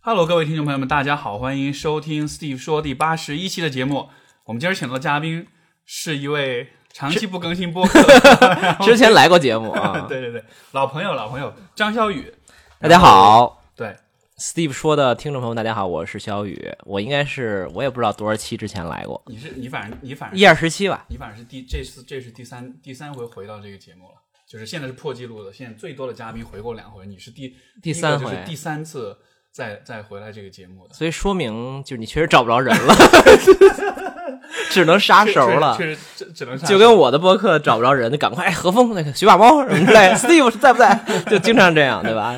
Hello， 各位听众朋友们，大家好，欢迎收听 Steve 说第81期的节目。我们今儿请到的嘉宾是一位长期不更新播客， 之前来过节目啊。 对对对，老朋友张小雨。 大家好， 对 Steve 说的听众朋友大家好，我是小雨。我应该是我也不知道多少期之前来过， 你反正 120期吧。 你反正是这是第三回回到这个节目了，就是现在是破纪录的，现在最多的嘉宾回过2回，你是第三回，就是第3次再回来这个节目的， 所以说明就是你确实找不着人了，只能杀熟了， 确实只能杀熟， 就跟我的播客找不着人，就赶快何峰那个学霸猫什么之类的，Steve 在不在？就经常这样，对吧？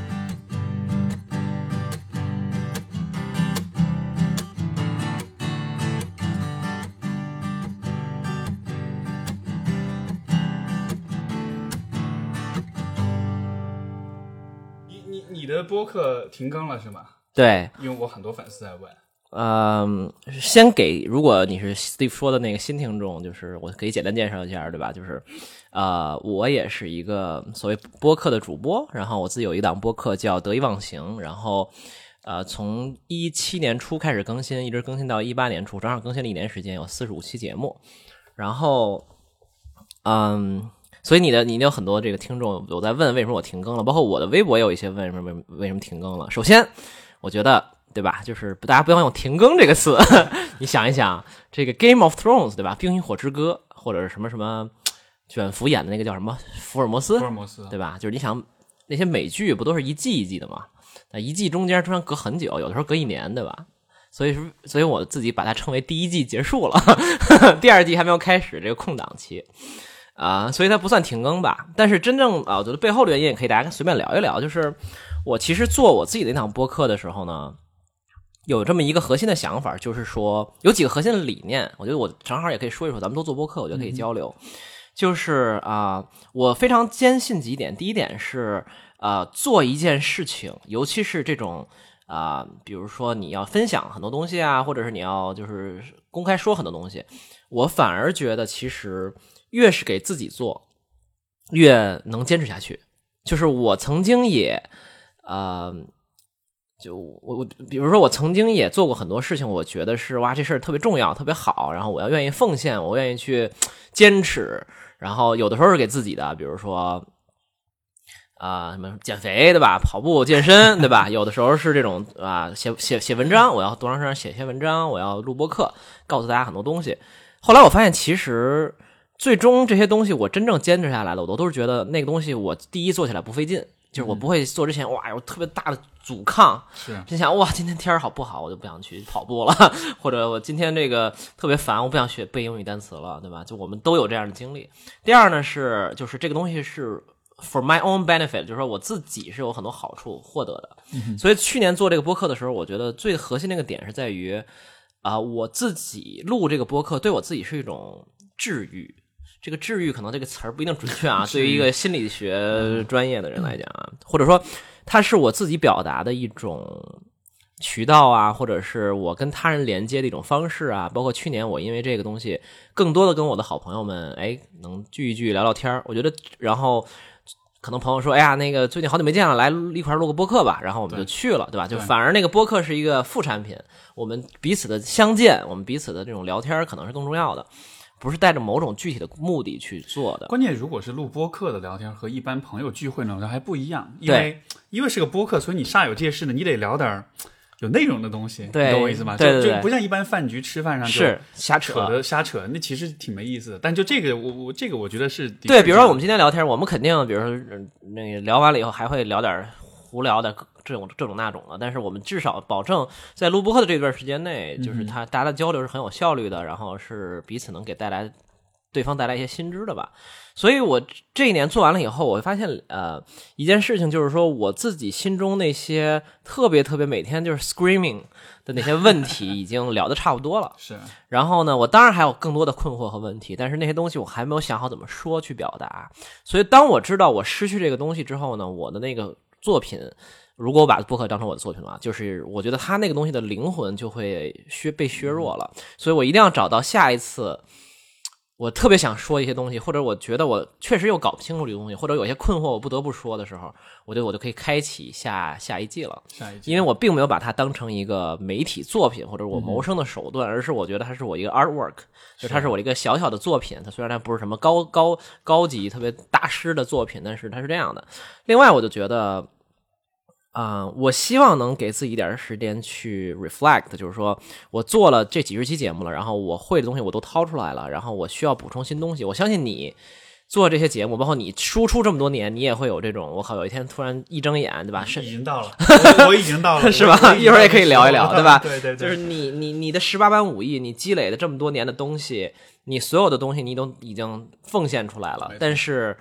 你的播客停更了是吗？ 对， 因为我很多粉丝在问。 先给，如果你是 Steve 说的那个新听众，就是我可以简单介绍一下，对吧？就是我也是一个所谓播客的主播，然后我自己有一档播客叫得意忘形，然后从17年初开始更新，一直更新到18年初，正好更新了1年时间，有45期节目。然后所以你有很多这个听众有在问为什么我停更了，包括我的微博也有一些问为什么停更了。首先我觉得对吧，就是大家不要用停更这个词你想一想这个 Game of Thrones 对吧，冰与火之歌，或者是什么卷福演的那个叫什么福尔摩斯对吧，就是你想那些美剧不都是一季一季的吗？那一季中间通常隔很久，有的时候隔1年对吧，所以我自己把它称为第1季结束了第2季还没有开始，这个空档期所以它不算停更吧。但是真正我觉得背后的原因也可以大家随便聊一聊，就是我其实做我自己的那档播客的时候呢，有这么一个核心的想法，就是说有几个核心的理念，我觉得我正好也可以说一说，咱们都做播客，我觉得可以交流。就是我非常坚信几点，第一点是做一件事情，尤其是这种比如说你要分享很多东西啊，或者是你要就是公开说很多东西，我反而觉得其实越是给自己做越能坚持下去。就是我曾经也就我比如说我曾经也做过很多事情，我觉得是哇这事儿特别重要特别好，然后我要愿意奉献，我愿意去坚持，然后有的时候是给自己的，比如说什么减肥对吧，跑步健身对吧，有的时候是这种写文章，我要多长时间写些文章，我要录播客告诉大家很多东西。后来我发现其实最终这些东西我真正坚持下来的，我都是觉得那个东西我第一做起来不费劲，就是我不会做之前哇有特别大的阻抗， 是心想哇今天天好不好我就不想去跑步了，或者我今天这个特别烦我不想学背英语单词了，对吧？就我们都有这样的经历。第二呢是就是这个东西是 for my own benefit， 就是说我自己是有很多好处获得的。所以去年做这个播客的时候，我觉得最核心的一个点是在于我自己录这个播客对我自己是一种治愈。这个治愈可能这个词儿不一定准确啊，对于一个心理学专业的人来讲或者说它是我自己表达的一种渠道啊，或者是我跟他人连接的一种方式啊。包括去年我因为这个东西更多的跟我的好朋友们能聚一聚聊聊天，我觉得然后可能朋友说哎呀那个最近好久没见了，来一块录个播客吧，然后我们就去了，对吧？就反而那个播客是一个副产品，我们彼此的相见，我们彼此的这种聊天可能是更重要的，不是带着某种具体的目的去做的。 关键如果是录播客的聊天和一般朋友聚会呢还不一样，因为是个播客，所以你煞有介事的你得聊点有内容的东西， 对， 你懂我意思吗？ 对， 就不像一般饭局吃饭上是瞎扯，那其实挺没意思的。但就这个我觉得是对，比如说我们今天聊天，我们肯定比如说那个聊完了以后还会聊点胡聊的这种那种的，但是我们至少保证在录播客的这段时间内，就是大家的交流是很有效率的，然后是彼此能给对方带来一些新知的吧。所以我这一年做完了以后，我会发现一件事情，就是说我自己心中那些特别特别每天就是 screaming 的那些问题已经聊得差不多了是。 然后呢我当然还有更多的困惑和问题，但是那些东西我还没有想好怎么说去表达。所以当我知道我失去这个东西之后呢，我的那个作品，如果我把播客当成我的作品的话，就是我觉得它那个东西的灵魂就会被削弱了。所以我一定要找到下一次我特别想说一些东西，或者我觉得我确实又搞不清楚这个东西，或者有些困惑我不得不说的时候，我就可以开启下一季了。因为我并没有把它当成一个媒体作品或者我谋生的手段，而是我觉得它是我一个 artwork， 就它是我一个小小的作品。它虽然它不是什么高级特别大师的作品，但是它是这样的。另外我就觉得我希望能给自己一点时间去 reflect， 就是说我做了这几十期节目了，然后我会的东西我都掏出来了，然后我需要补充新东西。我相信你做这些节目，包括你输出这么多年，你也会有这种我靠有一天突然一睁眼，对吧？ 已经到了，我已经到了， 是吧？一会儿也可以聊一聊，对吧？ 对， 就是你的18般武艺，你积累的这么多年的东西，你所有的东西你都已经奉献出来了，但是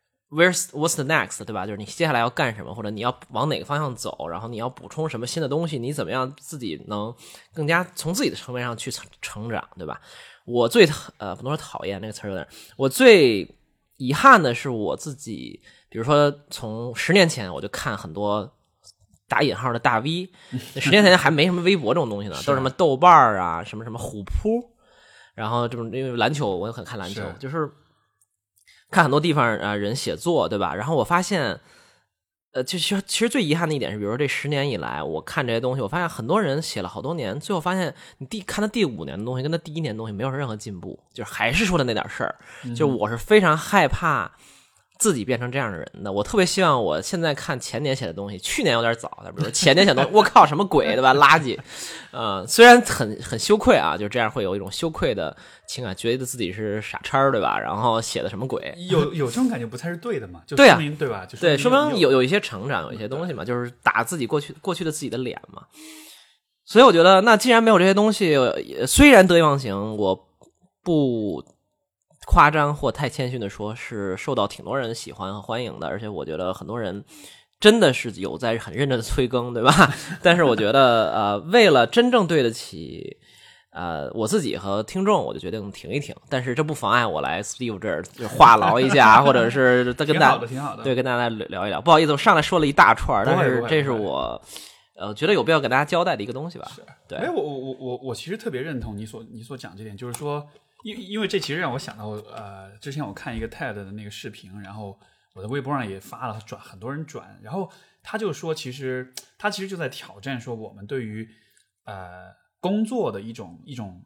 what's the next， 对吧？就是你接下来要干什么，或者你要往哪个方向走，然后你要补充什么新的东西，你怎么样自己能更加从自己的层面上去成长，对吧？我最不能说讨厌那个词有点，我最遗憾的是我自己，比如说从10年前我就看很多打引号的大 V， 10年前还没什么微博这种东西呢，都是什么豆瓣啊，什么虎扑，然后这种因为篮球我很看篮球，就是看很多地方人写作，对吧？然后我发现其实最遗憾的一点是，比如说这10年以来我看这些东西，我发现很多人写了好多年，最后发现你看他第5年的东西跟他第1年的东西没有任何进步，就是还是说的那点事儿。就是我是非常害怕自己变成这样的人的。我特别希望我现在看前年写的东西，去年有点早，比如说前年写的东西，我靠什么鬼，对吧？垃圾。虽然很羞愧啊，就这样会有一种羞愧的情感，觉得自己是傻叉，对吧？然后写的什么鬼？ 有这种感觉不才是对的嘛？就对啊， 对吧？就对，说明有一些成长，有一些东西嘛，就是打自己过去的自己的脸嘛。所以我觉得，那既然没有这些东西，虽然得意忘形，我不夸张或太谦逊的说，是受到挺多人喜欢和欢迎的，而且我觉得很多人真的是有在很认真的催更，对吧？但是我觉得为了真正对得起我自己和听众，我就决定停一停。但是这不妨碍我来 Steve 这儿就话痨一下，或者是再跟大家挺好的， 对，跟大家聊一聊。不好意思，我上来说了一大串，但是这是我觉得有必要给大家交代的一个东西吧。对， 我其实特别认同你所讲这点，就是说。因为这其实让我想到，之前我看一个 TED 的那个视频，然后我在微博上也发了，很多人转，然后他就说，他其实就在挑战说，我们对于工作的一种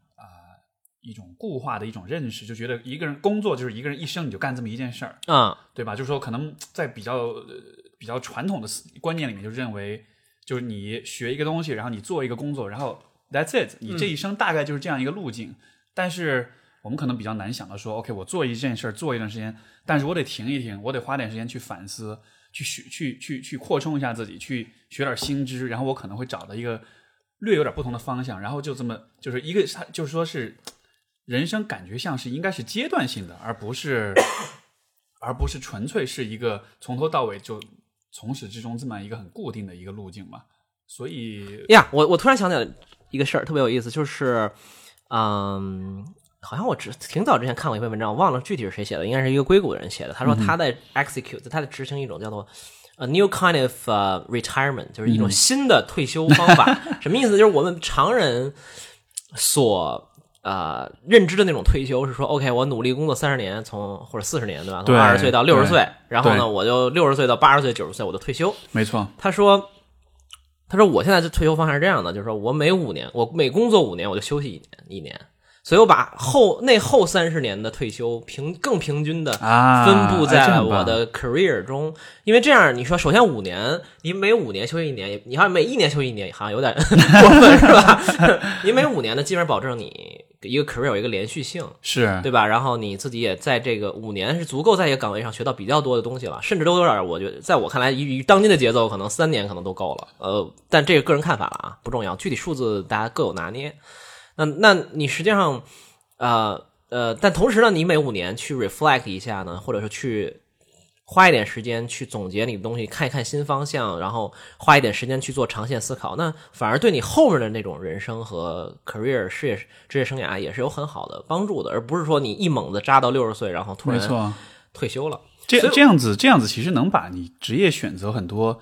固化的一种认识，就觉得一个人工作就是一个人一生你就干这么一件事儿，对吧？就是说可能在比较传统的观念里面，就认为就是你学一个东西，然后你做一个工作，然后 that's it， 你这一生大概就是这样一个路径，但是我们可能比较难想到说 OK 我做一件事做一段时间，但是我得停一停，我得花点时间去反思，去扩充一下自己，去学点新知，然后我可能会找到一个略有点不同的方向，然后就这么就是一个就是说是人生感觉像是应该是阶段性的，而不是纯粹是一个从头到尾就从始至终这么一个很固定的一个路径嘛。所以呀，我突然想起来一个事儿特别有意思，就是好像我挺早之前看过一篇文章，我忘了具体是谁写的，应该是一个硅谷的人写的。他说他在 execute，他在执行一种叫做a new kind of retirement， 就是一种新的退休方法。什么意思？就是我们常人所认知的那种退休是说 OK 我努力工作30年或者40年，对吧？从20岁到60岁，然后呢我就60岁到80岁90岁我就退休。 没错。 他说我现在这退休方式是这样的，就是说我每5年，我每工作5年我就休息一年，所以我把后30年的退休更平均的分布在了我的 career 中，因为这样你说首先5年，你每5年休息1年，你好像每1年休息1年，好像有点过分是吧？你每5年呢，基本上保证你一个 career 有一个连续性， 是对吧？然后你自己也在这个5年是足够在一个岗位上学到比较多的东西了，甚至都有点，我觉得在我看来，以当今的节奏，可能3年可能都够了。但这个个人看法了啊，不重要，具体数字大家各有拿捏。那你实际上，但同时呢，你每5年去 reflect 一下呢，或者是去花一点时间去总结你的东西，看一看新方向，然后花一点时间去做长线思考，那反而对你后面的那种人生和 career 职业生涯也是有很好的帮助的，而不是说你一猛子扎到60岁，然后突然退休了。 这样子其实能把你职业选择很多。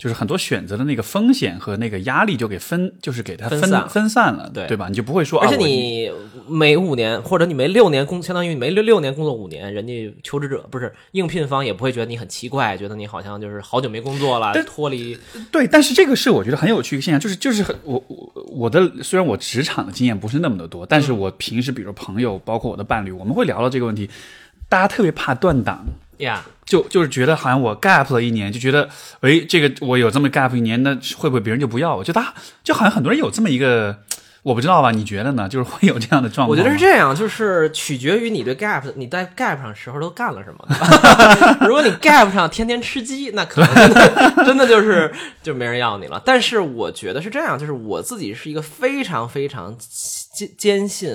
就是很多选择的那个风险和那个压力就给就是给它分散了，对吧？你就不会说， 而且你每5年或者你每6年相当于你每6年工作5年，人家求职者不是应聘方也不会觉得你很奇怪，觉得你好像就是好久没工作了，脱离。 对，但是这个是我觉得很有趣的现象，就是我的虽然我职场的经验不是那么的多，但是我平时比如朋友包括我的伴侣，我们会聊到这个问题，大家特别怕断档。就是觉得好像我 gap 了1年，就觉得这个我有这么 gap 1年，那会不会别人就不要我？就好像很多人有这么一个，我不知道吧？你觉得呢？就是会有这样的状况？ 我觉得是这样，就是取决于你对 gap， 你在 gap 上时候都干了什么。如果你 gap 上天天吃鸡，那可能真的就没人要你了。但是我觉得是这样，就是我自己是一个非常非常坚信。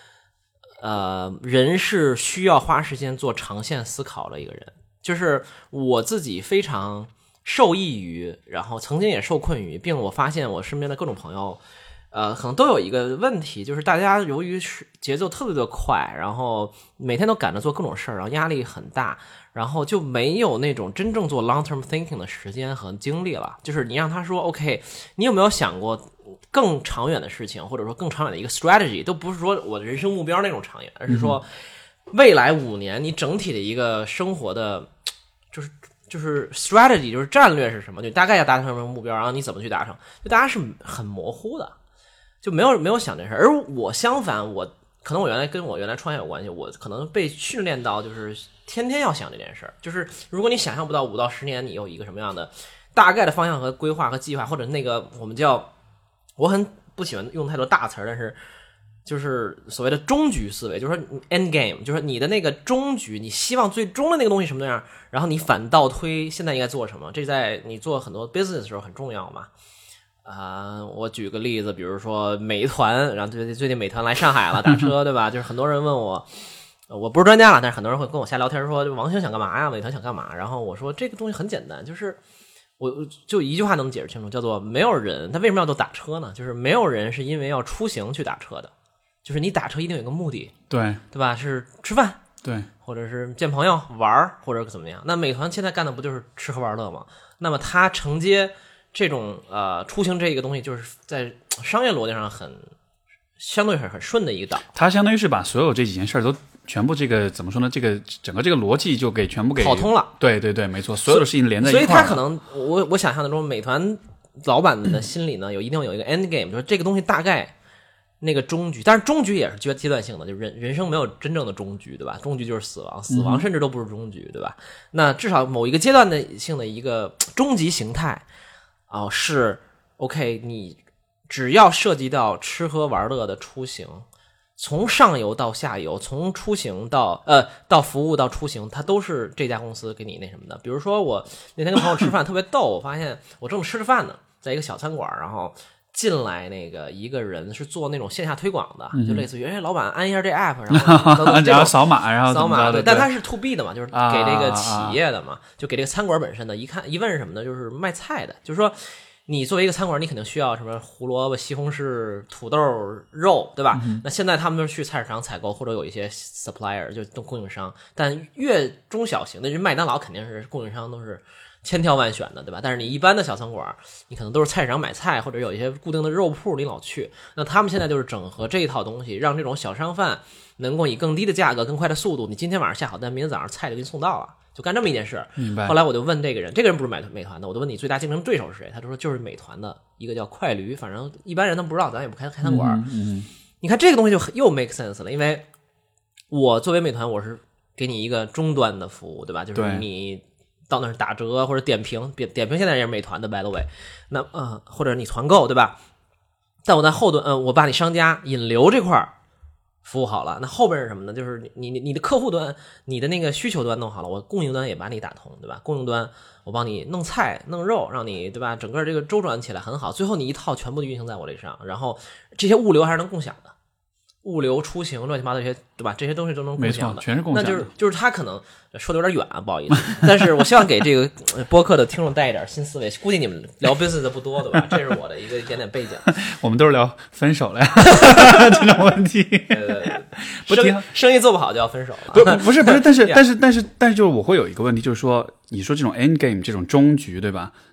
人是需要花时间做长线思考的一个人，就是我自己非常受益于，然后曾经也受困于，并我发现我身边的各种朋友，可能都有一个问题，就是大家由于节奏特别的快，然后每天都赶着做各种事儿，然后压力很大，然后就没有那种真正做 long term thinking 的时间和精力了。就是你让他说 OK， 你有没有想过更长远的事情，或者说更长远的一个 strategy， 都不是说我的人生目标那种长远，而是说未来5年你整体的一个生活的就是 strategy， 就是战略是什么，就大概要达成什么目标，然后你怎么去达成，就大家是很模糊的，就没有想这事。而我相反，可能我跟我原来创业有关系，我可能被训练到就是天天要想这件事儿。就是如果你想象不到5到10年你有一个什么样的大概的方向和规划和计划，或者那个我们叫，我很不喜欢用太多大词儿，但是就是所谓的终局思维，就是说 end game， 就是你的那个终局，你希望最终的那个东西什么样，然后你反倒推现在应该做什么，这在你做很多 business 的时候很重要嘛。我举个例子，比如说美团，然后最近美团来上海了打车，对吧？就是很多人问我不是专家了，但是很多人会跟我瞎聊天说王兴想干嘛呀，美团想干嘛，然后我说这个东西很简单，就是我就一句话能解释清楚，叫做没有人他为什么要做打车呢？就是没有人是因为要出行去打车的，就是你打车一定有一个目的，对吧？是吃饭，对，或者是见朋友玩，或者怎么样。那美团现在干的不就是吃喝玩乐吗？那么它承接这种出行这个东西，就是在商业逻辑上相对很顺的一个档。它相当于是把所有这几件事都全部这个怎么说呢？这个整个这个逻辑就全部给跑通了。对对对，没错，所有的事情连在一块儿。所以他可能我想象的中，美团老板的心里呢，一定有一个 end game， 就是这个东西大概那个终局，但是终局也是阶段性的，就是人生没有真正的终局，对吧？终局就是死亡甚至都不是终局，对吧？那至少某一个阶段性的一个终极形态。是 OK， 你只要涉及到吃喝玩乐的出行，从上游到下游，从出行到服务到出行，它都是这家公司给你那什么的。比如说我那天跟朋友吃饭特别逗，我发现我正吃着饭呢，在一个小餐馆，然后进来那个一个人是做那种线下推广的，就类似于老板按一下这 app， 然后扫码，然后扫码，对，但它是 to B 的嘛，就是给这个企业的嘛，就给这个餐馆本身的。一问是什么呢？就是卖菜的，就是说你作为一个餐馆，你肯定需要什么胡萝卜、西红柿、土豆、肉，对吧？那现在他们都去菜市场采购，或者有一些 supplier 就供应商，但越中小型的，就麦当劳肯定是供应商都是千挑万选的，对吧？但是你一般的小餐馆，你可能都是菜市场买菜，或者有一些固定的肉铺你老去。那他们现在就是整合这一套东西，让这种小商贩能够以更低的价格、更快的速度，你今天晚上下好单，明天早上菜就给你送到了，就干这么一件事。明白。后来我就问这个人不是美团的，我就问你最大竞争对手是谁？他就说就是美团的一个叫快驴，反正一般人都不知道，咱也不开餐馆。你看这个东西就又 make sense 了，因为我作为美团，我是给你一个终端的服务，对吧？就是你到那儿打折或者点评现在也是美团的 by the way， 那或者你团购，对吧？但我在后端我把你商家引流这块服务好了，那后边是什么呢？就是你的客户端，你的那个需求端弄好了，我供应端也把你打通，对吧？供应端我帮你弄菜弄肉，让你对吧？整个这个周转起来很好，最后你一套全部运行在我这上，然后这些物流还是能共享的。物流出行乱七八糟这些，对吧？这些东西都能共享的，全是共享的。那就是他可能说的有点远啊，不好意思。但是我希望给这个播客的听众带一点新思维。估计你们聊 business 的不多，对吧？这是我的一点背景。 我们都是聊分手了呀，这种问题。不生意做不好就要分手了。 不是，但是就是我会有一个问题，就是说，你说这种 end game 这种终局，对吧？那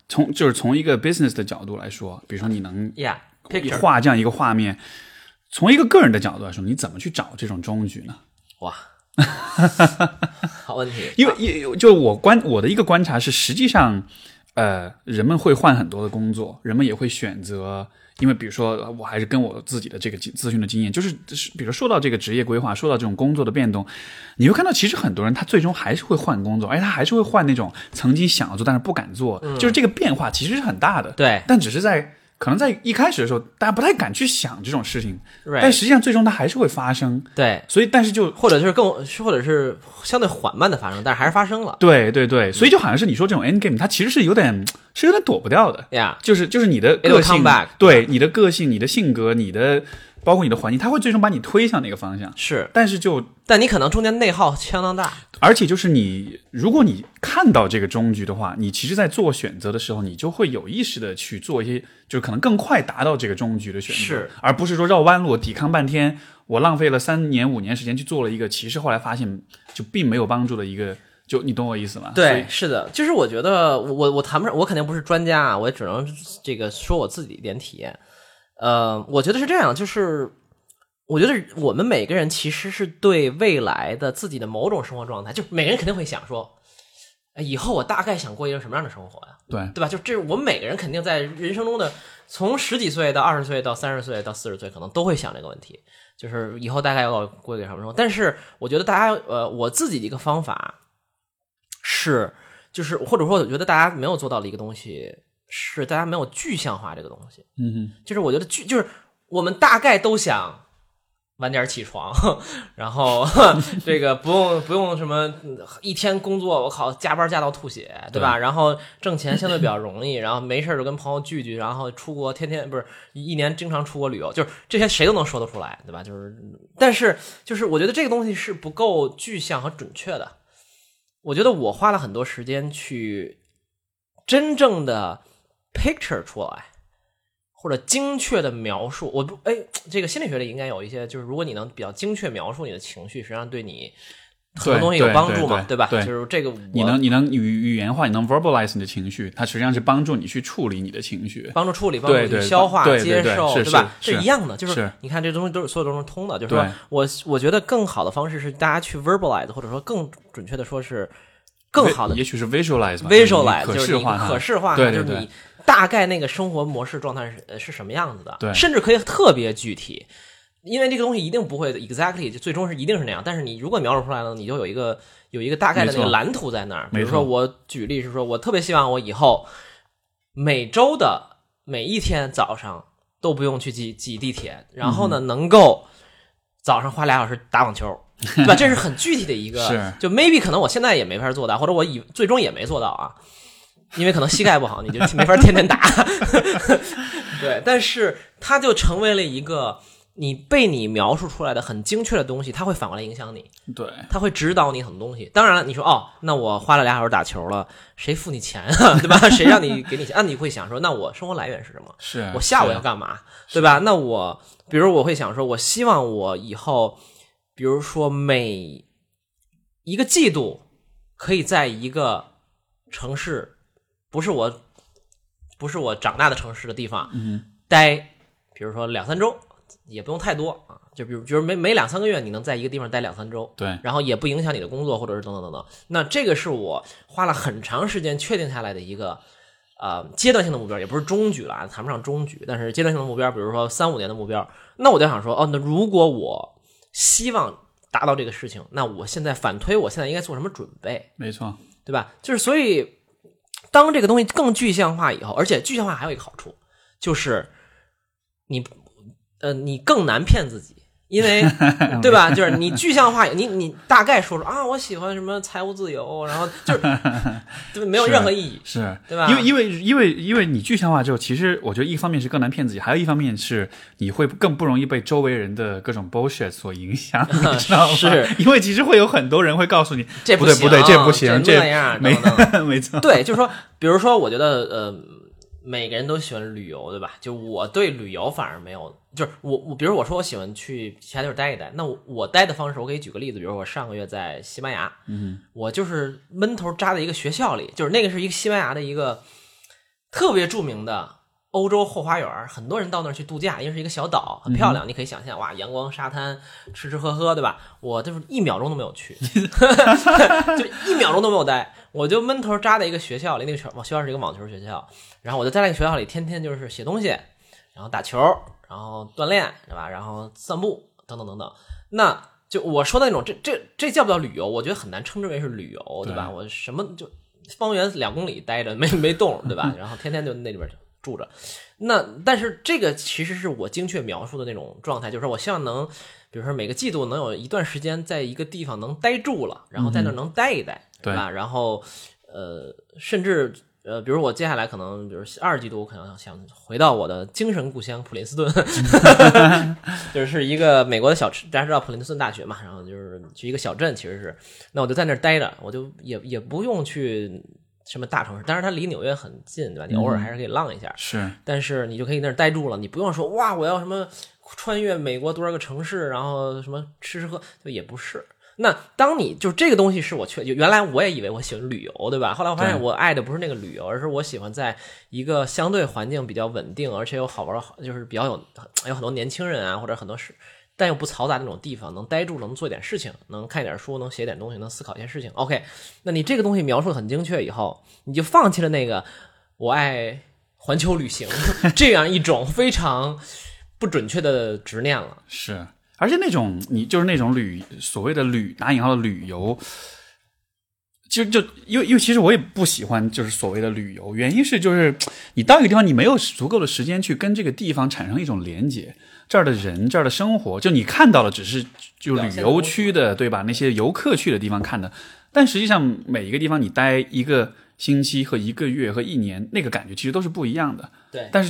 从一个 business 的角度来说，比如说你能画这样一个画面，从一个个人的角度来说，你怎么去找这种终局呢？ 哇，好问题。 因为就我的一个观察是，实际上人们会换很多的工作，人们也会选择。因为比如说我还是跟我自己的这个咨询的经验，就是比如说到这个职业规划，说到这种工作的变动，你会看到其实很多人他最终还是会换工作，而且他还是会换那种曾经想要做但是不敢做，就是这个变化其实是很大的。 对， 但只是可能在一开始的时候大家不太敢去想这种事情，但实际上最终它还是会发生。 对， 所以但是或者是相对缓慢的发生，但是还是发生了。 对对对，所以就好像是你说这种 end game 它其实是有点躲不掉的。就是你的个性，对，你的个性，你的性格，你的包括你的环境，它会最终把你推向那个方向。 是， 但你可能中间内耗相当大。 而且就是如果你看到这个终局的话，你其实在做选择的时候，你就会有意识的去做一些就是可能更快达到这个终局的选择， 是， 而不是说绕弯路抵抗半天，我浪费了3年5年时间去做了一个其实后来发现就并没有帮助的一个，就你懂我意思吗？ 对，是的，就是我觉得我谈不上，我肯定不是专家啊，我也只能这个说我自己一点体验。我觉得是这样，就是我觉得我们每个人其实是对未来的自己的某种生活状态，就每个人肯定会想说，以后我大概想过一个什么样的生活呀？对吧？就这，我们每个人肯定在人生中的从10几岁到20岁到30岁到40岁，可能都会想这个问题，就是以后大概要过一个什么生活。但是我觉得大家，我自己的一个方法是，就是或者说我觉得大家没有做到的一个东西是，大家没有具象化这个东西。就是我觉得就是我们大概都想晚点起床，然后这个不用什么一天工作，我靠，加班加到吐血，对吧？然后挣钱相对比较容易，然后没事就跟朋友聚，然后出国天天不是一年经常出国旅游，就是这些谁都能说得出来，对吧？就是但是就是我觉得这个东西是不够具象和准确的。我觉得我花了很多时间去真正的 picture 出来。或者精确的描述，这个心理学里应该有一些，就是如果你能比较精确描述你的情绪，实际上对你很多东西有帮助嘛，对吧？ 对， 就是这个你能语言化，你能 verbalize 你的情绪，它实际上是帮助你去处理你的情绪， 帮助处理，帮助你消化、接受，对吧？ 是一样的，就是你看这东西所有都是通的，就是说我觉得更好的方式是大家去 verbalize， 或者说更准确的说是更好的， 也许是 visualize， 就是你可视化，就是你大概那个生活模式状态是什么样子的， 对， 甚至可以特别具体，因为这个东西一定不会 exactly 最终是一定是那样，但是你如果描述出来了，你就有一个大概的那个蓝图在那儿。比如说我举例是说，我特别希望我以后每周的每一天早上都不用去挤地铁，然后呢能够早上花2小时打网球，对吧？这是很具体的一个，就 maybe 可能我现在也没法做到，或者我最终也没做到啊。因为可能膝盖不好，你就没法天天打。对，但是它就成为了一个你被你描述出来的很精确的东西，它会反过来影响你。 对， 它会指导你很多东西。当然了，你说那我花了2小时打球了，谁付你钱啊？对吧？谁让你给你钱？你会想说，那我生活来源是什么？ 是我下午要干嘛？对吧？那比如我会想说，我希望我以后，比如说每一个季度可以在一个城市。不是我长大的城市的地方，待，比如说2-3周，也不用太多啊，就比如每2-3个月，你能在一个地方待2-3周， 对， 然后也不影响你的工作，或者是等等等等。那这个是我花了很长时间确定下来的一个阶段性的目标，也不是终局了，谈不上终局，但是阶段性的目标，比如说3-5年的目标。那我就想说，那如果我希望达到这个事情，那我现在反推，我现在应该做什么准备？ 没错， 对吧？就是所以。当这个东西更具象化以后，而且具象化还有一个好处，就是你更难骗自己，因为对吧？就是你具象化，你大概说我喜欢什么财务自由，然后就是没有任何意义， 是对吧？ 因为你具象化之后，其实我觉得一方面是更难骗自己，还有一方面是你会更不容易被周围人的各种 bullshit 所影响，你知道吗？ 是因为其实会有很多人会告诉你， 这不对，这不行， 这样没错， 对，就是说，比如说，我觉得每个人都喜欢旅游，对吧？就我对旅游反而没有，就是我比如我说我喜欢去其他地方待一待，那我待的方式，我给你举个例子，比如我上个月在西班牙，我就是闷头扎在一个学校里，就是那个是一个西班牙的一个特别著名的欧洲后花园，很多人到那儿去度假，因为是一个小岛，很漂亮，你可以想象，哇，阳光沙滩，吃吃喝喝，对吧？我就是1秒钟都没有去，就1秒钟都没有待，我就闷头扎在一个学校里，那个学校是一个网球学校，然后我就在那个学校里天天就是写东西，然后打球，然后锻炼，对吧？然后散步等等等等。那就我说的那种，这叫不叫旅游？我觉得很难称之为是旅游，对吧？我什么就方圆2公里待着没动，对吧？然后天天就那里边住着。但是这个其实是我精确描述的那种状态，就是说我希望能，比如说每个季度能有一段时间在一个地方能待住了，然后在那能待一待，对吧？然后甚至比如我接下来可能，比如2季度我可能想回到我的精神故乡普林斯顿，就是一个美国的大家知道普林斯顿大学嘛，然后就是一个小镇，其实是，那我就在那儿待着，我就也不用去什么大城市，当然它离纽约很近，对吧？你偶尔还是可以浪一下， 是， 但是你就可以在那儿待住了，你不用说哇，我要什么穿越美国多少个城市，然后什么吃喝，就也不是。那当你就这个东西是我原来我也以为我喜欢旅游，对吧？后来我发现我爱的不是那个旅游，而是我喜欢在一个相对环境比较稳定，而且有好玩，就是比较有很多年轻人啊，或者很多事，但又不嘈杂那种地方，能待住，能做点事情，能看点书，能写点东西，能思考一些事情。OK， 那你这个东西描述的很精确以后，你就放弃了那个我爱环球旅行这样一种非常不准确的执念了。 是。而且那种你就是那种所谓的打引号的旅游，就因为其实我也不喜欢就是所谓的旅游，原因是就是你到一个地方你没有足够的时间去跟这个地方产生一种连结，这儿的人这儿的生活，就你看到的只是就旅游区的，对吧？那些游客去的地方看的，但实际上每一个地方你待1个星期和1个月和1年，那个感觉其实都是不一样的。 对， 但是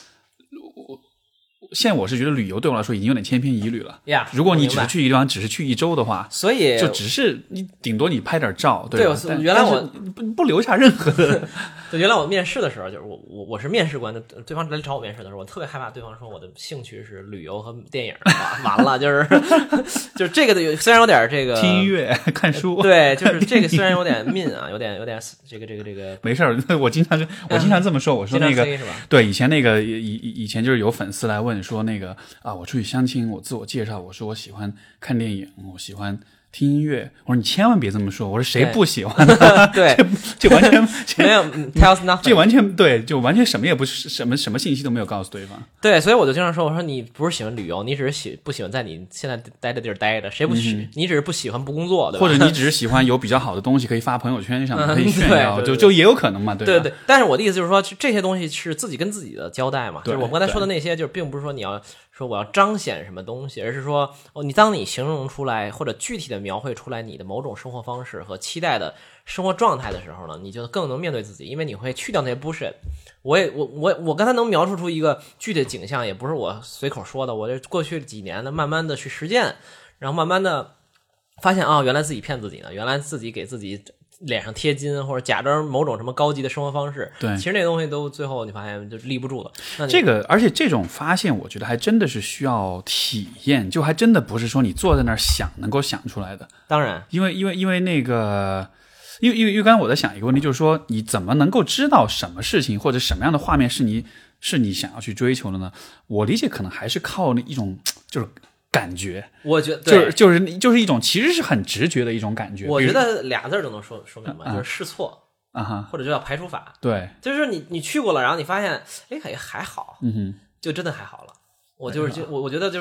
现在我是觉得旅游对我来说已经有点千篇一律了。如果你只是去一个地方，只是去1周的话， 所以就只是你顶多你拍点照，对吧？ 对，原来我不留下任何的。 对，原来我面试的时候，就是我是面试官，对方来找我面试的时候，我特别害怕对方说我的兴趣是旅游和电影，完了就是这个虽然有点这个听音乐、看书， 对，就是这个虽然有点min啊，有点这个没事儿，我经常这么说，我说那个对以前那个以前就是有粉丝来问说那个啊，我出去相亲，我自我介绍，我说我喜欢看电影，我喜欢听音乐，我说你千万别这么说，我说谁不喜欢呢？ 对， 这完全没有 tells nothing， 这完全对，就完全什么也不是，什么信息都没有告诉对方。 对，所以我就经常说，我说你不是喜欢旅游，你只是不喜欢在你现在待的地儿待着，谁不喜？你只是不喜欢不工作，对吧？ 或者你只是喜欢有比较好的东西可以发朋友圈上，可以炫耀，就也有可能嘛，对吧？ 对。但是我的意思就是说，这些东西是自己跟自己的交代嘛，就是我刚才说的那些，就是并不是说你要说我要彰显什么东西，而是说当你形容出来或者具体的描绘出来你的某种生活方式和期待的生活状态的时候呢，你就更能面对自己，因为你会去掉那些 bullshit。我刚才能描述出一个具体的景象，也不是我随口说的，我这过去几年的慢慢的去实践，然后慢慢的发现原来自己骗自己呢，原来自己给自己脸上贴金或者假装某种什么高级的生活方式， 对， 其实那东西都最后你发现就立不住了。 而且这种发现，我觉得还真的是需要体验，就还真的不是说你坐在那儿想能够想出来的。 当然， 因为那个，因为刚才我在想一个问题，就是说你怎么能够知道什么事情或者什么样的画面是你想要去追求的呢？我理解可能还是靠那一种就是感觉， 我觉得就是一种其实是很直觉的一种感觉。 我觉得俩字都能说明白，就是试错啊， 或者就叫排除法。 对， 就是你去过了，然后你发现还好，就真的还好了。我觉得就是，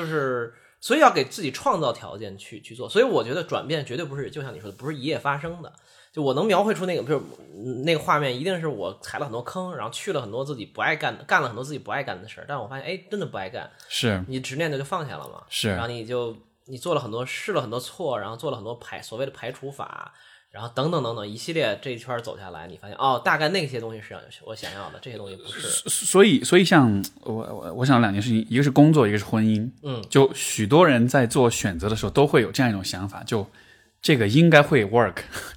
所以要给自己创造条件去做。所以我觉得转变绝对不是就像你说的，不是一夜发生的。就我能描绘出那个，比如那个画面，一定是我踩了很多坑，然后去了很多自己不爱干了很多自己不爱干的事儿，但我发现真的不爱干， 是你执念就放下了嘛， 是，然后你做了很多，试了很多错，然后做了很多所谓的排除法，然后等等等等一系列这一圈走下来，你发现大概那些东西是我想要的，这些东西不是。 所以像我想2件事情，一个是工作，一个是婚姻。就许多人在做选择的时候都会有这样一种想法，就这个应该会 work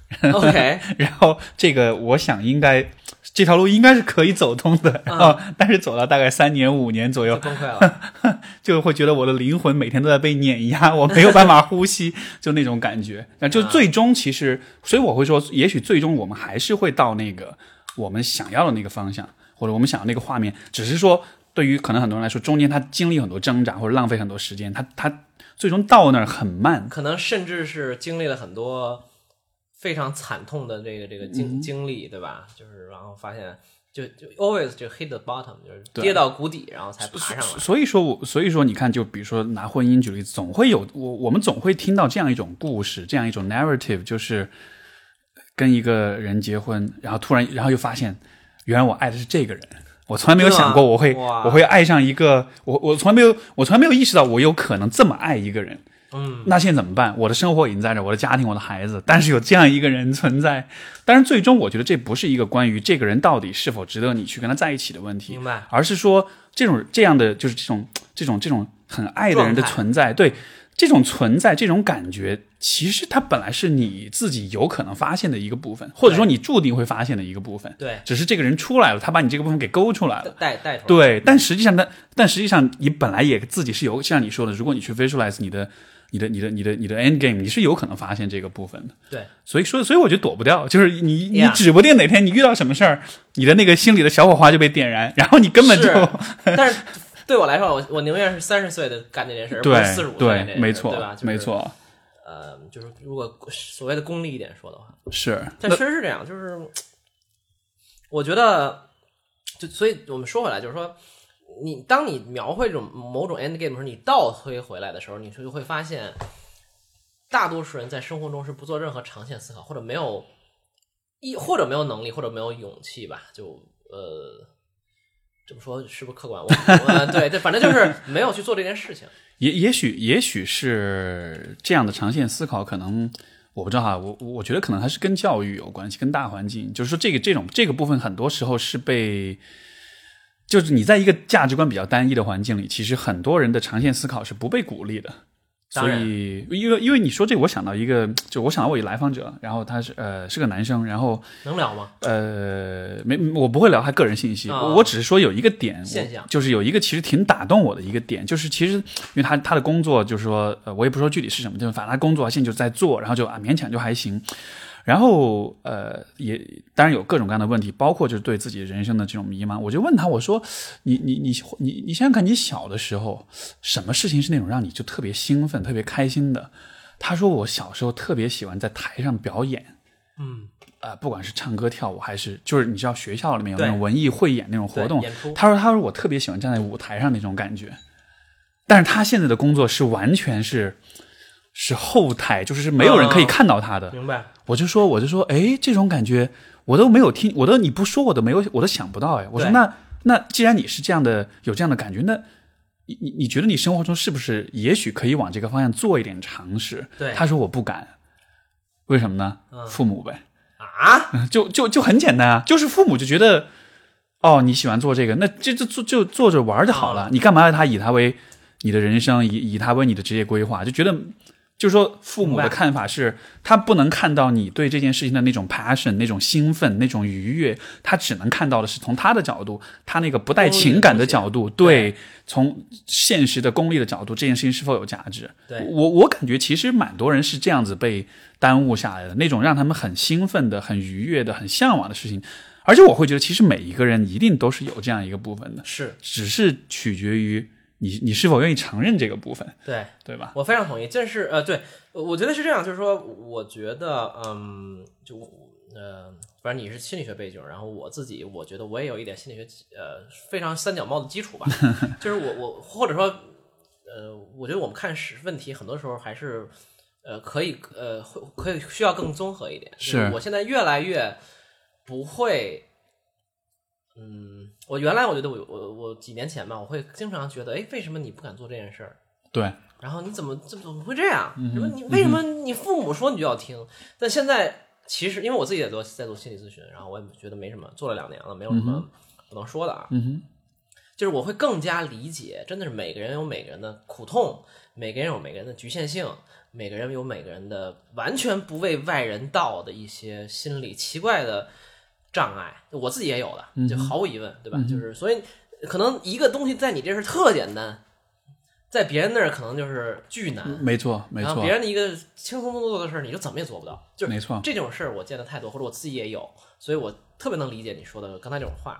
OK 然后这个我想这条路应该是可以走通的，然后但是走到大概3年5年左右就崩溃了就会觉得我的灵魂每天都在被碾压，我没有办法呼吸就那种感觉。就最终其实所以我会说也许最终我们还是会到那个我们想要的那个方向， 或者我们想要那个画面，只是说对于可能很多人来说，中间他经历很多挣扎或者浪费很多时间，他最终到那儿很慢， 可能甚至是经历了很多非常惨痛的这个经历，对吧？就是然后发现就 always 就 hit the bottom， 就是跌到谷底，然后才爬上来。 所以说你看，就比如说拿婚姻举例子，总会有我们总会听到这样一种故事，这样一种 narrative， 就是跟一个人结婚，然后又发现原来我爱的是这个人。我从来没有想过我会爱上一个我从来没有意识到我有可能这么爱一个人。那现在怎么办？我的生活已经在这，我的家庭，我的孩子，但是有这样一个人存在。当然，最终我觉得这不是一个关于这个人到底是否值得你去跟他在一起的问题， 明白？ 而是说这样的就是这种很爱的人的存在，对这种存在这种感觉，其实它本来是你自己有可能发现的一个部分，或者说你注定会发现的一个部分。 对， 只是这个人出来了，他把你这个部分给勾出来了， 带出来。 对，但实际上你本来也自己是有，像你说的，如果你去 visualize 你的 end game， 你是有可能发现这个部分的。 对， 所以我觉得躲不掉，就是你指不定哪天你遇到什么事儿，你的那个心里的小火花就被点燃，然后你根本就。 但是对我来说，我宁愿是30岁的干这件事，而不是45岁干这件事， 没错， 对吧？ 没错。 就是如果所谓的功利一点说的话， 是， 但确实是这样。就是我觉得，所以我们说回来，就是说。当你描绘这种某种 end game 的时候，你倒推回来的时候，你就会发现，大多数人在生活中是不做任何长线思考，或者没有能力，或者没有勇气吧。就这么说是不是客观？对，反正就是没有去做这件事情。 也许是这样的长线思考，可能我不知道哈。我觉得可能还是跟教育有关系，跟大环境，就是说这个部分很多时候是被。就是你在一个价值观比较单一的环境里，其实很多人的长线思考是不被鼓励的。所以因为你说这个，我想到我一来访者，然后他是个男生，然后能聊吗？ 我不会聊他个人信息，我只是说有一个点现象， 就是有一个其实挺打动我的一个点，就是其实因为他的工作就是说我也不说具体是什么，就是反正他工作现在就在做，然后就勉强就还行。然后也当然有各种各样的问题，包括就是对自己人生的这种迷茫。我就问他，我说你想想看，你小的时候什么事情是那种让你就特别兴奋、特别开心的？他说我小时候特别喜欢在台上表演，不管是唱歌跳舞还是就是你知道学校里面有那种文艺汇演那种活动，他说我特别喜欢站在舞台上那种感觉。但是他现在的工作是完全是后台，就是没有人可以看到他的。 明白。 我就说，哎，这种感觉我都没有听，你不说我都想不到哎。我说那既然你是这样的有这样的感觉，那你觉得你生活中是不是也许可以往这个方向做一点尝试？ 对。 他说我不敢，为什么呢？父母呗。就很简单啊，就是父母就觉得你喜欢做这个，那就做着玩就好了，你干嘛要以他为你的人生，以他为你的职业规划？就觉得。就是说父母的看法是他不能看到你对这件事情的那种 passion 那种兴奋那种愉悦，他只能看到的是从他的角度，他那个不带情感的角度，对，从现实的功利的角度，这件事情是否有价值。 对， 我感觉其实蛮多人是这样子被耽误下来的，那种让他们很兴奋的很愉悦的很向往的事情。而且我会觉得其实每一个人一定都是有这样一个部分的， 是， 只是取决于你是否愿意承认这个部分，对吧？ 我非常同意。这是对，我觉得是这样，就是说，我觉得，不然你是心理学背景，然后我觉得我也有一点心理学，非常三脚猫的基础吧。就是我或者说，我觉得我们看问题很多时候还是，可以需要更综合一点。 是， 我现在越来越不会。我原来我觉得我几年前吧，我会经常觉得，哎，为什么你不敢做这件事儿？ 对。 然后你怎么会这样？你为什么你父母说你就要听？但现在其实因为我自己也在做心理咨询，然后我也觉得没什么，做了2年了，没有什么不能说的啊。就是我会更加理解，真的是每个人有每个人的苦痛，每个人有每个人的局限性，每个人有每个人的完全不为外人道的一些心理奇怪的障碍，我自己也有的，就毫无疑问，对吧？就是所以可能一个东西在你这是特简单，在别人那儿可能就是巨难。 没错。然后别人的一个轻松做的事儿，你就怎么也做不到。就没错， 这种事儿我见的太多，或者我自己也有，所以我特别能理解你说的刚才这种话。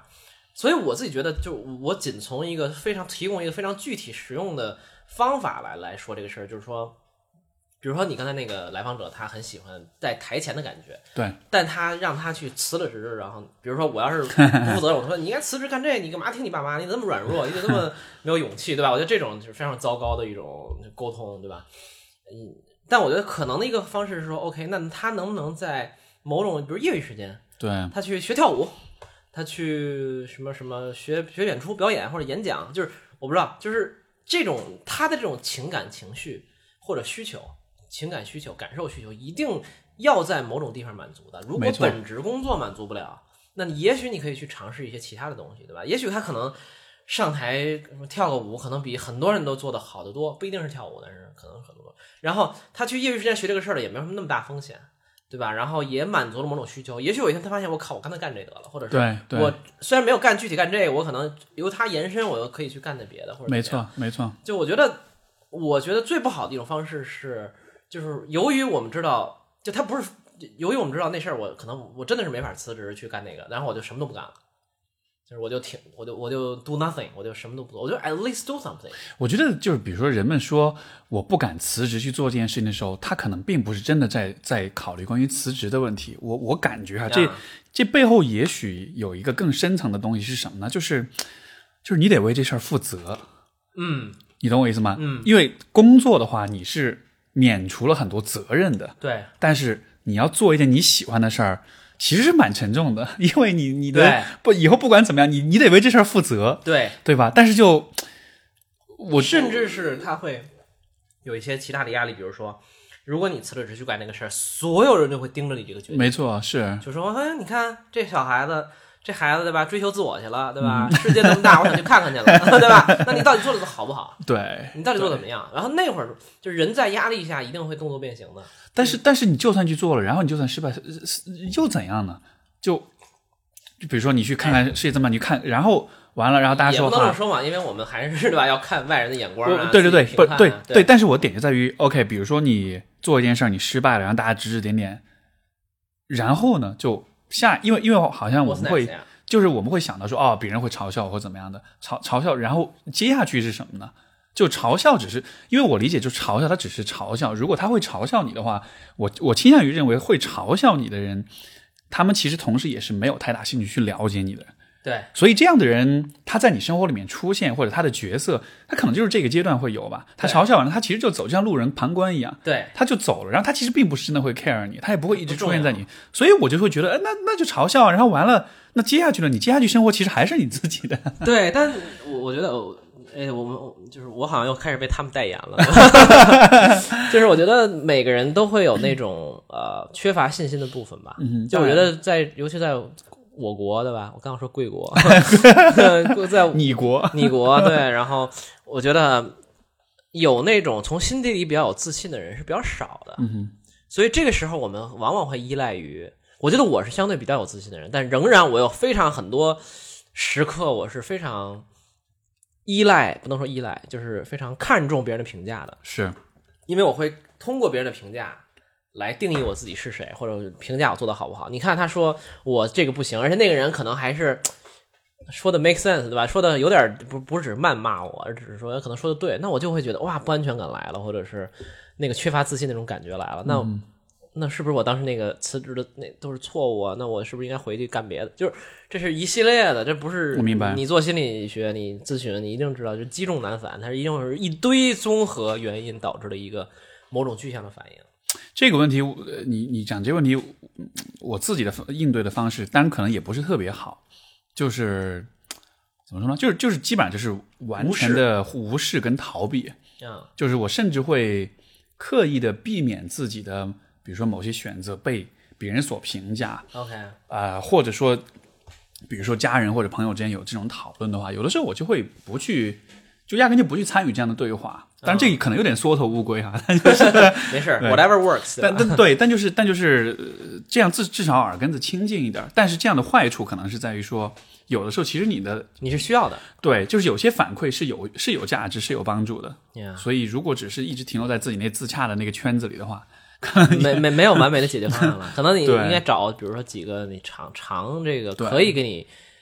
所以我自己觉得，就我仅从一个提供一个非常具体实用的方法来说这个事儿，就是说，比如说你刚才那个来访者，他很喜欢在台前的感觉， 对， 但他让他去辞了职，然后比如说我要是不负责任，我说你应该辞职干这，你干嘛听你爸妈？你怎么那么软弱？你怎么那么没有勇气，对吧？我觉得这种就是非常糟糕的一种沟通，对吧？但我觉得可能的一个方式是说 ，OK， 那他能不能在某种比如业余时间， 对， 他去学跳舞，他去什么学演出表演或者演讲，就是我不知道，就是这种他的这种情感情绪或者需求、情感需求、感受需求，一定要在某种地方满足的。如果本职工作满足不了，那也许你可以去尝试一些其他的东西，对吧？也许他可能上台跳个舞，可能比很多人都做得好得多，不一定是跳舞，但是可能很多。然后他去业余时间学这个事儿了，也没有什么那么大风险，对吧？然后也满足了某种需求。也许有一天他发现，我靠，我刚才干这得了，或者是我虽然没有具体干这个，我可能由他延伸，我又可以去干点别的，或者没错。 就我觉得最不好的一种方式是，就是由于我们知道，就他不是由于我们知道那事儿，我真的是没法辞职去干那个，然后我就什么都不干了。就是我就 do nothing， 我就什么都不做，我就 at least do something。 我觉得就是比如说人们说我不敢辞职去做这件事情的时候，他可能并不是真的在考虑关于辞职的问题。我感觉这背后也许有一个更深层的东西是什么呢？就是你得为这事儿负责。你懂我意思吗？因为工作的话你是免除了很多责任的， 对， 但是你要做一件你喜欢的事儿。其实是蛮沉重的，因为你的以后不管怎么样，你得为这事儿负责，对吧？但是我甚至是他会有一些其他的压力，比如说，如果你辞了职去干那个事儿，所有人就会盯着你这个决定。 没错，是就说，你看这孩子对吧，追求自我去了，对吧？世界那么大，我想去看看去了，对吧？那你到底做的好不好？ 对， 你到底做怎么样？然后那会儿就人在压力下一定会动作变形的。 但是你就算去做了，然后你就算失败，又怎样呢？就比如说你去看看世界这么，你看，然后完了，然后大家说也不能这么说嘛，因为我们还是对吧，要看外人的眼光啊。 对，不对，但是我点就在于 ，OK， 比如说你做一件事儿，你失败了，然后大家指指点点，然后呢，就因为好像我们会就是我们会想到说，别人会嘲笑或怎么样的，嘲笑，然后接下去是什么呢？就嘲笑只是，因为我理解，就嘲笑它只是嘲笑。如果他会嘲笑你的话，我倾向于认为会嘲笑你的人，他们其实同时也是没有太大兴趣去了解你的。 对， 所以这样的人，他在你生活里面出现，或者他的角色，他可能就是这个阶段会有吧。他嘲笑完了，他其实就走，就像路人旁观一样， 对， 他就走了。然后他其实并不是真的会 care 你，他也不会一直出现在你。所以我就会觉得，那就嘲笑，然后完了，那接下去呢？你接下去生活其实还是你自己的。 对，但我觉得。我们就是我好像又开始被他们代言了，就是我觉得每个人都会有那种缺乏信心的部分吧。就我觉得尤其在我国，对吧？我刚刚说贵国，在你国对。然后我觉得有那种从心底里比较有自信的人是比较少的，所以这个时候我们往往会依赖于，我觉得我是相对比较有自信的人，但仍然我有很多时刻我是非常。不能说依赖，就是非常看重别人的评价的， 是因为我会通过别人的评价来定义我自己是谁，或者评价我做的好不好。你看他说我这个不行，而且那个人可能还是说的 make sense， 对吧？说的有点不是只是谩骂我，而只是说可能说的对，那我就会觉得哇，不安全感来了，或者是那个缺乏自信那种感觉来了。那是不是我当时那个辞职的那都是错误啊？那我是不是应该回去干别的？就是这是一系列的，这不是我明白。 你做心理学，你咨询，你一定知道，就积重难返，它是一定是一堆综合原因导致的一个某种具象的反应。 这个问题，你讲这个问题，我自己的应对的方式，当然可能也不是特别好，就是怎么说呢？就是基本上就是完全的无视跟逃避。就是我甚至会刻意的避免自己的。比如说某些选择被别人所评价 ，OK， 或者说，比如说家人或者朋友之间有这种讨论的话，有的时候我就会不去，就压根就不去参与这样的对话。当然这可能有点缩头乌龟哈，但就是没事 ，whatever works。 但就是这样至少耳根子清净一点。但是这样的坏处可能是在于说，有的时候其实你是需要的， 对，就是有些反馈是有价值是有帮助的。 Yeah. 所以如果只是一直停留在自己那自洽的那个圈子里的话。 没有完美的解决方案了，可能你应该找，比如说几个你常这个可以给你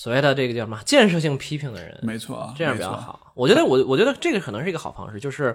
所谓的这个叫什么建设性批评的人， 没错， 这样比较好。我觉得这个可能是一个好方式，就是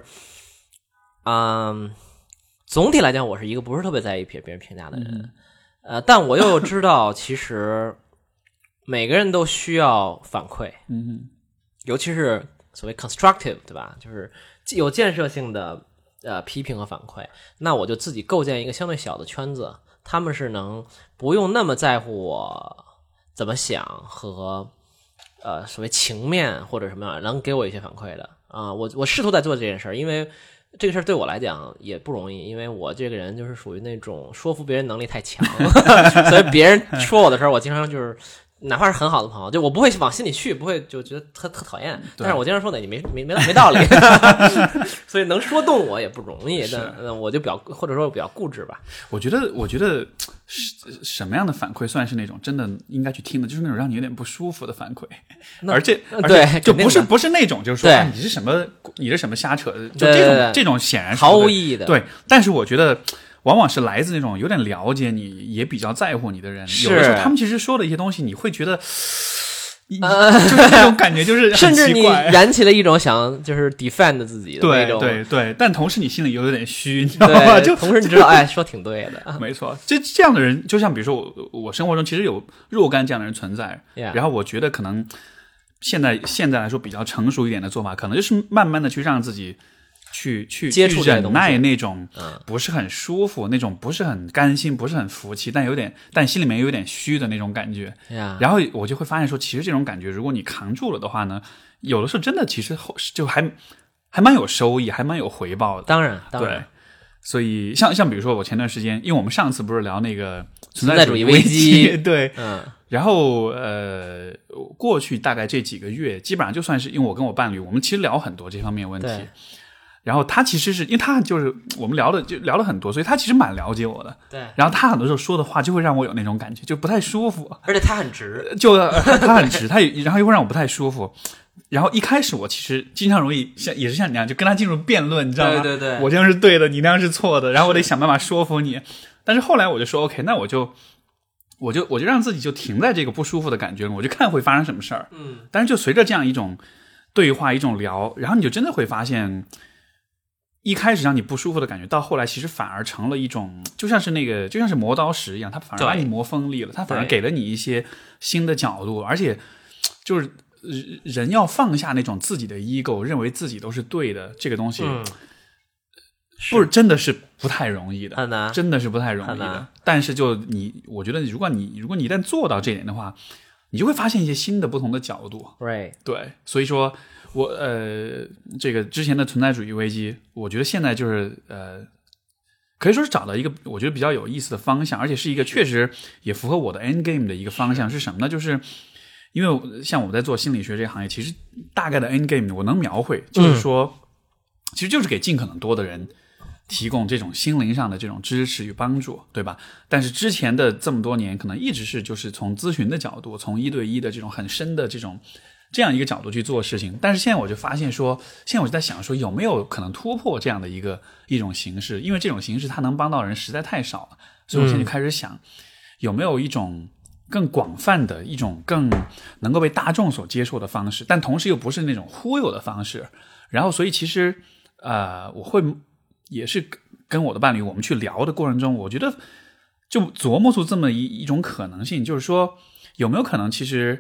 总体来讲，我是一个不是特别在意别人评价的人，但我又知道，其实每个人都需要反馈，尤其是所谓 constructive， 对吧？就是有建设性的批评和反馈。那我就自己构建一个相对小的圈子，他们是能不用那么在乎我怎么想和所谓情面或者什么样，能给我一些反馈的我试图在做这件事儿，因为这个事儿对我来讲也不容易，因为我这个人就是属于那种说服别人能力太强所以别人说我的时候，我经常就是哪怕是很好的朋友，就我不会往心里去，不会就觉得特讨厌，但是我经常说的你没道理所以能说动我也不容易，但我就或者说比较固执吧。 我觉得什么样的反馈算是那种真的应该去听的，就是那种让你有点不舒服的反馈，而且对， 就不是那种就是说你是什么瞎扯，就这种显然是毫无意义的。 对，但是我觉得往往是来自那种有点了解你也比较在乎你的人，有的时候他们其实说的一些东西你会觉得就是那种感觉就是很奇怪， 甚至你燃起了一种想就是 defend 自己的那种， 对，但同时你心里又有点虚，你知道吗？就同时你知道说挺对的没错，这样的人就像比如说我生活中其实有若干这样的人存在，然后我觉得可能现在来说比较成熟一点的做法，可能就是慢慢的去让自己去接触忍耐那种不是很舒服，那种不是很甘心，不是很服气，但心里面有点虚的那种感觉。然后我就会发现说，其实这种感觉，如果你扛住了的话呢，有的时候真的其实就还蛮有收益，还蛮有回报的。 当然， 对。所以像比如说我前段时间，因为我们上次不是聊那个存在主义危机，对，然后过去大概这几个月，基本上就算是因为我跟我伴侣，我们其实聊很多这方面问题。然后他其实是因为他就是我们聊了很多，所以他其实蛮了解我的。 对。 然后他很多时候说的话就会让我有那种感觉，就不太舒服。 而且他很直， 就他很直，然后又会让我不太舒服。然后一开始我其实经常容易也是像你那样，就跟他进入辩论，你知道吗？ 对， 我这样是对的，你那样是错的，然后我得想办法说服你。但是后来我就说 OK， 那我就让自己就停在这个不舒服的感觉，我就看会发生什么事儿。但是就随着这样一种对话，一种聊，然后你就真的会发现。一开始让你不舒服的感觉，到后来其实反而成了一种，就像是磨刀石一样，它反而把你磨锋利了，它反而给了你一些新的角度，而且就是人要放下那种自己的 ego， 认为自己都是对的，这个东西真的是不太容易的， 很难， 真的是不太容易的。但是我觉得如果你一旦做到这一点的话，你就会发现一些新的不同的角度。对，所以说。我这个之前的存在主义危机，我觉得现在就是可以说是找到一个我觉得比较有意思的方向，而且是一个确实也符合我的 end game 的一个方向是什么呢？就是因为像我在做心理学这个行业，其实大概的 end game 我能描绘，就是说，其实就是给尽可能多的人提供这种心灵上的这种支持与帮助，对吧？但是之前的这么多年，可能一直是就是从咨询的角度，从1对1的这种很深的这样一个角度去做事情，但是现在我就发现说，现在我就在想说，有没有可能突破这样的一种形式？因为这种形式它能帮到人实在太少了，所以我现在就开始想，有没有一种更广泛的一种更能够被大众所接受的方式，但同时又不是那种忽悠的方式。然后，所以其实我会也是跟我的伴侣我们去聊的过程中，我觉得就琢磨出这么一种可能性，就是说有没有可能其实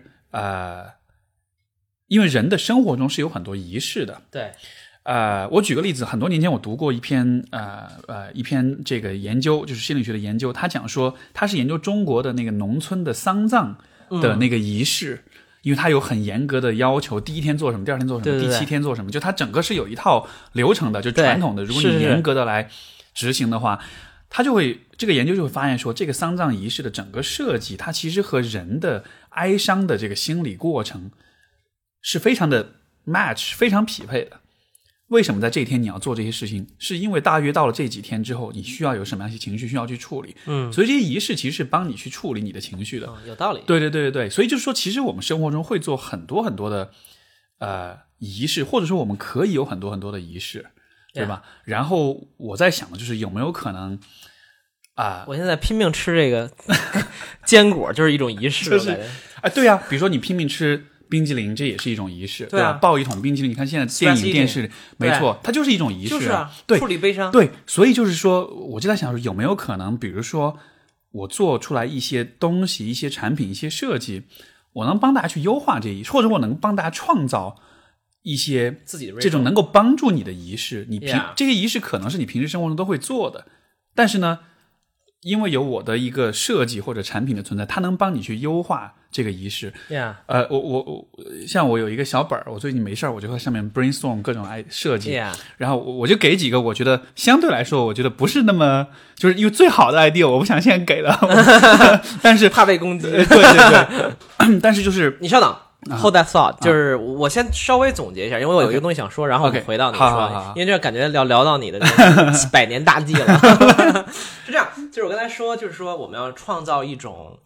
因为人的生活中是有很多仪式的。 对。 我举个例子，很多年前我读过一篇这个研究，就是心理学的研究，他讲说他是研究中国的那个农村的丧葬的那个仪式，因为他有很严格的要求，第一天做什么，第二天做什么，第7天做什么，就他整个是有一套流程的，就传统的，如果你严格的来执行的话，他就会这个研究就会发现说，这个丧葬仪式的整个设计，它其实和人的哀伤的这个心理过程是非常的 match， 非常匹配的。为什么在这一天你要做这些事情？是因为大约到了这几天之后，你需要有什么样一些情绪需要去处理。所以这些仪式其实是帮你去处理你的情绪的。 有道理。 对。所以就是说，其实我们生活中会做很多很多的仪式，或者说我们可以有很多很多的仪式，对吧？然后我在想的就是有没有可能我现在拼命吃这个坚果就是一种仪式， 就是对啊，比如说你拼命吃冰激凌，这也是一种仪式，对吧？抱一桶冰激凌，你看现在电影电视，没错，它就是一种仪式， 就是对， 处理悲伤， 对，所以就是说，我就在想说，有没有可能，比如说我做出来一些东西、一些产品、一些设计，我能帮大家去优化这一，或者我能帮大家创造一些自己的这种能够帮助你的仪式，你这些仪式可能是你平时生活中都会做的，但是呢，因为有我的一个设计或者产品的存在，它能帮你去优化这个仪式。我像我有一个小本儿，我最近没事儿，我就在上面 brainstorm 各种设计，然后我就给几个我觉得相对来说我觉得不是那么就是因为最好的 idea 我不想现在给了，但是怕被攻击。 对，但是就是你稍等。Hold that thought，就是我先稍微总结一下，因为我有一个东西想说，然后我们回到你说，因为这感觉聊到你的百年大计了。是这样，就是我刚才说，就是说我们要创造一种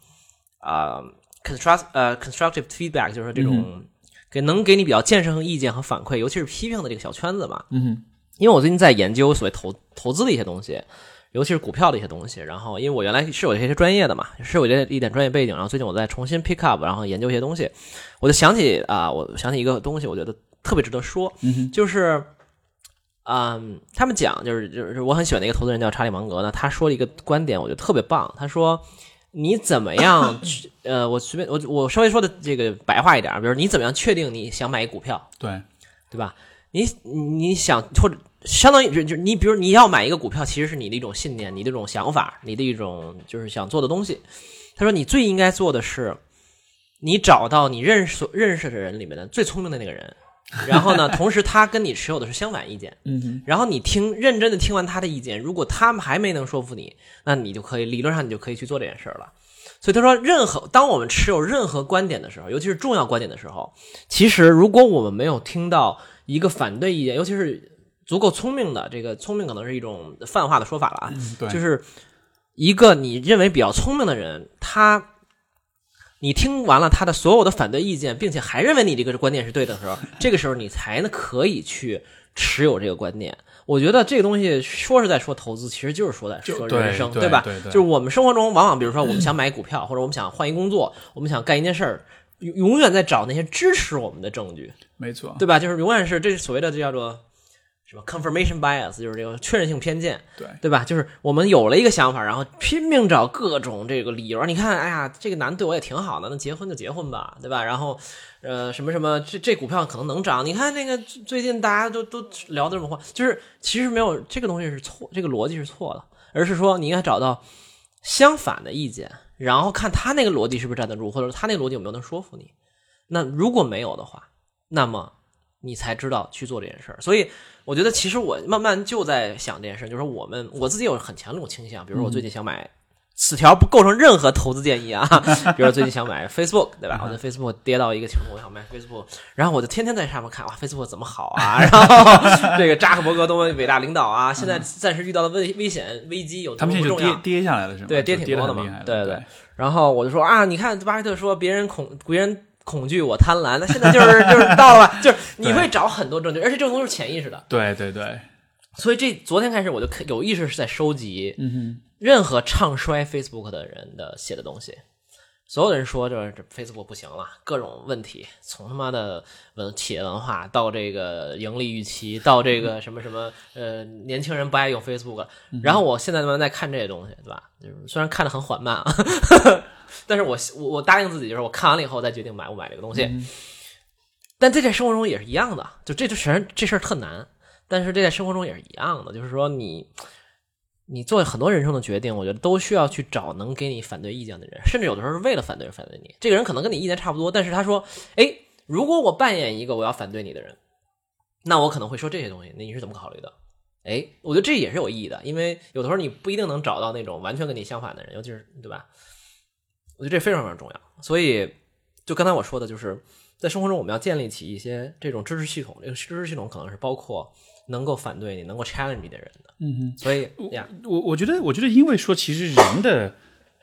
constructive feedback， 就是说这种能给你比较建设性意见和反馈，尤其是批评的这个小圈子嘛。因为我最近在研究所谓投资的一些东西。尤其是股票的一些东西，然后因为我原来是有一些专业的嘛，是有一点专业背景，然后最近我在重新 pick up， 然后研究一些东西，我就想起一个东西，我觉得特别值得说，就是他们讲就是我很喜欢的一个投资人叫查理芒格呢，他说了一个观点，我觉得特别棒，他说你怎么样我稍微说的这个白话一点，比如你怎么样确定你想买一股票，对吧？你想或者相当于就你比如你要买一个股票，其实是你的一种信念，你的一种想法，你的一种就是想做的东西。他说你最应该做的是你找到你认识的人里面的最聪明的那个人，然后呢同时他跟你持有的是相反意见，然后你认真的听完他的意见，如果他们还没能说服你，那你就可以理论上你就可以去做这件事了。所以他说当我们持有任何观点的时候，尤其是重要观点的时候，其实如果我们没有听到一个反对意见，尤其是足够聪明的，这个聪明可能是一种泛化的说法了啊，就是一个你认为比较聪明的人，你听完了他的所有的反对意见，并且还认为你这个观点是对的时候，这个时候你才可以去持有这个观点。我觉得这个东西说是在说投资，其实就是说人生，对吧？就是我们生活中往往比如说我们想买股票，或者我们想换一工作，我们想干一件事儿，永远在找那些支持我们的证据， 没错， 对吧？就是永远是这是所谓的这叫做什么 confirmation bias， 就是这个确认性偏见，对吧？就是我们有了一个想法，然后拼命找各种这个理由。你看，哎呀，这个男的对我也挺好的，那结婚就结婚吧，对吧？然后什么这股票可能能涨。你看那个最近大家都聊得这么话，就是其实没有这个东西是错，这个逻辑是错的，而是说你应该找到相反的意见，然后看他那个逻辑是不是站得住，或者他那个逻辑有没有能说服你。那如果没有的话，那么你才知道去做这件事儿。所以我觉得其实我慢慢就在想这件事，就是我自己有很强的这种倾向，比如说我最近想买此条不构成任何投资建议啊，比如说最近想买 Facebook， 对吧？我在 Facebook 跌到一个程度，我想买 Facebook， 然后我就天天在上面看，哇 Facebook 怎么好啊，然后这个扎克伯格多么伟大领导啊，现在暂时遇到的危险危机有多么不重要， 他们现在就跌下来了是吗？ 对，跌挺多的嘛，对。然后我就说啊，你看巴菲特说别人恐惧我贪婪，那现在就是到了吧，就是你会找很多证据，而且这种东西是潜意识的。 对。 所以昨天开始我就有意识是在收集任何唱衰 Facebook 的人的写的东西。所有人说这 Facebook 不行了，各种问题，从他妈的企业文化到这个盈利预期，到这个什么年轻人不爱用 Facebook， 然后我现在慢慢在看这些东西，对吧？就是虽然看得很缓慢啊，但是我答应自己，就是我看完了以后再决定买不买这个东西。但这在生活中也是一样的，就这事儿特难，但是这在生活中也是一样的，就是说你做很多人生的决定，我觉得都需要去找能给你反对意见的人，甚至有的时候是为了反对你。这个人可能跟你意见差不多，但是他说，如果我扮演一个我要反对你的人，那我可能会说这些东西，那你是怎么考虑的？我觉得这也是有意义的，因为有的时候你不一定能找到那种完全跟你相反的人，尤其是对吧？我觉得这非常非常重要。所以就刚才我说的，就是在生活中我们要建立起一些这种支持系统，这个支持系统可能是包括能够反对你、能够 challenge 你的人的。所以我觉得，因为说其实人的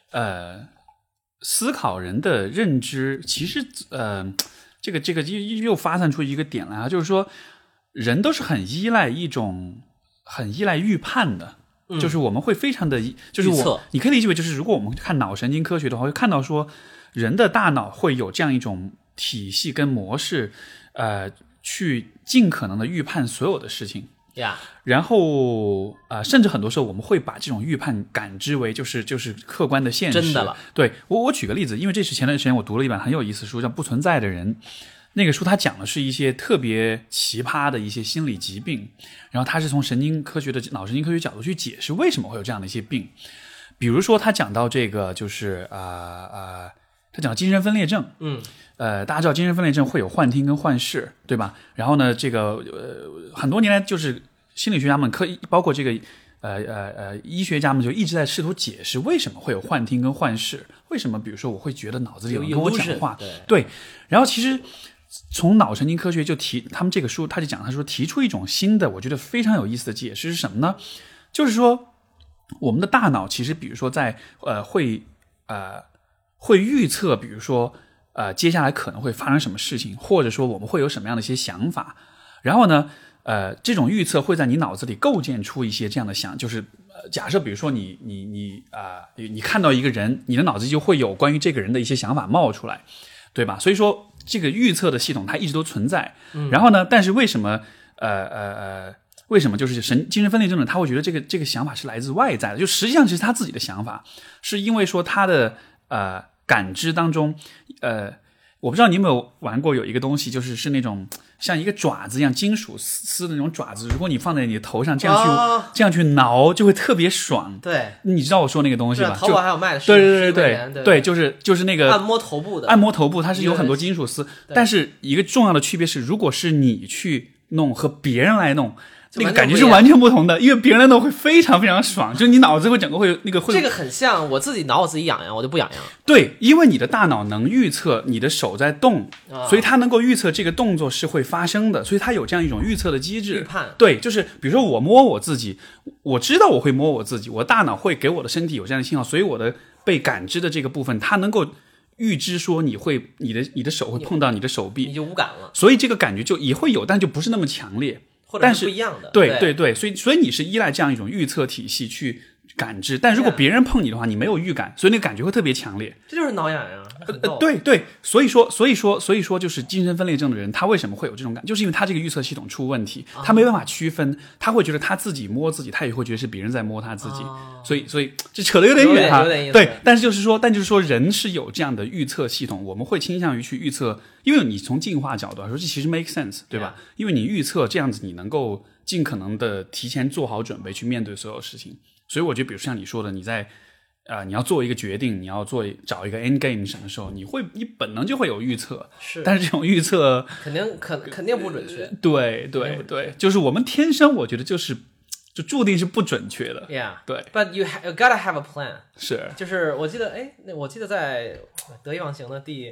思考、人的认知，其实这个又发散出一个点来啊，就是说人都是很依赖预判的。 就是我们会非常的，就是你可以理解为就是如果我们看脑神经科学的话，会看到说人的大脑会有这样一种体系跟模式，去尽可能的预判所有的事情。然后甚至很多时候我们会把这种预判感知为就是客观的现实。 真的了。 对，我举个例子，因为这是前段时间我读了一本很有意思的书，叫《不存在的人》。那个书它讲的是一些特别奇葩的一些心理疾病，然后它是从脑神经科学角度去解释为什么会有这样的一些病。比如说他讲到这个就是他讲到精神分裂症。大家知道精神分裂症会有幻听跟幻视，对吧？然后呢，这个很多年来就是心理学家们包括这个医学家们就一直在试图解释为什么会有幻听跟幻视，为什么比如说我会觉得脑子里有人跟我讲话。对，然后其实从脑神经科学就他们这个书他说提出一种新的我觉得非常有意思的解释是什么呢？就是说我们的大脑其实比如说在会预测比如说接下来可能会发生什么事情，或者说我们会有什么样的一些想法，然后呢这种预测会在你脑子里构建出一些这样的就是假设比如说你看到一个人，你的脑子就会有关于这个人的一些想法冒出来，对吧？所以说这个预测的系统它一直都存在。然后呢，但是为什么就是精神分裂症呢？他会觉得这个想法是来自外在的，就实际上是他自己的想法，是因为说他的感知当中，我不知道你有没有玩过有一个东西，就是那种像一个爪子一样金属丝的那种爪子，如果你放在你的头上这样去挠，就会特别爽。 对， 你知道我说那个东西吧？ 淘宝还有卖的。 对，就是那个按摩头部， 它是有很多金属丝，但是一个重要的区别是，如果是你去弄和别人来弄，那个感觉是完全不同的，因为别人来弄会非常非常爽，就是你脑子会整个会这个很像我自己挠我自己痒痒，我就不痒痒。 对，因为你的大脑能预测你的手在动，所以它能够预测这个动作是会发生的，所以它有这样一种预测的机制。 预判。 对，就是比如说我摸我自己，我知道我会摸我自己，我大脑会给我的身体有这样的信号，所以我的被感知的这个部分，它能够预知说你的手会碰到你的手臂， 你就无感了。 所以这个感觉就也会有，但就不是那么强烈。 或者是不一样的。 对，所以你是依赖这样一种预测体系去感知，但如果别人碰你的话，你没有预感，所以那个感觉会特别强烈。 这就是挠痒痒。 对，所以说，就是精神分裂症的人，他为什么会有这种感觉？就是因为他这个预测系统出问题，他没办法区分，他会觉得他自己摸自己，他也会觉得是别人在摸他自己，所以这扯得有点远哈。对，但就是说，人是有这样的预测系统，我们会倾向于去预测，因为你从进化角度来说，这其实 make sense， 对吧？因为你预测这样子，你能够尽可能的提前做好准备去面对所有事情。所以我觉得比如像你说的，你在你要做一个决定，你要找一个 end game 什么的时候，你本能就会有预测，但是这种预测肯定不准确。 对，就是我们天生我觉得就注定是不准确的。对。 But you gotta have a plan。 是。 就是我记得在得意忘形的第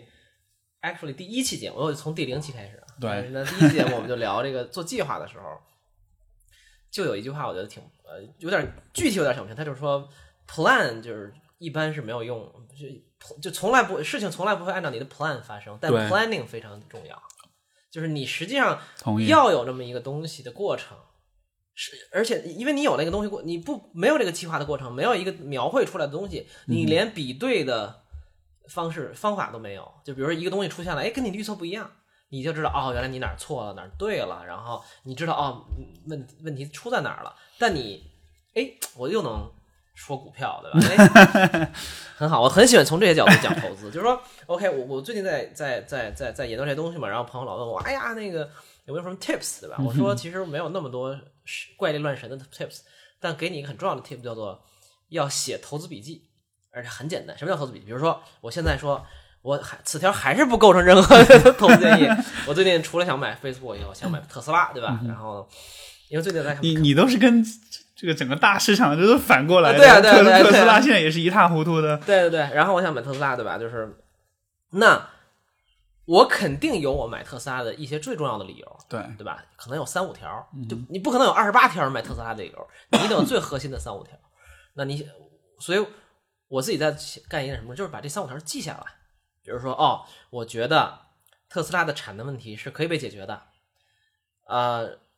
1期节目，我从第0期开始。 对。 那第1期节目我们就聊这个做计划的时候，就有一句话我觉得挺有点具体，有点想不清。他就是说 plan 就是一般是没有用，就事情从来不会按照你的 plan 发生，但 planning 非常重要，就是你实际上要有这么一个东西的过程。而且因为你有那个东西你没有这个计划的过程，没有一个描绘出来的东西，你连比对的方法都没有。就比如说一个东西出现了，跟你预测不一样，你就知道原来你哪儿错了哪儿对了，然后你知道问题出在哪儿了。但你我又能说股票，对吧？很好，我很喜欢从这些角度讲投资。就是说 OK， 我最近在研究这些东西嘛，然后朋友老问我那个有没有什么 tips， 对吧？我说其实没有那么多怪力乱神的 tips， 但给你一个很重要的 tip， 叫做要写投资笔记，而且很简单。什么叫投资笔记？比如说我现在说此条还是不构成任何的投资建议。我最近除了想买 Facebook 以后，想买特斯拉，对吧？然后因为最近在看你都是跟这个整个大市场就是反过来的。 对， 特斯拉现在也是一塌糊涂的。 对，然后我想买特斯拉，对吧？就是那我肯定有我买特斯拉的一些最重要的理由，对吧？可能有3-5条，就你不可能有28条买特斯拉的理由，你一定有最核心的3-5条。所以我自己在干一件什么，就是把这3-5条记下来。比如说我觉得特斯拉的产能问题是可以被解决的，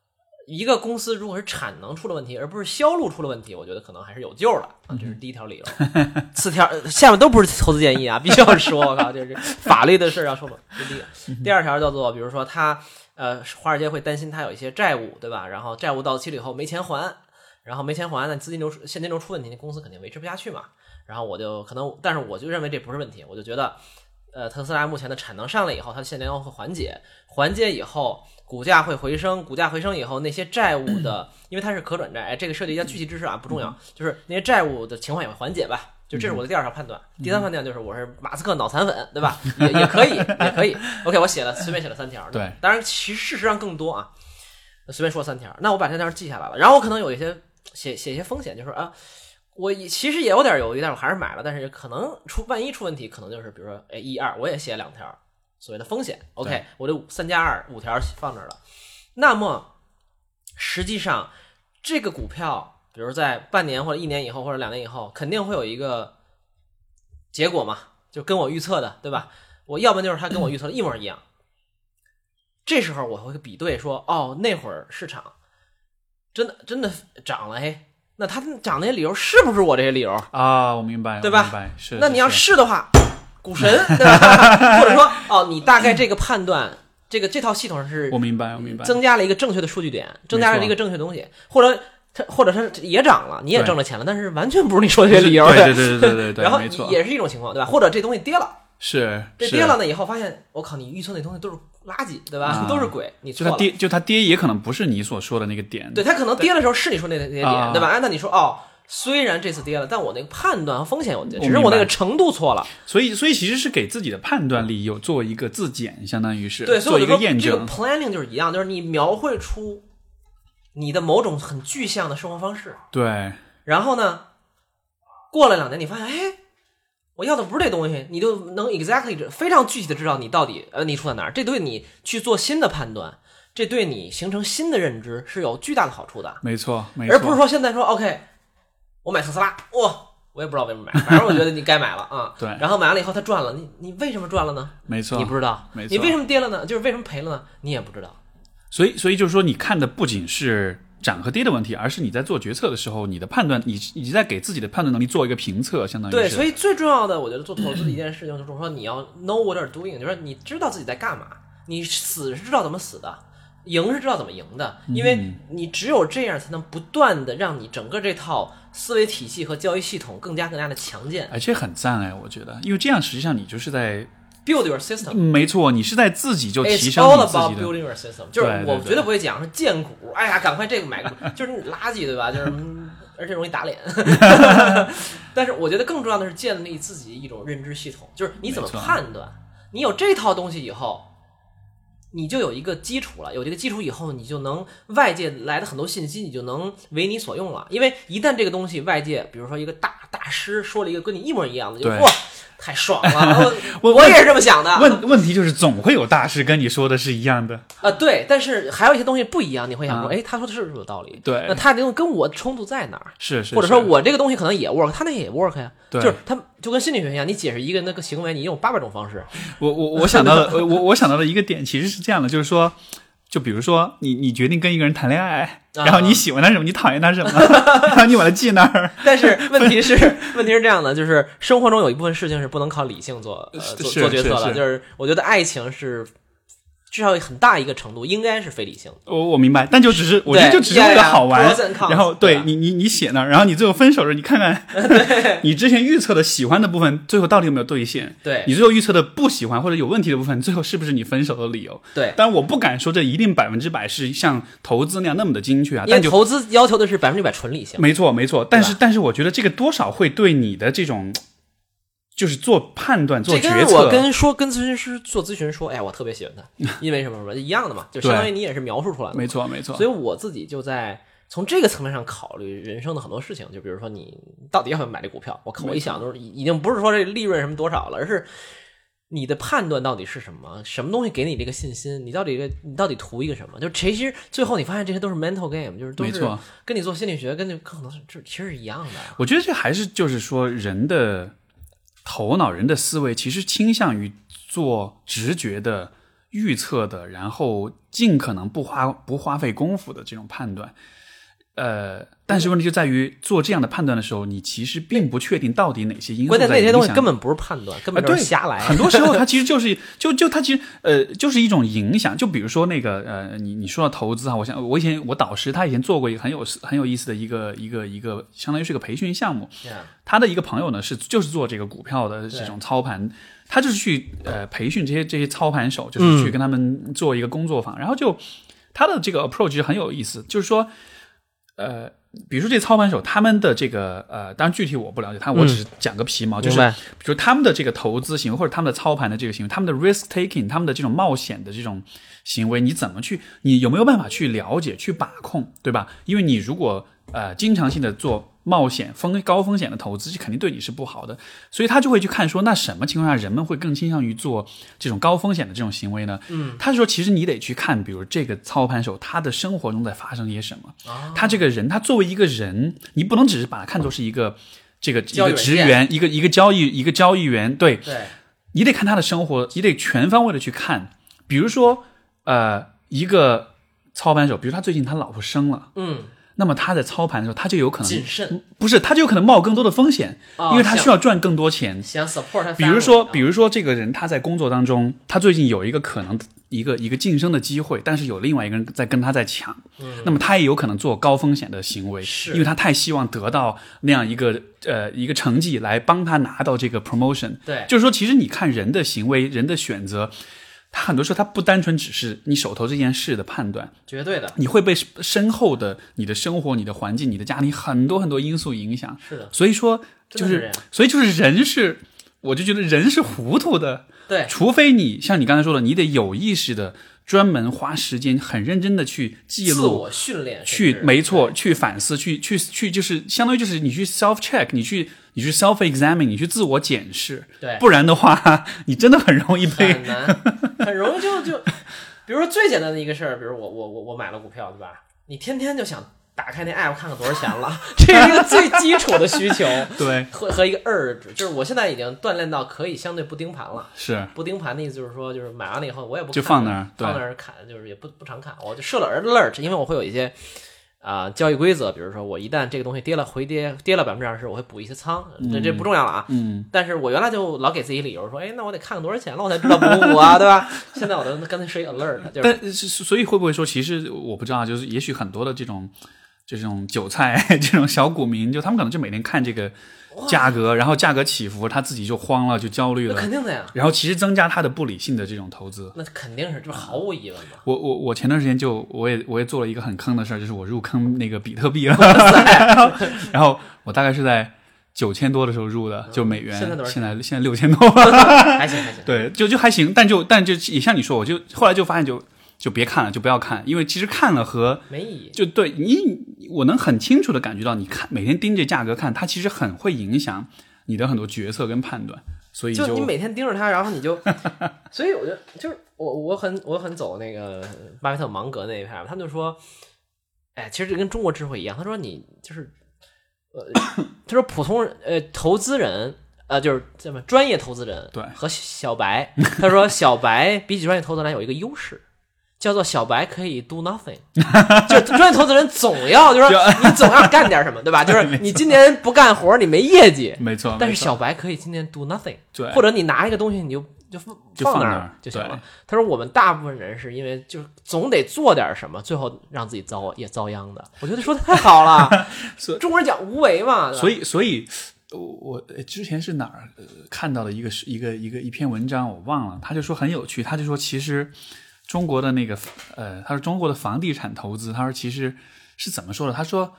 一个公司如果是产能出了问题，而不是销路出了问题，我觉得可能还是有救的啊。这是第一条理由。次条下面都不是投资建议啊，必须要说，我靠，这是法律的事要说吧。这第一个。第二条叫做，比如说他华尔街会担心他有一些债务，对吧？然后债务到期了以后没钱还，然后没钱还，那现金流出问题，那公司肯定维持不下去嘛。然后我就可能，但是我就认为这不是问题，我就觉得，特斯拉目前的产能上来以后，它的现金流会缓解以后。股价会回升，股价回升以后，那些债务的，因为它是可转债，这个涉及一下具体知识啊，不重要，就是那些债务的情况也会缓解吧，就这是我的第二条判断。第三判断就是我是马斯克脑残粉，对吧？也可以。OK， 我随便写了3条， 对， 当然其实事实上更多啊，随便说3条，那我把这3条记下来了，然后我可能有一些写一些风险，就是啊，我其实也有点犹豫，但是我还是买了，但是可能万一出问题，可能就是比如说1、2，我也写2条。所谓的风险 ，OK， 我这3+2 5条放这儿了。那么实际上这个股票，比如在半年或者1年以后或者2年以后，肯定会有一个结果嘛，就跟我预测的，对吧？我要不然就是它跟我预测的一模一样。这时候我会比对说，哦，那会儿市场真的涨了，那它涨那些理由是不是我这些理由啊？我明白， 对吧？ 明白是。 那你要是的话。股神对吧？或者说你大概这个判断，这套系统是我明白， 增加了一个正确的数据点，增加了一个正确的东西，或者它也涨了，你也挣了钱了，但是完全不是你说的这些理由， 对， 然后也是一种情况，对吧？或者这东西跌了，这跌了呢以后发现，我靠，你预测那东西都是垃圾，对吧？都是鬼，你错了。 就它跌也可能不是你所说的那个点， 对，它可能跌的时候是你说那些点，对吧？那你说虽然这次跌了，但我那个判断和风险有，只是我那个程度错了。 所以其实是给自己的判断力有做一个自检，相当于是对， 做一个验证。 这个 planning 就是一样，就是你描绘出你的某种很具象的生活方式。 对。 然后呢，过了2年，你发现，我要的不是这东西，你就能 exactly 非常具体的知道你到底你出在哪儿。这对你去做新的判断，这对你形成新的认知是有巨大的好处的。 没错， 而不是说现在说 OK。我买特斯拉，我也不知道为什么买，反正我觉得你该买了啊。 对， 然后买完了以后它赚了，你为什么赚了呢？ 没错， 你不知道。 没错， 你为什么跌了呢？就是为什么赔了呢？你也不知道。 所以就是说，你看的不仅是涨和跌的问题，而是你在做决策的时候，你的判断，你在给自己的判断能力做一个评测，相当于是。 对，所以最重要的，我觉得做投资的一件事情就是说，你要 know what you're doing，就是你知道自己在干嘛，你死是知道怎么死的。赢是知道怎么赢的，因为你只有这样才能不断的让你整个这套思维体系和交易系统更加的强健。 而且很赞我觉得，因为这样实际上你就是在 build your system。 没错，你是在自己就提升你自己的。 It's all about building your system。就是我绝对不会讲是荐股，哎呀，赶快这个买个，就是垃圾，对吧？就是而且容易打脸。但是我觉得更重要的是建立自己一种认知系统，就是你怎么判断，你有这套东西以后。你就有一个基础了，有这个基础以后，你就能外界来的很多信息，你就能为你所用了。因为一旦这个东西外界，比如说一个大师说了一个跟你一模一样的，就哇，太爽了！我也是这么想的。 问题就是总会有大师跟你说的是一样的。 对，但是还有一些东西不一样，你会想说，他说的是不是有道理？ 对， 那他这东西跟我冲突在哪儿？ 是， 或者说我这个东西可能也 work， 他那也 work 呀。 对， 就是他就跟心理学一样，你解释一个那个行为，你用800种方式。 我想到的，我想到的一个点其实是这样的，就是说，就比如说你决定跟一个人谈恋爱，然后你喜欢他什么，你讨厌他什么，然后你把他记那儿。 但是问题是这样的，就是生活中有一部分事情是不能靠理性做决策的，就是我觉得爱情是。至少很大一个程度应该是非理性的。 我明白，但就只是我觉得就只是为了好玩。然后对你写那儿，然后你最后分手的时候，你看看你之前预测的喜欢的部分，最后到底有没有兑现？ 对， 你最后预测的不喜欢或者有问题的部分，最后是不是你分手的理由？ 对， 但我不敢说这一定100%是像投资那样那么的精确啊。 因为投资要求的是100%纯理性。 没错，但是我觉得这个多少会对你的这种。就是做判断、做决策。 这跟我跟咨询师做咨询说，哎呀，我特别喜欢他，因为什么一样的嘛，就相当于你也是描述出来的。 没错。 所以我自己就在从这个层面上考虑人生的很多事情，就比如说你到底要不要买这股票？我一想都是已经不是说这利润什么多少了，而是你的判断到底是什么？什么东西给你这个信心？你到底图一个什么？就其实最后你发现这些都是 mental game， 就是都是跟你做心理学跟可能其实是一样的。 我觉得这还是就是说人的。头脑人的思维其实倾向于做直觉的预测的，然后尽可能不花费功夫的这种判断。但是问题就在于做这样的判断的时候，你其实并不确定到底哪些因素在影响。 关键那些东西根本不是判断，根本就是瞎来。 很多时候它其实就是它其实就是一种影响。就比如说那个你说到投资啊，我导师他以前做过一个很有意思的一个相当于是个培训项目。他的一个朋友呢就是做这个股票的这种操盘，他就是去培训这些操盘手，就是去跟他们做一个工作坊，然后就他的这个 approach 很有意思，就是说。比如说这操盘手他们的这个当然具体我不了解我只是讲个皮毛，就是比如他们的这个投资行为或者他们的操盘的这个行为，他们的 risk taking， 他们的这种冒险的这种行为，你有没有办法去了解去把控，对吧？因为你如果经常性的做冒险高风险的投资，这肯定对你是不好的，所以他就会去看说，那什么情况下人们会更倾向于做这种高风险的这种行为呢？他说其实你得去看，比如这个操盘手他的生活中在发生些什么，他这个人他作为一个人，你不能只是把他看作是一个职员，一个交易员，对，你得看他的生活，你得全方位的去看。比如说一个操盘手，比如他最近他老婆生了，那么他在操盘的时候，他就有可能谨慎， 不是，他就有可能冒更多的风险，因为他需要赚更多钱。 想 support 他。 比如说这个人他在工作当中，他最近有一个可能一个晋升的机会，但是有另外一个人在跟他在抢，那么他也有可能做高风险的行为，因为他太希望得到那样一个成绩来帮他拿到这个 promotion。 对， 就是说，其实你看人的行为、人的选择。他很多时候他不单纯只是你手头这件事的判断， 绝对的， 你会被身后的你的生活、你的环境、你的家庭很多很多因素影响。 是的， 所以说我就觉得人是糊涂的。 对， 除非你像你刚才说的，你得有意识的专门花时间很认真的去记录、 自我训练， 没错，去反思，去就是相当于就是你去 self check， 你去 self examine， 你去自我检视。 对， 不然的话，你真的很容易被很难，很容易就，比如说最简单的一个事儿，比如我买了股票，对吧？你天天就想打开那 app 看看多少钱了，这是一个最基础的需求。 对， 和一个urge，就是我现在已经锻炼到可以相对不盯盘了。是不盯盘的意思就是说，就是买完了以后我也不看， 就放那儿看，就是也不常看，我就设了 alert， 因为我会有一些交易规则，比如说我一旦这个东西跌了20%，我会补一些仓，这不重要了啊。但是我原来就老给自己理由说，那我得看看多少钱了，我才知道补啊，对吧？现在我都干脆设一 alert， 但所以会不会说，其实我不知道，就是也许很多的这种韭菜这种小股民，就他们可能就每天看这个价格，然后价格起伏，他自己就慌了，就焦虑了。 肯定的呀。 然后其实增加他的不理性的这种投资。 那肯定是，这毫无疑问嘛。 我前段时间我也做了一个很坑的事儿，就是我入坑那个比特币了。然后我大概是在9000多的时候入的，就美元。现在6000多。 还行。 对，就还行，但就也像你说，我就后来就发现就别看了，就不要看，因为其实看了和没意义。 就对我能很清楚的感觉到，你看每天盯着价格看，它其实很会影响你的很多决策跟判断。所以就你每天盯着它，然后你就，所以我觉得就是我很走那个巴菲特芒格那一派，他们就说，其实这跟中国智慧一样，他说你就是他说普通投资人。就是这么专业投资人对和小白，他说小白比起专业投资人有一个优势，叫做小白可以 do nothing， 就专业投资人总要就是说你总要干点什么，对吧？就是你今年不干活你没业绩， 没错。 但是小白可以今年 do nothing， 对， 或者你拿一个东西你就放那儿就行了。他说我们大部分人是因为就是总得做点什么，最后让自己遭殃的。我觉得说的太好了，中国人讲无为嘛， 所以。我之前是哪儿看到的一篇文章，我忘了，他就说很有趣，他就说其实中国的那个他说中国的房地产投资，他说其实是怎么说的？他说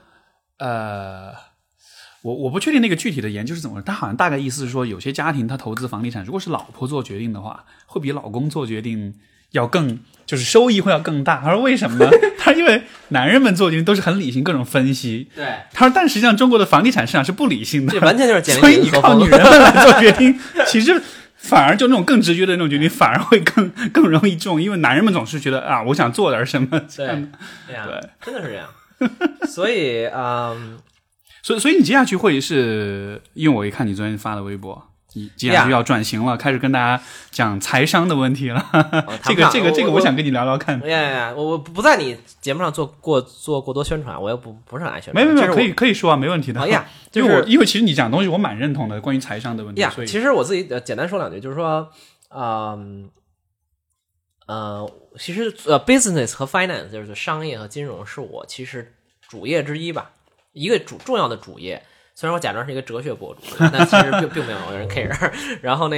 我不确定那个具体的研究是怎么说，他好像大概意思是说，有些家庭他投资房地产，如果是老婆做决定的话，会比老公做决定要更就是收益会要更大。他说为什么呢？他说因为男人们做决定都是很理性，各种分析。 对， 他说但实际上中国的房地产市场是不理性的， 这完全就是简历。 所以你靠女人们来做决定，其实反而就那种更直觉的那种决定反而会更容易中，因为男人们总是觉得啊，我想做点什么。 对，真的是这样。所以所以你接下去会是因为我一看你昨天发的微博。 你接下去要转型了，开始跟大家讲财商的问题了。这个，我想跟你聊聊看。 我不在你节目上做过多宣传，我又不是很爱宣传。 没，可以说啊，没问题的。 就是因为其实你讲的东西我蛮认同的，关于财商的问题。所以其实我自己简单说两句，就是说，其实business 和 finance 就是商业和金融是我其实主业之一吧，一个重要的主业。虽然我假装是一个哲学博主，但其实并没有人 care。然后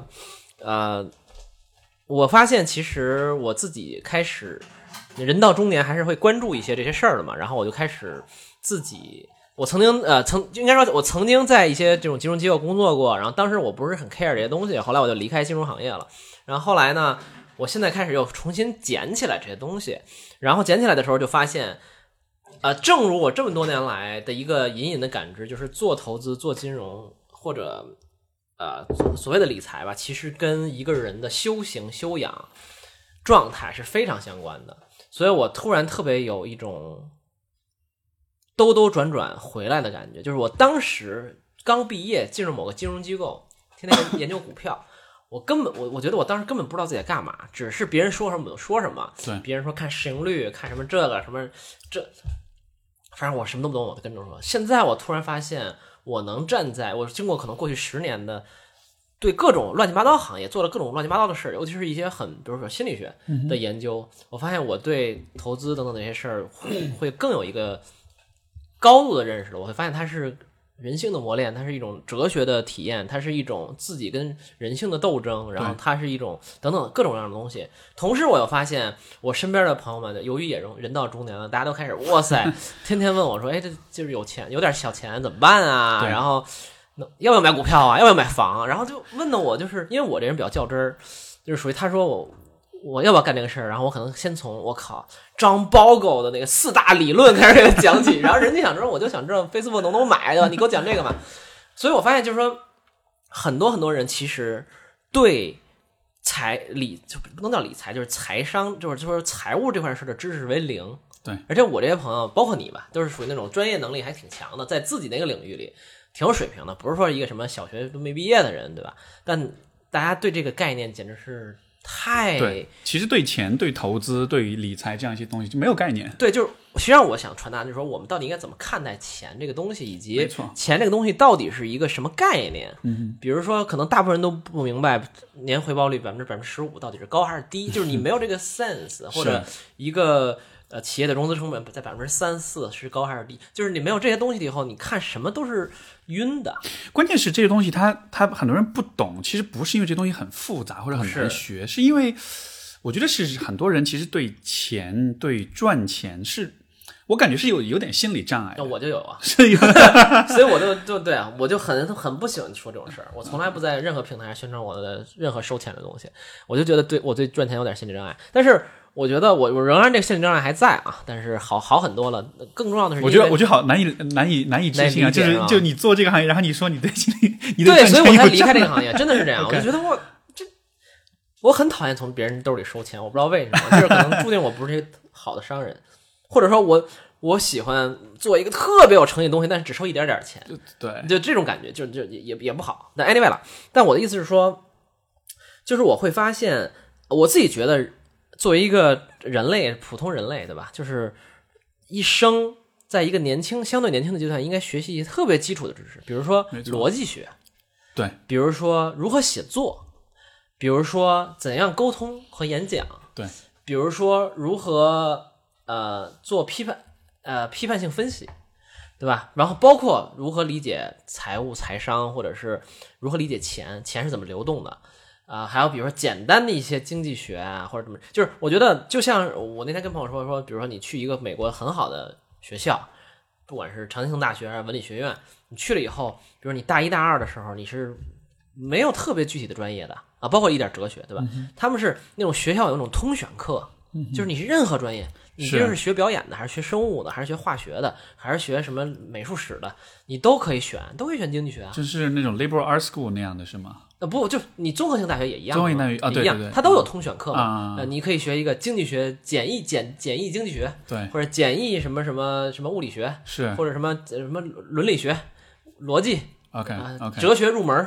我发现其实我自己开始人到中年还是会关注一些这些事儿的嘛。然后我就开始自己，我曾经应该说我曾经在一些这种金融机构工作过，然后当时我不是很 care 这些东西，后来我就离开金融行业了。然后后来呢，我现在开始又重新捡起来这些东西，然后捡起来的时候就发现。正如我这么多年来的一个隐隐的感知，就是做投资、做金融或者所谓的理财吧，其实跟一个人的修行、修养状态是非常相关的。所以我突然特别有一种兜兜转转回来的感觉，就是我当时刚毕业进入某个金融机构，天天研究股票。我觉得我当时根本不知道自己在干嘛，只是别人说什么我就说什么。 对， 别人说看市盈率，看什么这个什么这。反正我什么都不懂，我就跟着说。现在我突然发现，我能站在我经过可能过去10年的对各种乱七八糟行业做了各种乱七八糟的事，尤其是一些比如说心理学的研究，我发现我对投资等等这些事儿会更有一个高度的认识了。我会发现它是人性的磨练，它是一种哲学的体验，它是一种自己跟人性的斗争，然后它是一种等等各种各样的东西。同时我又发现我身边的朋友们由于也人到中年了，大家都开始哇塞天天问我说，这就是有钱有点小钱怎么办啊，然后要不要买股票啊，要不要买房，然后就问的我，就是因为我这人比较较真儿，就是属于他说我要不要干这个事儿，然后我可能先从张Bogle的那个4大理论开始给他讲起，然后人家想知道，我就想知道 Facebook 能不能买，对吧？你给我讲这个嘛。所以我发现就是说，很多人其实对就不能叫理财，就是财商，就是说财务这块事的知识为零。 对， 而且我这些朋友，包括你吧，都是属于那种专业能力还挺强的，在自己那个领域里挺有水平的，不是说一个什么小学都没毕业的人，对吧？但大家对这个概念简直是。 对，其实对钱、对投资、对于理财这样一些东西就没有概念。 对，就是实际上我想传达就是说，我们到底应该怎么看待钱这个东西，以及钱这个东西到底是一个什么概念。比如说，可能大部分人都不明白年回报率15%到底是高还是低，就是你没有这个 sense， 或者一个企业的融资成本在3%、4%是高还是低，就是你没有这些东西以后，你看什么都是晕的。 关键是这些东西他很多人不懂，其实不是因为这东西很复杂或者很难学，是因为我觉得是很多人其实对钱、对赚钱我感觉是有点心理障碍。 我就有啊， 所以我就对啊，我就很不喜欢说这种事儿。我从来不在任何平台上宣传我的任何收钱的东西，我就觉得我对赚钱有点心理障碍。但是我觉得我仍然这个心理障碍还在啊，但是好很多了。更重要的是，我觉得好难以置信啊！就你做这个行业，然后你说你对对，所以我才离开这个行业，真的是这样。我就觉得我很讨厌从别人兜里收钱，我不知道为什么，就是可能注定我不是一个好的商人，或者说我喜欢做一个特别有诚意的东西，但是只收一点点钱。 对， 就这种感觉，就也不好。但 anyway 了，但我的意思是说，就是我会发现，我自己觉得。作为一个人类，普通人类，对吧？就是一生在一个相对年轻的阶段，应该学习一些特别基础的知识，比如说逻辑学， 对， 比如说如何写作，比如说怎样沟通和演讲， 对， 比如说如何做批判性分析，对吧？然后包括如何理解财务、财商，或者是如何理解钱是怎么流动的。还有比如说简单的一些经济学啊，或者什么，就是我觉得就像我那天跟朋友说，比如说你去一个美国很好的学校，不管是常青藤大学还是文理学院，你去了以后，比如你大1、大2的时候，你是没有特别具体的专业的啊，包括一点哲学，对吧？他们是那种学校有那种通选课，就是你是任何专业，你就是学表演的，还是学生物的，还是学化学的，还是学什么美术史的，你都可以选经济学啊。 就是那种 liberal art school 那样的是吗？ 不，就你综合性大学也一样， 综合性大学啊，对， 它都有通选课嘛。你可以学一个经济学简易经济学， 对， 或者简易什么物理学， 是， 或者什么伦理学、逻辑 ，OK， 哲学入门，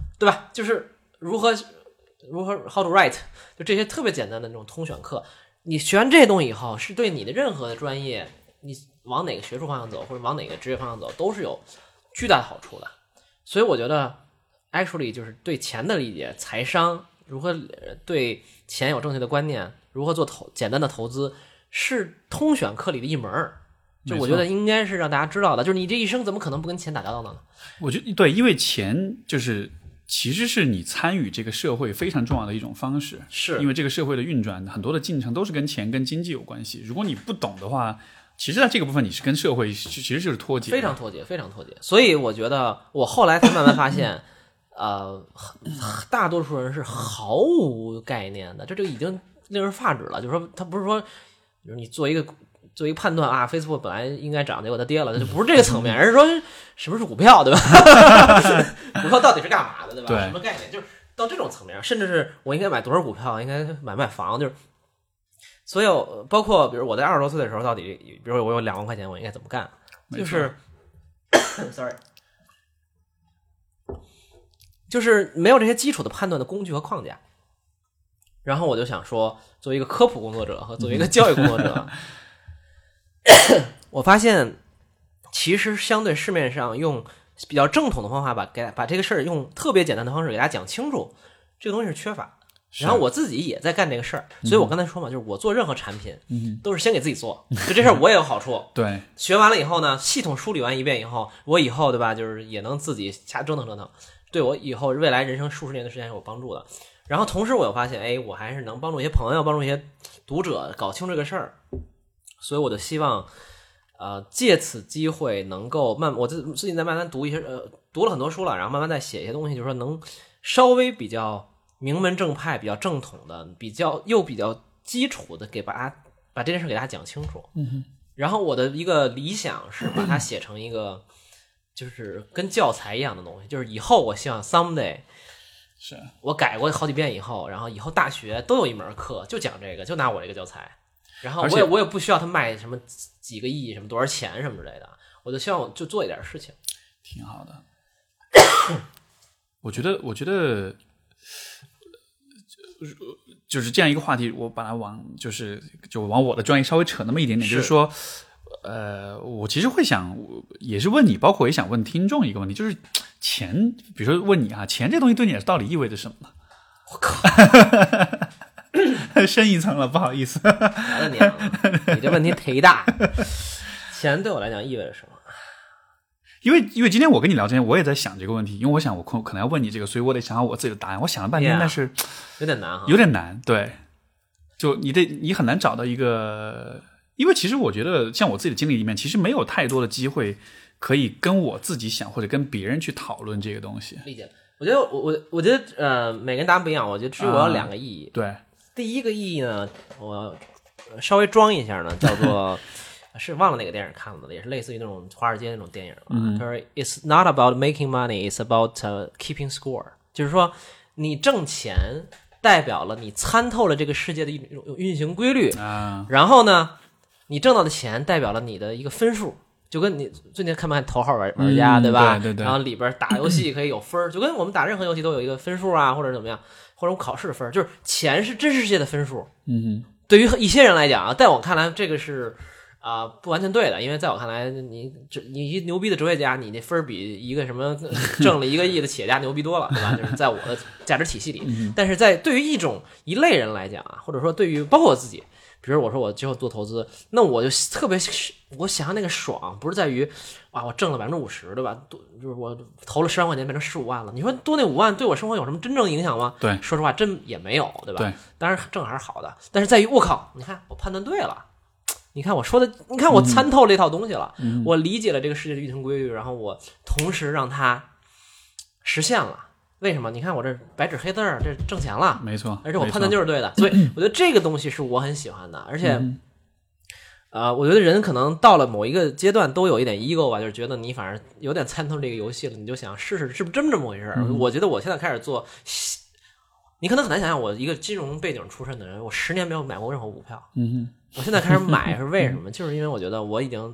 对吧？就是如何 how to write， 就这些特别简单的那种通选课，你学完这些东西以后，是对你的任何的专业，你往哪个学术方向走，或者往哪个职业方向走，都是有巨大的好处的。所以我觉得 actually 就是对钱的理解，财商如何对钱有正确的观念，如何做简单的投资，是通选课里的一门儿。就我觉得应该是让大家知道的，就是你这一生怎么可能不跟钱打交道呢？ 我觉得对，因为钱就是其实是你参与这个社会非常重要的一种方式， 是因为这个社会的运转很多的进程都是跟钱跟经济有关系。如果你不懂的话，其实在这个部分你是跟社会其实就是脱节， 非常脱节，非常脱节。所以我觉得我后来才慢慢发现，大多数人是毫无概念的，这就已经令人发指了。就是说，他不是说，就是你做一个判断啊 ，Facebook 本来应该涨，结果它跌了，它就不是这个层面，而是说什么是股票，对吧？股票到底是干嘛的，对吧？ 对， 什么概念？就是到这种层面，甚至是我应该买多少股票，应该买房，就是所有包括比如我在20多岁的时候，到底比如我有2万块钱，我应该怎么干？就是，sorry， 就是没有这些基础的判断的工具和框架。然后我就想说，作为一个科普工作者和作为一个教育工作者。我发现其实相对市面上用比较正统的方法把这个事儿用特别简单的方式给大家讲清楚，这个东西是缺乏的。然后我自己也在干这个事儿，所以我刚才说嘛，就是我做任何产品都是先给自己做，就这事儿我也有好处。 对， 学完了以后呢，系统梳理完一遍以后，我以后对吧，就是也能自己瞎折腾，对我以后未来人生数十年的时间是有帮助的。然后同时我又发现，哎，我还是能帮助一些朋友，帮助一些读者搞清楚这个事儿。所以我就希望，借此机会能够我最近在慢慢读一些，读了很多书了，然后慢慢再写一些东西，就是说能稍微比较名门正派、比较正统的、比较基础的，把这件事给大家讲清楚。然后我的一个理想是把它写成一个，就是跟教材一样的东西，就是以后我希望 someday。 是我改过好几遍以后，然后以后大学都有一门课就讲这个，就拿我这个教材。然后我也不需要他卖什么几个亿什么多少钱什么之类的，我就希望我就做一点事情， 挺好的。我觉得就是这样一个话题，我把它就往我的专业稍微扯那么一点点，就是说，我其实会想，也是问你，包括也想问听众一个问题，就是钱，比如说问你啊，钱这东西对你到底意味着什么呢？ 我靠！ 深一层了，不好意思。 我的娘，你这问题忒大。钱对我来讲意味着什么？ 因为今天我跟你聊之前，我也在想这个问题，因为我想我可能要问你这个，所以我得想好我自己的答案。我想了半天，但是有点难哈， 有点难。对，就你很难找到一个，因为其实我觉得像我自己的经历里面，其实没有太多的机会可以跟我自己想或者跟别人去讨论这个东西。 理解。我觉得我觉得每个人答案不一样，我觉得至于我有2个意义。 对。 第一个意义呢，我稍微装一下呢，叫做是忘了哪个电影看了的，也是类似于那种华尔街那种电影了。他说 "It's not about making money, it's about keeping score"， 就是说你挣钱代表了你参透了这个世界的一种运行规律，然后呢，你挣到的钱代表了你的一个分数。就跟你最近看不看头号玩家，对吧？ 对。 然后里边打游戏可以有分，就跟我们打任何游戏都有一个分数啊，或者怎么样，或者我们考试的分，就是钱是真实世界的分数。对于一些人来讲啊，在我看来这个是不完全对的，因为在我看来，你一牛逼的哲学家，你那分比一个什么挣了1个亿的企业家牛逼多了，对吧？就是在我的价值体系里。但是对于一类人来讲啊，或者说对于包括我自己。比如我说我之后做投资，那我就特别，我想象那个爽不是在于，我挣了50%，对吧？就是我投了10万块钱变成15万了。你说多那5万对我生活有什么真正影响吗？ 对， 说实话真也没有，对吧？ 对， 当然挣还是好的，但是在于我靠，你看我判断对了，你看我说的，你看我参透这套东西了，我理解了这个世界的运行规律，然后我同时让它实现了。为什么？你看我这白纸黑字儿，这挣钱了， 没错， 而且我判断就是对的，所以我觉得这个东西是我很喜欢的，而且，我觉得人可能到了某一个阶段都有一点 ego 吧，就是觉得你反正有点参透这个游戏了，你就想试试是不是真这么回事。我觉得我现在开始做，你可能很难想象我一个金融背景出身的人，我10年没有买过任何股票，我现在开始买是为什么？就是因为我觉得我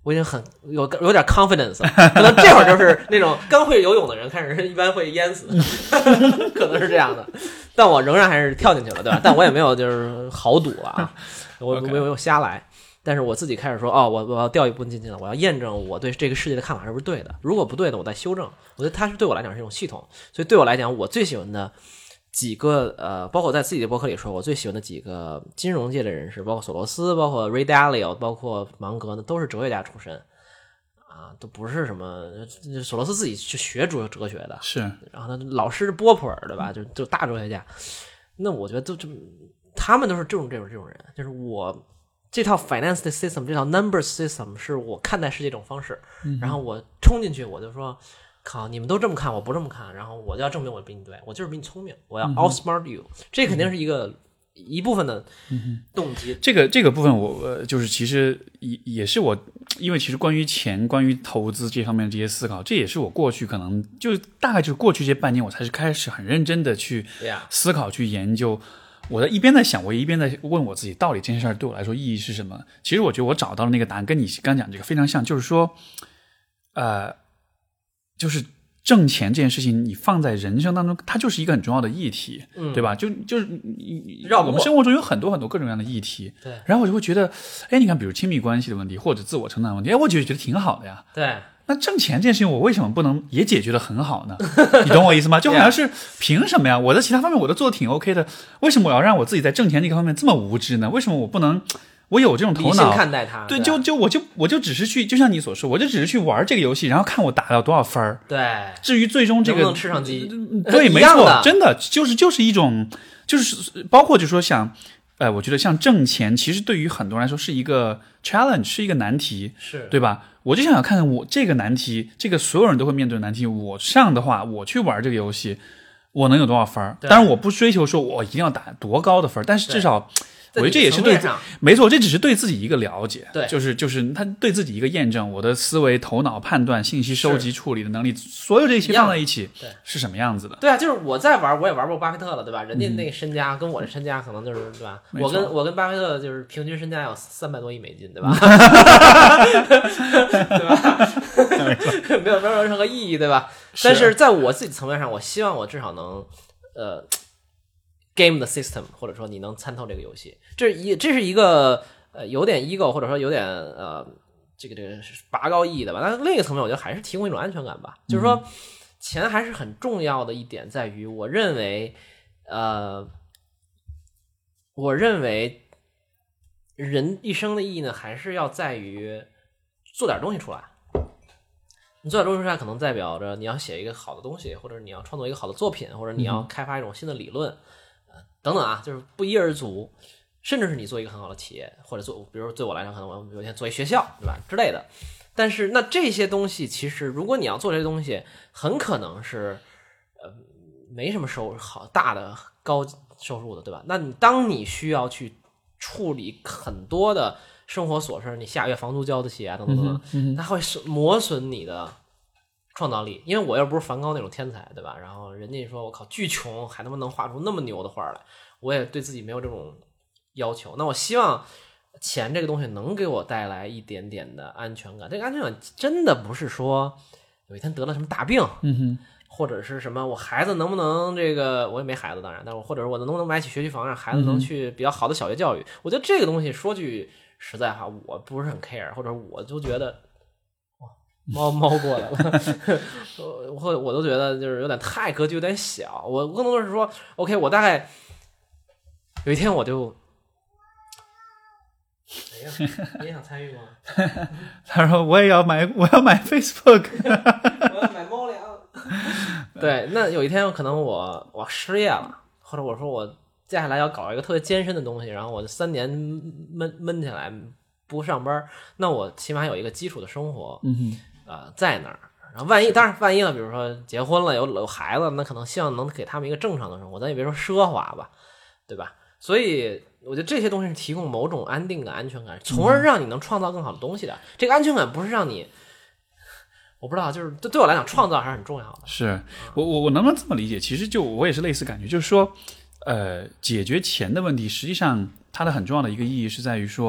我已经很有点 confidence 了，可能这会儿就是那种刚会游泳的人开始一般会淹死，可能是这样的。但我仍然还是跳进去了，对吧？但我也没有就是豪赌啊，我没有瞎来。但是我自己开始说，我要掉一部分进去了，我要验证我对这个世界的看法是不是对的。如果不对的，我再修正。我觉得它是对我来讲是一种系统，所以对我来讲，我最喜欢的几个包括我在自己的博客里说，我最喜欢的几个金融界的人士，包括索罗斯，包括 Ray Dalio， 包括芒格呢，都是哲学家出身啊，都不是什么索罗斯自己去学哲学的， 是， 然后他老师波普尔，对吧？就大哲学家。那我觉得他们都是这种人，就是我这套 finance system， 这套 number system 是我看待世界这种方式，然后我冲进去，我就说。靠，你们都这么看，我不这么看，然后我就要证明我比你对，我就是比你聪明，我要 outsmart you，这肯定是一部分的动机。 这个部分我就是其实也是我，因为其实关于钱、关于投资这方面的这些思考，这也是我过去可能就大概就是过去这半年，我才是开始很认真的去思考、去研究。我一边在想，我一边在问我自己，到底这件事对我来说意义是什么？其实我觉得我找到了那个答案，跟你刚讲这个非常像，就是说，就是挣钱这件事情，你放在人生当中，它就是一个很重要的议题，对吧？就是我们生活中有很多很多各种各样的议题， 对。 然后我就会觉得，哎，你看，比如亲密关系的问题，或者自我成长的问题，哎，我觉得挺好的呀。 对。 那挣钱这件事情，我为什么不能也解决得很好呢？你懂我意思吗？就好像是凭什么呀？我在其他方面我都做得挺 OK 的，为什么我要让我自己在挣钱这个方面这么无知呢？为什么我不能？我有这种头脑， 理性看待它。 对，我就只是去，就像你所说，我就只是去玩这个游戏，然后看我打到多少分。 对。 至于最终这个能不能吃上鸡， 对，没错，真的就是一种，就是包括就说像，我觉得像挣钱，其实对于很多人来说是一个 challenge， 是一个难题， 是对吧？我就想看我这个难题，这个所有人都会面对的难题，我上的话，我去玩这个游戏，我能有多少分？当然，我不追求说我一定要打多高的分，但是至少。我觉得这也是对，没错，这只是对自己一个了解， 对， 就是他对自己一个验证，我的思维、头脑、判断、信息收集、处理的能力，所有这些放在一起， 对， 是什么样子的？ 对啊，就是我在玩，我也玩过巴菲特了，对吧？人家那个身家跟我的身家可能就是，对吧？我跟巴菲特就是平均身家有300多亿美金，对吧？对吧？没有任何意义，对吧？但是在我自己层面上，我希望我至少能game the system， 或者说你能参透这个游戏，这是一个有点 ego， 或者说有点这个拔高意义的吧。但是另一个层面，我觉得还是提供一种安全感吧。就是说，钱还是很重要的一点在于，我认为人一生的意义呢，还是要在于做点东西出来。你做点东西出来，可能代表着你要写一个好的东西，或者你要创作一个好的作品，或者你要开发一种新的理论。等等啊，就是不一而足，甚至是你做一个很好的企业，或者比如对我来讲，可能我有一天做一学校，对吧之类的。但是那这些东西，其实如果你要做这些东西，很可能是没什么好大的高收入的，对吧？那当你需要去处理很多的生活琐事，你下月房租交得起啊，等等等等，它会磨损你的创造力。因为我又不是梵高那种天才，对吧？然后人家说我靠巨穷还他妈能画出那么牛的画来，我也对自己没有这种要求。那我希望钱这个东西能给我带来一点点的安全感。这个安全感真的不是说有一天得了什么大病，或者是什么我孩子能不能这个，我也没孩子当然，但是或者是我能不能买起学区房让孩子能去比较好的小学教育，我觉得这个东西说句实在话我不是很 care， 或者我就觉得猫过来了我都觉得就是有点太格局有点小。我更多是说 OK， 我大概有一天我就哎呀，你也想参与吗？ 他说我要买 Facebook 我要买猫粮对，那有一天可能我失业了，或者我说我接下来要搞一个特别艰深的东西，然后我3年闷起来不上班，那我起码有一个基础的生活在那儿。然后万一了，比如说结婚了有孩子，那可能希望能给他们一个正常的生活，咱也别说奢华吧，对吧？所以我觉得这些东西是提供某种安定感、安全感，从而让你能创造更好的东西的。这个安全感不是让你，我不知道，就是对我来讲，创造还是很重要的。 是我能不能这么理解？其实就我也是类似感觉，就是说，解决钱的问题，实际上它的很重要的一个意义是在于说，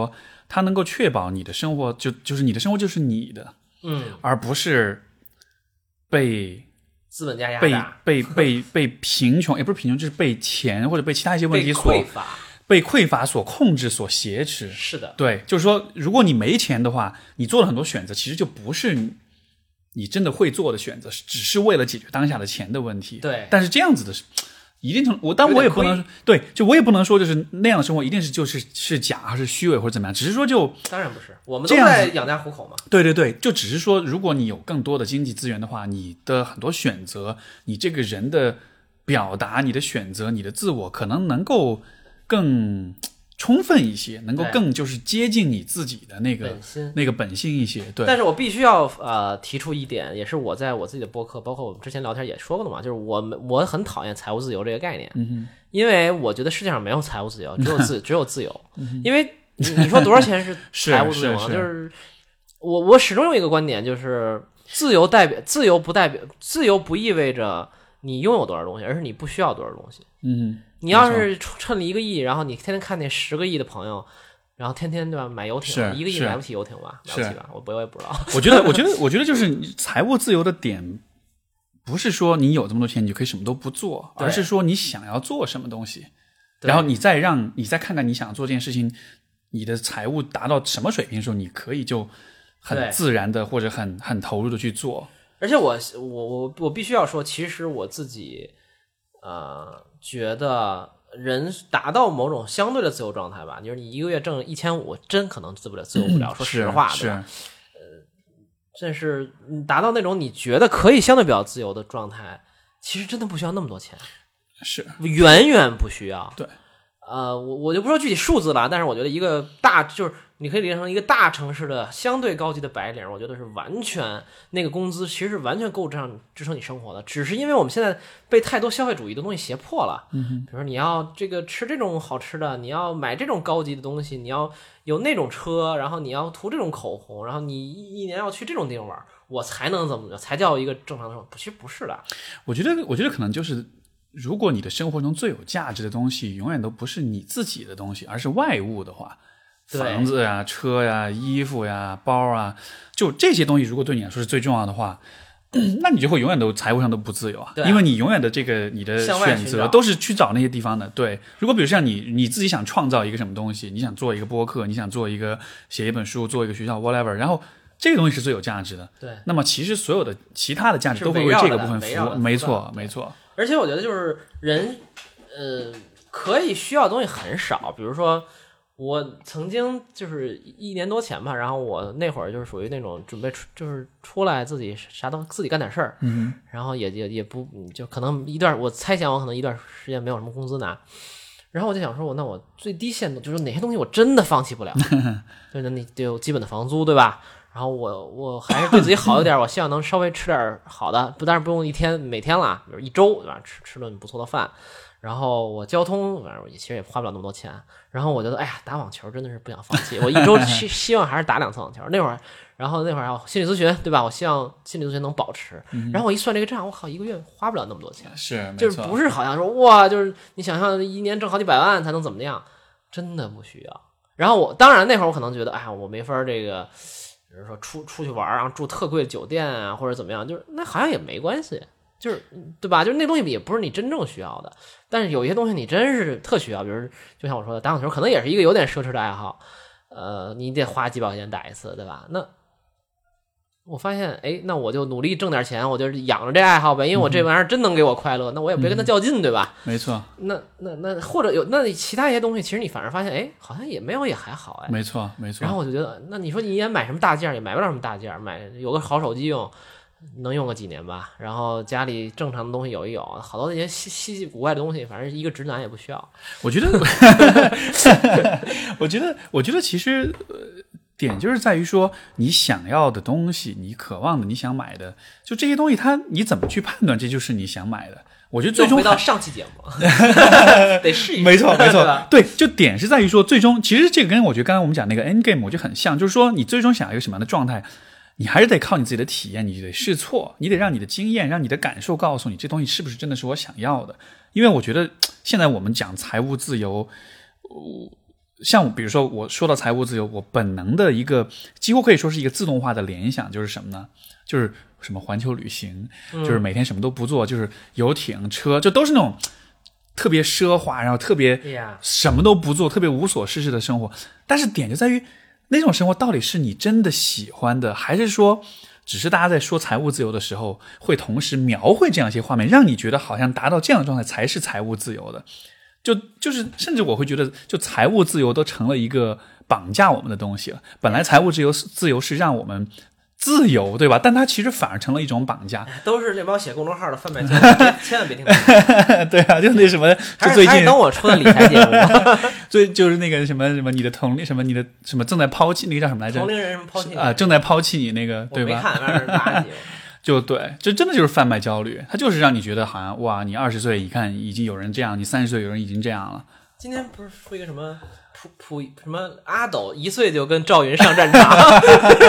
它能够确保你的生活就是你的生活就是你的，而不是被资本家压榨， 被贫穷，也不是贫穷，就是被钱或者被其他一些问题被匮乏所控制、所挟持。 是的， 对，就是说，如果你没钱的话，你做了很多选择，其实就不是你真的会做的选择，只是为了解决当下的钱的问题。 对， 但是这样子的一定程度，但我也不能对，就我也不能说就是那样的生活一定是假还是虚伪或者怎么样，只是说当然不是，我们都在养家糊口嘛。 对对对，就只是说，如果你有更多的经济资源的话，你的很多选择，你这个人的表达，你的选择，你的自我，可能能够更充分一些，能够更就是接近你自己的那个本性一些。对， 但是我必须要提出一点，也是我在我自己的播客，包括我们之前聊天也说过的嘛，就是我很讨厌财务自由这个概念，因为我觉得世界上没有财务自由，只有自由。因为你说多少钱是财务自由啊？就是我始终有一个观点，就是自由不意味着你拥有多少东西，而是你不需要多少东西。你要是趁了1个亿，然后你天天看那10个亿的朋友，然后天天对吧买游艇，1个亿买不起游艇吧？买不起吧？我也不知道。 我觉得就是财务自由的点，不是说你有这么多钱你就可以什么都不做，而是说你想要做什么东西，然后你再看看你想做这件事情，你的财务达到什么水平的时候，你可以就很自然的或者很投入的去做。 而且我必须要说，其实我自己觉得人达到某种相对的自由状态吧，就是你1个月挣1500，真可能自由不了，说实话，对吧？但是达到那种你觉得可以相对比较自由的状态，其实真的不需要那么多钱， 是远远不需要。 对， 我就不说具体数字了，但是我觉得一个就是你可以理解成一个大城市的相对高级的白领，我觉得是完全那个工资其实是完全够支撑你生活的，只是因为我们现在被太多消费主义的东西胁迫了。比如说你要这个吃这种好吃的，你要买这种高级的东西，你要有那种车，然后你要涂这种口红，然后你一年要去这种地方玩，我才能怎么着，才叫一个正常的生活。其实不是的。 我觉得可能就是，如果你的生活中最有价值的东西永远都不是你自己的东西，而是外物的话，房子呀、车呀、衣服呀、包啊，就这些东西如果对你来说是最重要的话，那你就会永远都财务上都不自由啊，因为你永远的你的选择都是去找那些地方的。对，如果比如像你自己想创造一个什么东西，你想做一个播客，你想写一本书，做一个学校 whatever， 然后这个东西是最有价值的。 对， 那么其实所有的其他的价值都会为这个部分服务。没错。 而且我觉得就是人可以需要的东西很少，比如说我曾经就是1年多前吧，然后我那会儿就是属于那种准备就是出来自己啥都自己干点事儿，然后也不就可能我猜想我可能一段时间没有什么工资拿，然后我就想说那我最低限度就是哪些东西我真的放弃不了，就是你得有基本的房租对吧？然后我还是对自己好一点，我希望能稍微吃点好的，当然不用每天了，比如1周对吧？吃顿不错的饭。然后我交通反正其实也花不了那么多钱，然后我觉得打网球真的是不想放弃，我1周希望还是打2次网球。那会儿还有心理咨询对吧？我希望心理咨询能保持。然后我一算这个账，我靠1个月花不了那么多钱，就是不是好像说哇，就是你想象1年挣好几百万才能怎么样，真的不需要。然后当然那会儿我可能觉得我没法这个，比如说出去玩，然后住特贵的酒店啊或者怎么样，就是那好像也没关系。就是对吧？就是那东西也不是你真正需要的，但是有一些东西你真是特需要，比如就像我说的打网球，可能也是一个有点奢侈的爱好，你得花几百块钱打一次，对吧？那我发现，那我就努力挣点钱，我就养着这爱好呗，因为我这玩意儿真能给我快乐，那我也别跟他较劲，对吧？ 没错。 那或者那其他一些东西，其实你反而发现，好像也没有，也还好， 没错。 然后我就觉得，那你说你也买什么大件，也买不了什么大件，有个好手机用。能用个几年吧，然后家里正常的东西有一有，好多那些稀奇古怪的东西，反正一个直男也不需要。 我觉得其实点就是在于说，你想要的东西，你渴望的，你想买的，就这些东西，你怎么去判断这就是你想买的？我觉得最终回到上期节目得试一试。 没错对，就点是在于说，最终其实这个跟我觉得刚才我们讲那个 end game 我觉得很像，就是说你最终想要一个什么样的状态，你还是得靠你自己的体验，你得试错，你得让你的经验，让你的感受告诉你这东西是不是真的是我想要的。因为我觉得现在我们讲财务自由， 像比如说我说到财务自由，我本能的一个几乎可以说是一个自动化的联想就是什么呢？就是什么环球旅行，就是每天什么都不做，就是游艇、车，就都是那种特别奢华，然后特别什么都不做，特别无所事事的生活。但是点就在于那种生活到底是你真的喜欢的，还是说只是大家在说财务自由的时候会同时描绘这样一些画面，让你觉得好像达到这样的状态才是财务自由的。就是甚至我会觉得就财务自由都成了一个绑架我们的东西了。本来财务自由是让我们自由，对吧？但它其实反而成了一种绑架。 都是那帮写公众号的贩卖家，千万别听。 对啊，就那什么，就最近等我出的理财节目， 最就是那个什么你的同龄什么你的什么正在抛弃那个叫什么来着？ 同龄人什么抛弃啊，正在抛弃你那个，对吧？ 我没看，那是垃圾。 就对，这真的就是贩卖焦虑，它就是让你觉得好像哇，你20岁，你看已经有人这样，你30岁有人已经这样了。 今天不是说一个什么什么阿斗1岁就跟赵云上战场，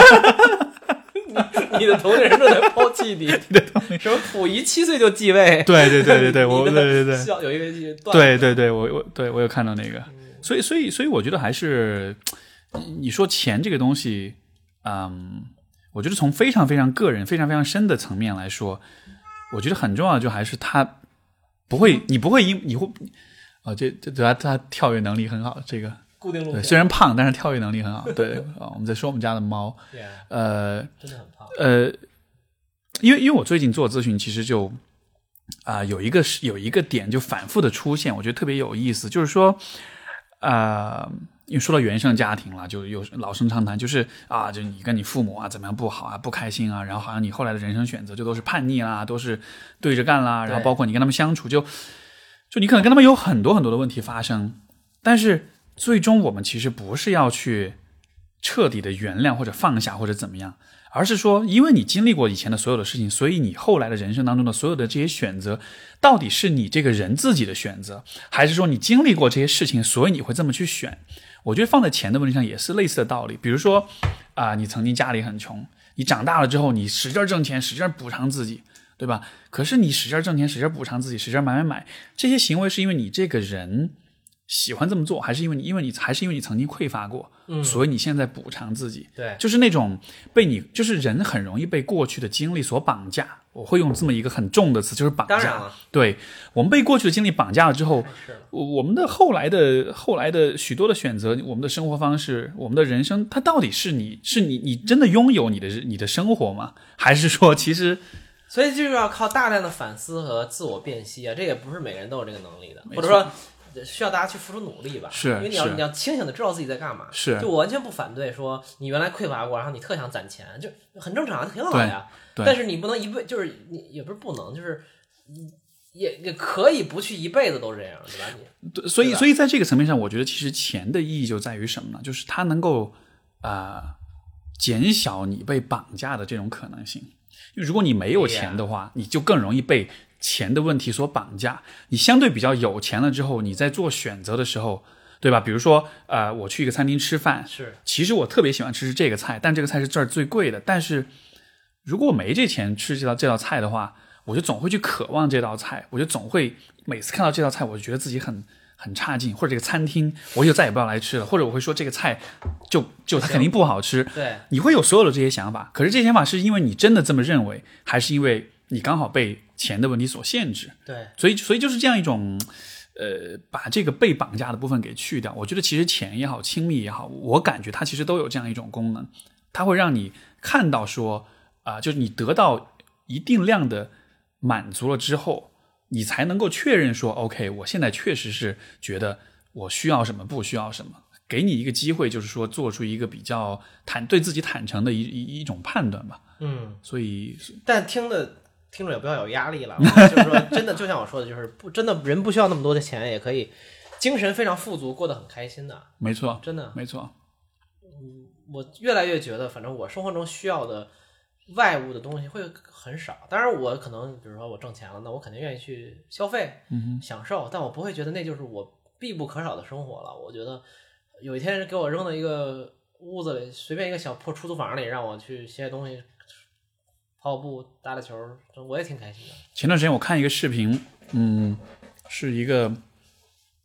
你的同龄人正在抛弃你，什么溥仪7岁就继位， 对，我有一个对，我有看到那个，所以我觉得还是你说钱这个东西，我觉得从非常非常个人、非常非常深的层面来说，我觉得很重要的就还是他不会，你不会你会他跳跃能力很好，这个固定路线， 虽然胖，但是跳跃能力很好。对我们在说我们家的猫， 真的很胖。 因为我最近做咨询，其实就有一个点就反复的出现，我觉得特别有意思，就是说因为说到原生家庭了，就有老生常谈，就是就你跟你父母怎么样不好啊，不开心啊，然后好像你后来的人生选择就都是叛逆啦，都是对着干啦，然后包括你跟他们相处，就你可能跟他们有很多很多的问题发生，但是最终我们其实不是要去彻底的原谅或者放下或者怎么样，而是说因为你经历过以前的所有的事情，所以你后来的人生当中的所有的这些选择，到底是你这个人自己的选择，还是说你经历过这些事情，所以你会这么去选。我觉得放在钱的问题上也是类似的道理。比如说你曾经家里很穷，你长大了之后你使劲挣钱，使劲补偿自己，对吧？可是你使劲挣钱，使劲补偿自己，使劲买，这些行为是因为你这个人喜欢这么做，还是因为你曾经匮乏过，所以你现在补偿自己。 对， 就是那种就是人很容易被过去的经历所绑架。我会用这么一个很重的词，就是绑架。 当然了， 对，我们被过去的经历绑架了之后，我们的后来的许多的选择，我们的生活方式，我们的人生，它到底是你真的拥有你的生活吗？还是说其实？ 所以就是要靠大量的反思和自我辨析这也不是每个人都有这个能力的，或者说需要大家去付出努力吧。 是， 因为你要清醒的知道自己在干嘛。 是， 就我完全不反对说你原来匮乏过，然后你特想攒钱，就很正常，挺好的呀。但是你不能就是你也不是不能，就是也可以不去一辈子都这样，对吧？ 对，所以在这个层面上，我觉得其实钱的意义就在于什么呢？就是它能够减小你被绑架的这种可能性。因为如果你没有钱的话，你就更容易被钱的问题所绑架。你相对比较有钱了之后，你在做选择的时候，对吧？比如说我去一个餐厅吃饭，其实我特别喜欢吃这个菜，但这个菜是这儿最贵的。但是如果我没这钱吃这道菜的话，我就总会去渴望这道菜，我就总会每次看到这道菜，我就觉得自己很差劲，或者这个餐厅我就再也不要来吃了，或者我会说这个菜就它肯定不好吃。 对， 你会有所有的这些想法，可是这些想法是因为你真的这么认为，还是因为你刚好被钱的问题所限制？ 对， 所以就是这样一种把这个被绑架的部分给去掉。我觉得其实钱也好，亲密也好，我感觉它其实都有这样一种功能，它会让你看到说就是你得到一定量的满足了之后，你才能够确认说 OK， 我现在确实是觉得我需要什么，不需要什么，给你一个机会，就是说做出一个比较对自己坦诚的一种判断吧。所以但听众也不要有压力了，就是说真的就像我说的，就是真的人不需要那么多的钱也可以精神非常富足，过得很开心的。 没错， 真的没错。 我越来越觉得反正我生活中需要的外物的东西会很少，当然我可能比如说我挣钱了，那我肯定愿意去消费享受，但我不会觉得那就是我必不可少的生活了。我觉得有一天给我扔到一个屋子里，随便一个小破出租房里，让我去写东西跑步打打球，我也挺开心的。 前段时间我看一个视频，是一个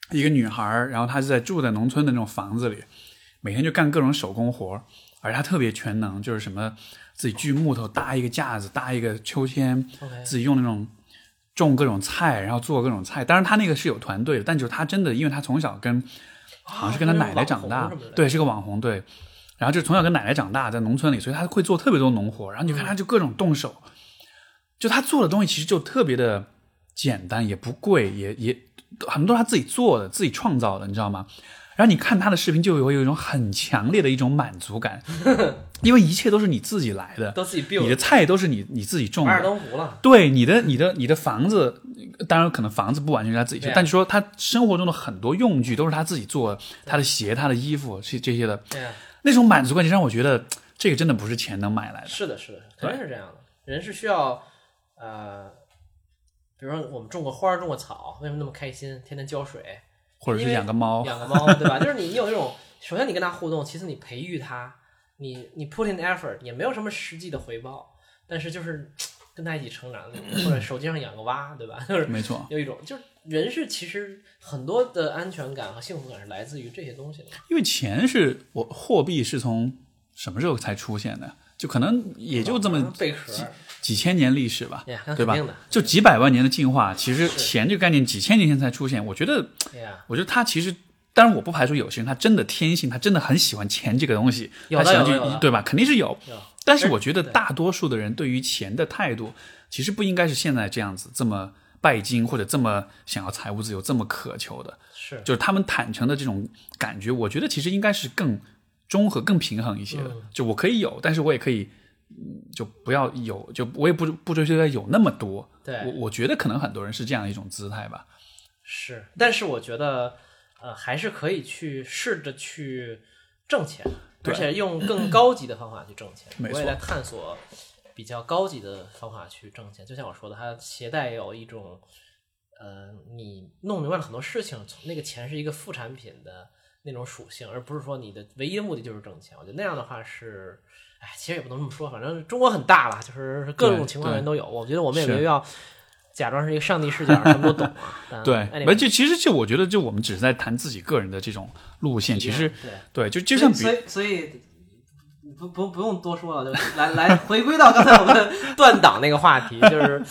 一个女孩，然后她是住在农村的那种房子里，每天就干各种手工活，而且她特别全能，就是什么自己锯木头搭一个架子，搭一个秋千，自己用那种种各种菜，然后做各种菜。当然她那个是有团队的，但就是她真的，因为她从小好像是跟她奶奶长大，对，是个网红，对。然后就从小跟奶奶长大，在农村里，所以她会做特别多农活。然后你看她就各种动手，就她做的东西其实就特别的简单，也不贵，也很多她自己做的、自己创造的，你知道吗？然后你看她的视频，就有一种很强烈的一种满足感，因为一切都是你自己来的， 都自己 build， 你的菜都是你自己种的， 瓦尔登湖了。 对，你的房子，当然可能房子不完全是他自己做，但是说他生活中的很多用具都是他自己做的，他的鞋、他的衣服这些的，那种满足感就让我觉得这个真的不是钱能买来的。 是的，肯定是这样的。人是需要比如说我们种个花、种个草，为什么那么开心？天天浇水。 或者是养个猫， 对吧？就是你有这种，首先你跟他互动，其次你培育他，你 put in effort， 也没有什么实际的回报，但是就是跟他一起成长，或者手机上养个蛙，对吧？就是没错， 有一种就是人是其实很多的安全感和幸福感是来自于这些东西的。 因为钱是货币是从什么时候才出现的？就可能也就这么几千年历史吧，对吧？就几百万年的进化，其实钱这个概念几千年前才出现。我觉得他其实，当然我不排除有些人他真的天性，他真的很喜欢钱这个东西，他喜欢去，对吧？肯定是有。但是我觉得大多数的人对于钱的态度，其实不应该是现在这样子这么拜金或者这么想要财务自由这么渴求的。就是他们坦诚的这种感觉，我觉得其实应该是更中和、更平衡一些的。就我可以有，但是我也可以。就不要有，就我也不追求它有那么多。 对， 我觉得可能很多人是这样一种姿态吧。 是，但是我觉得还是可以去试着去挣钱，而且用更高级的方法去挣钱。我也在探索比较高级的方法去挣钱。就像我说的，它携带有一种你弄明白了很多事情，那个钱是一个副产品的那种属性，而不是说你的唯一的目的就是挣钱。我觉得那样的话是。其实也不能这么说，反正中国很大了，就是各种情况人都有。我觉得我们也没有要假装是一个上帝视角，什么都懂啊。 对，而且其实我觉得，就我们只是在谈自己个人的这种路线，其实对，就像所以不用多说了，就来回归到刚才我们断档那个话题，就是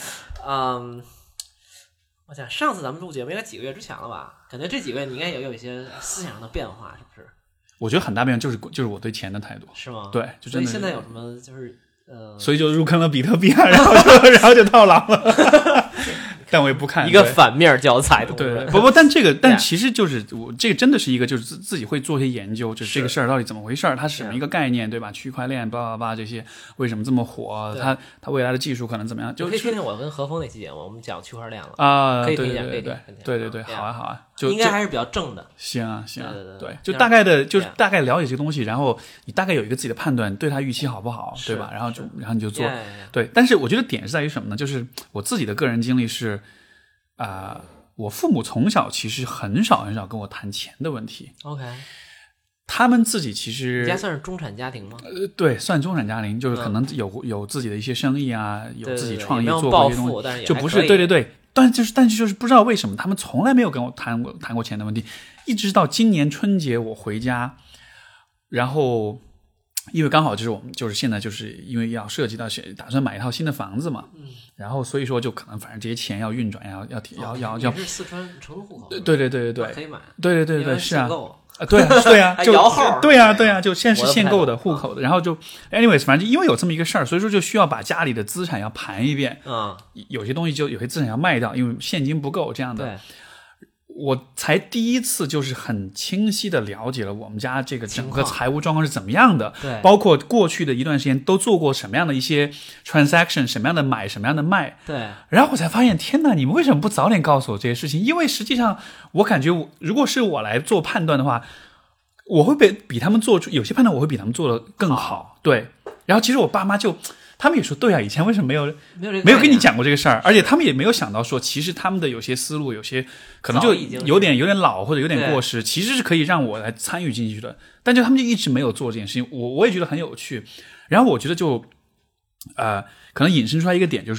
我想上次咱们录节目应该几个月之前了吧？感觉这几个月你应该也有一些思想上的变化，是不是？ 我觉得很大变化就是我对钱的态度， 是吗？ 对，就真的。 所以现在有什么就是所以就入坑了比特币啊，然后就套牢了。但我也不看一个反面教材， 对，但其实就是我这个真的是一个就是自己会做些研究，就是这个事儿到底怎么回事，它是什么一个概念，对吧？区块链叭叭叭这些为什么这么火？它未来的技术可能怎么样？就可以听听我跟何峰那期节目，我们讲区块链了啊， 可以听讲， 对，好啊， 应该还是比较正的。 行啊， 对， 就大概的，就是大概了解这个东西，然后你大概有一个自己的判断，对它预期好不好，对吧？然后你就做，对。但是我觉得点是在于什么呢？就是我自己的个人经历是。我父母从小其实很少跟我谈钱的问题。 OK， 他们自己其实你家算是中产家庭吗？ 对，算中产家庭，就是可能有自己的一些生意啊，有自己创业做过一些东西，就不是对，但是就是不知道为什么他们从来没有跟我谈过钱的问题，一直到今年春节我回家，然后。因为刚好就是我们就是现在就是因为要涉及到打算买一套新的房子嘛，然后所以说就可能反正这些钱要运转要是四川成都户口， 对， 可以买， 对是啊， 对啊，就摇号， 对啊，就现在是限购的户口的，然后就 anyways 反正因为有这么一个事儿，所以说就需要把家里的资产要盘一遍有些东西就有些资产要卖掉，因为现金不够这样的。 对。 我才第一次就是很清晰的了解了我们家这个整个财务状况是怎么样的， 对， 包括过去的一段时间都做过什么样的一些 transaction， 什么样的买，什么样的卖， 对。 然后我才发现，天哪，你们为什么不早点告诉我这些事情？因为实际上我感觉如果是我来做判断的话，我会比他们做出有些判断，我会比他们做的更好，对。然后其实我爸妈他们也说对啊，以前为什么没有跟你讲过这个事儿？而且他们也没有想到说，其实他们的有些思路，有些可能就有点老或者有点过时，其实是可以让我来参与进去的。但他们就一直没有做这件事情，我也觉得很有趣。然后我觉得可能引申出来一个点，就是说，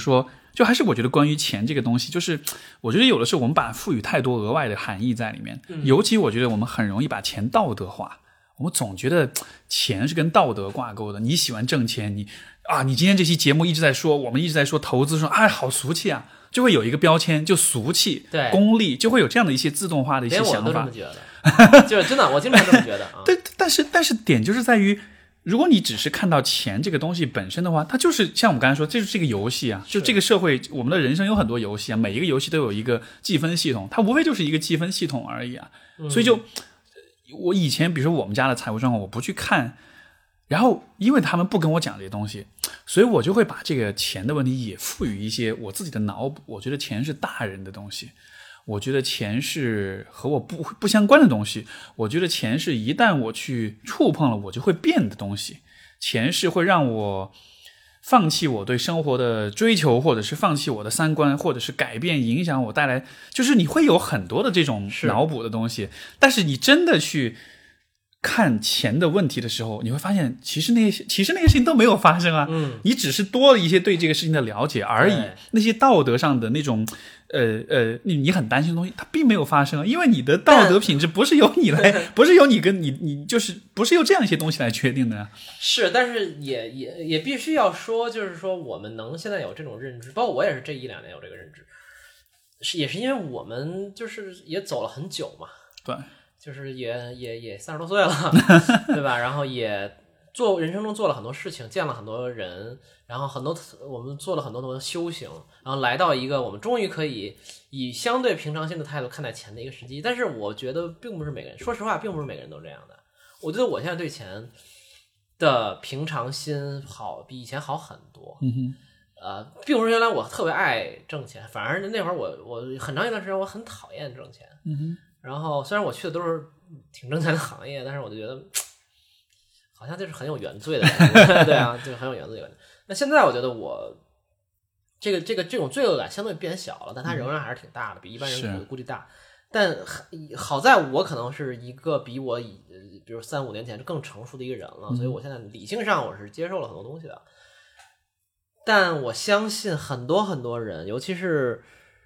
就还是我觉得关于钱这个东西，就是我觉得有的时候我们把赋予太多额外的含义在里面，尤其我觉得我们很容易把钱道德化，我们总觉得钱是跟道德挂钩的。你喜欢挣钱，你今天这期节目一直在说，我们一直在说投资，说好俗气啊，就会有一个标签，就俗气、功利，就会有这样的一些自动化的一些想法。 连我都这么觉得，就是真的，我经常这么觉得啊。 对，但是点就是在于，如果你只是看到钱这个东西本身的话，它就是像我们刚才说，这就是一个游戏啊，就这个社会，我们的人生有很多游戏啊，每一个游戏都有一个计分系统，它无非就是一个计分系统而已啊。所以就我以前，比如说我们家的财务状况，我不去看。然后因为他们不跟我讲这些东西，所以我就会把这个钱的问题也赋予一些我自己的脑补。我觉得钱是大人的东西，我觉得钱是和我不相关的东西，我觉得钱是一旦我去触碰了我就会变的东西，钱是会让我放弃我对生活的追求，或者是放弃我的三观，或者是改变影响我带来，就是你会有很多的这种脑补的东西。但是你真的去看钱的问题的时候，你会发现其实那些事情都没有发生啊，你只是多了一些对这个事情的了解而已。那些道德上的那种你很担心的东西，它并没有发生啊，因为你的道德品质不是由你来，不是由你跟你就是不是由这样一些东西来决定的啊。 是，但是也必须要说，就是说我们能现在有这种认知，包括我也是这1-2年有这个认知，也是因为我们就是也走了很久嘛。 对。 就是也30多岁了，对吧？然后也人生中做了很多事情，见了很多人，然后我们做了很多修行，然后来到一个我们终于可以以相对平常心的态度看待钱的一个时机。但是我觉得并不是每个人，说实话，并不是每个人都这样的。我觉得我现在对钱的平常心比以前好很多。并不是原来我特别爱挣钱，反而那会儿我很长一段时间我很讨厌挣钱。然后虽然我去的都是挺挣钱的行业，但是我就觉得好像就是很有原罪的感觉。对啊，就很有原罪的感觉。那现在我觉得我这种罪恶感相对变小了，但它仍然还是挺大的，比一般人估计大。但好在我可能是一个比我比如3-5年前更成熟的一个人了，所以我现在理性上我是接受了很多东西的。但我相信很多很多人，尤其是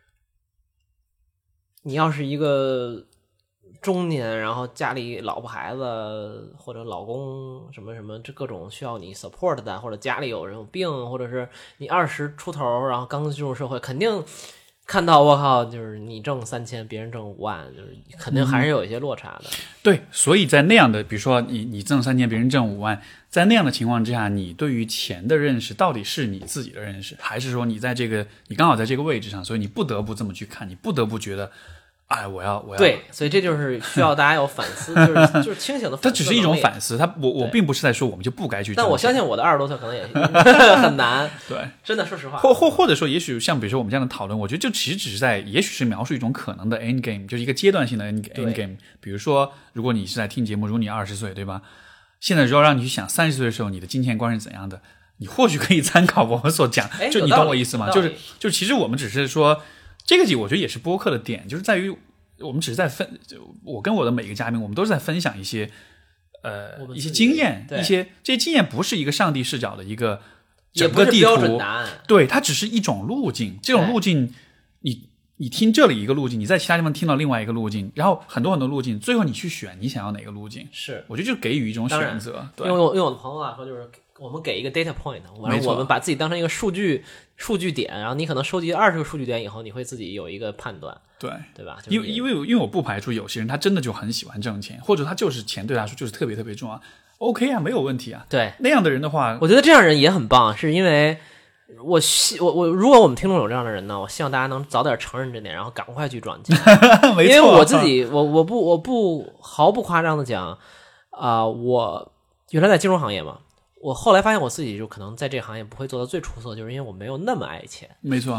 你要是一个中年，然后家里老婆孩子或者老公什么什么，这各种需要你 support 的，或者家里有人有病，或者是你20出头，然后刚进入社会，肯定看到我靠，就是你挣3000，别人挣5万，就是肯定还是有一些落差的。 对，所以在那样的，比如说你挣3000，别人挣5万，在那样的情况之下，你对于钱的认识到底是你自己的认识，还是说你刚好在这个位置上，所以你不得不这么去看，你不得不觉得我要对，所以这就是需要大家有反思，就是清醒的反思。 它只是一种反思，我并不是在说我们就不该去挣钱。 但我相信我的20多岁可能也很难。 对， 真的，说实话。 或者说，也许像比如说我们这样的讨论，我觉得就其实只是也许是描述一种可能的 end game， 就是一个阶段性的 end game。比如说，如果你是在听节目，如果你20岁，对吧？现在如果让你去想30岁的时候你的金钱观是怎样的，你或许可以参考我们所讲，就你懂我意思吗？就其实我们只是说。这个我觉得也是播客的点，就是在于我们只是在我跟我的每个嘉宾，我们都是在分享一些一些经验，这些经验不是一个上帝视角的一个整个地图， 也不是标准答案， 对，它只是一种路径。这种路径，你听这里一个路径，你在其他地方听到另外一个路径，然后很多很多路径，最后你去选你想要哪个路径。 是， 我觉得就给予一种选择。对， 用我的朋友说，就是我们给一个 data point， 我们把自己当成一个数据点，然后你可能收集20个数据点以后，你会自己有一个判断，对吧？ 因为我不排除有些人他真的就很喜欢挣钱，或者他就是钱对他说就是特别特别重要 ，OK 啊，没有问题啊。 对， 那样的人的话， 我觉得这样人也很棒，是因为我如果我们听众有这样的人呢，我希望大家能早点承认这点，然后赶快去赚钱。 没错， 因为我自己，我不毫不夸张的讲我原来在金融行业嘛。我后来发现我自己就可能在这个行业不会做到最出色，就是因为我没有那么爱钱。 没错。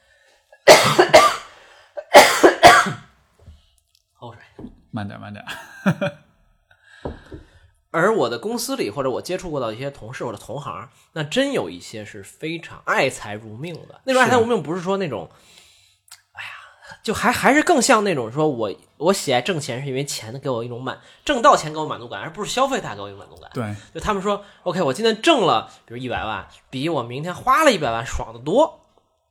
喝水， 慢点。 而我的公司里或者我接触过的一些同事或者同行，那真有一些是非常爱财如命的。那种爱财如命不是说那种，就还是更像那种说我喜爱挣钱是因为钱给我一种挣到钱给我满足感，而不是消费它给我一种满足感。 对， 就他们说 OK， 我今天挣了比如100万，比我明天花了100万爽得多。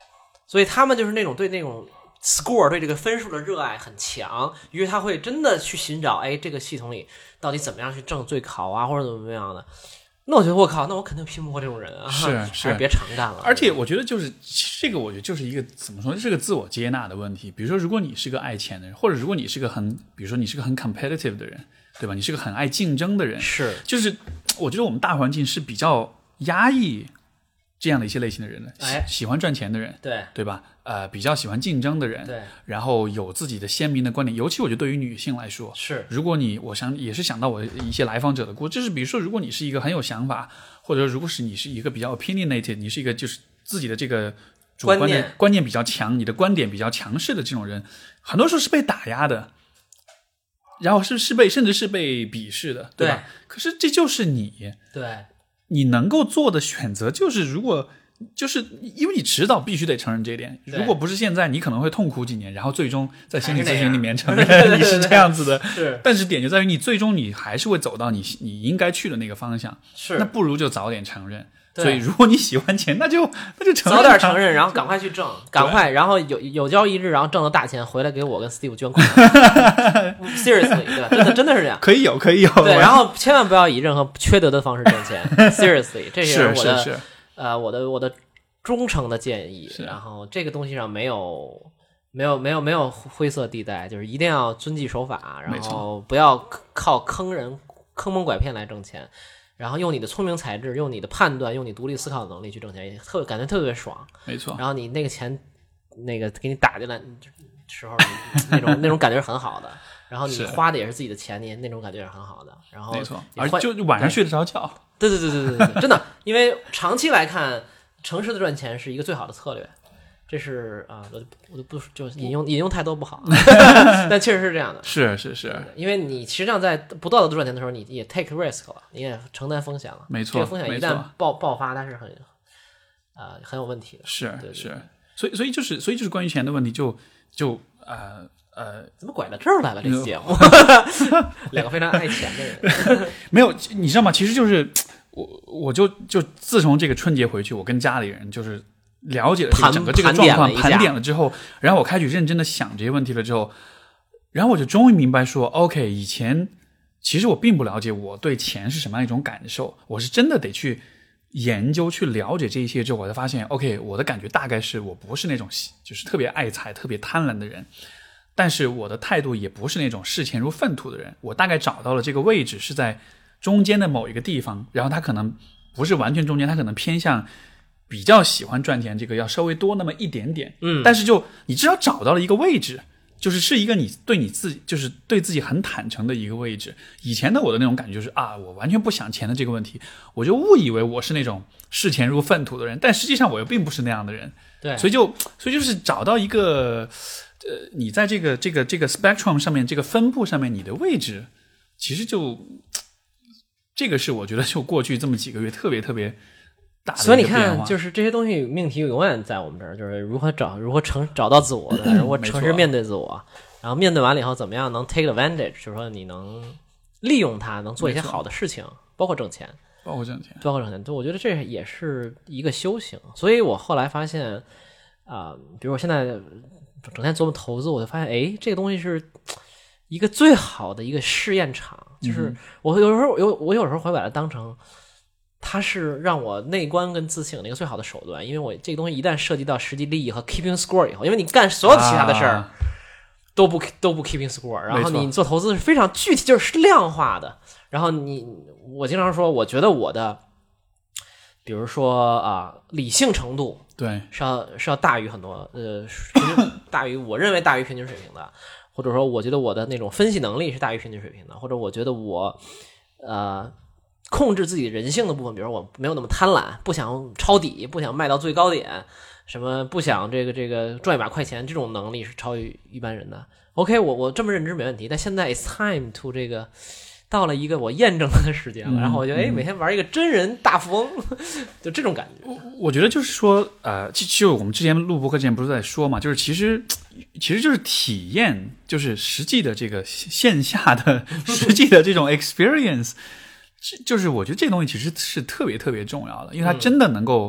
所以他们就是那种对那种 score 对这个分数的热爱很强，于是他会真的去寻找，哎，这个系统里到底怎么样去挣最考啊，或者怎么样的。那我觉得我靠，那我肯定拼不过这种人啊！ 是还是别常干了。 而且我觉得就是这个，我觉得就是一个怎么说，是个自我接纳的问题。比如说，如果你是个爱钱的人，或者如果你是个比如说你是个很 competitive 的人，对吧？你是个很爱竞争的人， 是， 就是我觉得我们大环境是比较压抑这样的一些类型的人的，喜欢赚钱的人，对吧？比较喜欢竞争的人， 对， 然后有自己的鲜明的观点，尤其我觉得对于女性来说， 是， 如果我也是想到我一些来访者的故事，就是比如说，如果你是一个很有想法，或者如果是你是一个比较 opinionated， 你是一个就是自己的这个主观的观念比较强，你的观点比较强势的这种人，很多时候是被打压的，然后甚至是被鄙视的，对吧？可是这就是你， 对， 你能够做的选择就是就是因为你迟早必须得承认这一点，如果不是现在，你可能会痛苦几年，然后最终在心理咨询里面承认你是这样子的。 是， 但是点就在于你最终你还是会走到你应该去的那个方向。 是， 那不如就早点承认。所以如果你喜欢钱，那就承认， 早点承认，然后赶快去挣，赶快，然后有朝一日，然后挣到大钱回来给我跟 Steve 捐款。Seriously， 对吧？真的是这样。 可以有。 对，然后千万不要以任何缺德的方式挣钱。Seriously， 这是我的。我的忠诚的建议，然后这个东西上没有灰色地带，就是一定要遵纪守法，然后不要靠坑蒙拐骗来挣钱，然后用你的聪明才智，用你的判断，用你独立思考的能力去挣钱，感觉特别爽。 没错。 然后你那个钱给你打进来时候，那种感觉是很好的。然后你花的也是自己的钱，你那种感觉也是很好的。然后没错，而就晚上睡得着觉。 对，真的，因为长期来看，诚实的赚钱是一个最好的策略。这是我就不就引用太多不好，但确实是这样的。 是， 因为你实际上在不道德的赚钱的时候，你也 take risk 了，你也承担风险了。 没错， 这个风险一旦爆发，它是很有问题的。 是，所以就是关于钱的问题，就怎么拐到这儿来了？这期节目，两个非常爱钱的人， 没有，你知道吗？其实就是我就自从这个春节回去，我跟家里人就是了解了整个这个状况，盘点了之后，然后我开始认真的想这些问题了之后，然后我就终于明白说 ，OK， 以前其实我并不了解我对钱是什么样一种感受，我是真的得去研究去了解这一些之后，我才发现 OK， 我的感觉大概是我不是那种就是特别爱财、特别贪婪的人。但是我的态度也不是那种视钱如粪土的人，我大概找到了这个位置是在中间的某一个地方，然后他可能不是完全中间，他可能偏向比较喜欢赚钱，这个要稍微多那么一点点，但是就你至少找到了一个位置，是一个你对你自己就是对自己很坦诚的一个位置。以前的我的那种感觉就是我完全不想钱的这个问题，我就误以为我是那种视钱如粪土的人，但实际上我又并不是那样的人。 对， 所以就是找到一个你在这个 spectrum 上面，这个分布上面，你的位置，其实这个是我觉得就过去这么几个月特别特别大的一个变化。 所以你看，就是这些东西命题永远在我们这儿，就是如何找到自我的，如何诚实面对自我，然后面对完了以后怎么样能 take advantage，就是说你能利用它，能做一些好的事情，包括挣钱。 包括挣钱， 对，我觉得这也是一个修行。所以我后来发现，比如我现在整天琢磨投资，我就发现，这个东西是一个最好的一个试验场。就是我有时候会把它当成，它是让我内观跟自省的一个最好的手段。因为我这个东西一旦涉及到实际利益和 keeping score 以后，因为你干所有的其他的事儿都不 keeping score， 然后你做投资是非常具体，就是量化的。然后我经常说，我觉得我的，比如说理性程度， 对， 是要大于很多我认为大于平均水平的，或者说我觉得我的那种分析能力是大于平均水平的，或者我觉得我控制自己人性的部分，比如说我没有那么贪婪，不想抄底，不想卖到最高点，什么不想这个赚一把快钱，这种能力是超于一般人的。OK， 我这么认知没问题，但现在 it's time to 到了一个我验证的时间了，然后我就每天玩一个真人大富翁，就这种感觉。 我觉得就是说，其实我们之前录播课之前不是在说嘛，就是其实就是体验，就是实际的这个线下的实际的这种 experience，就是我觉得这东西其实是特别特别重要的，因为它真的能够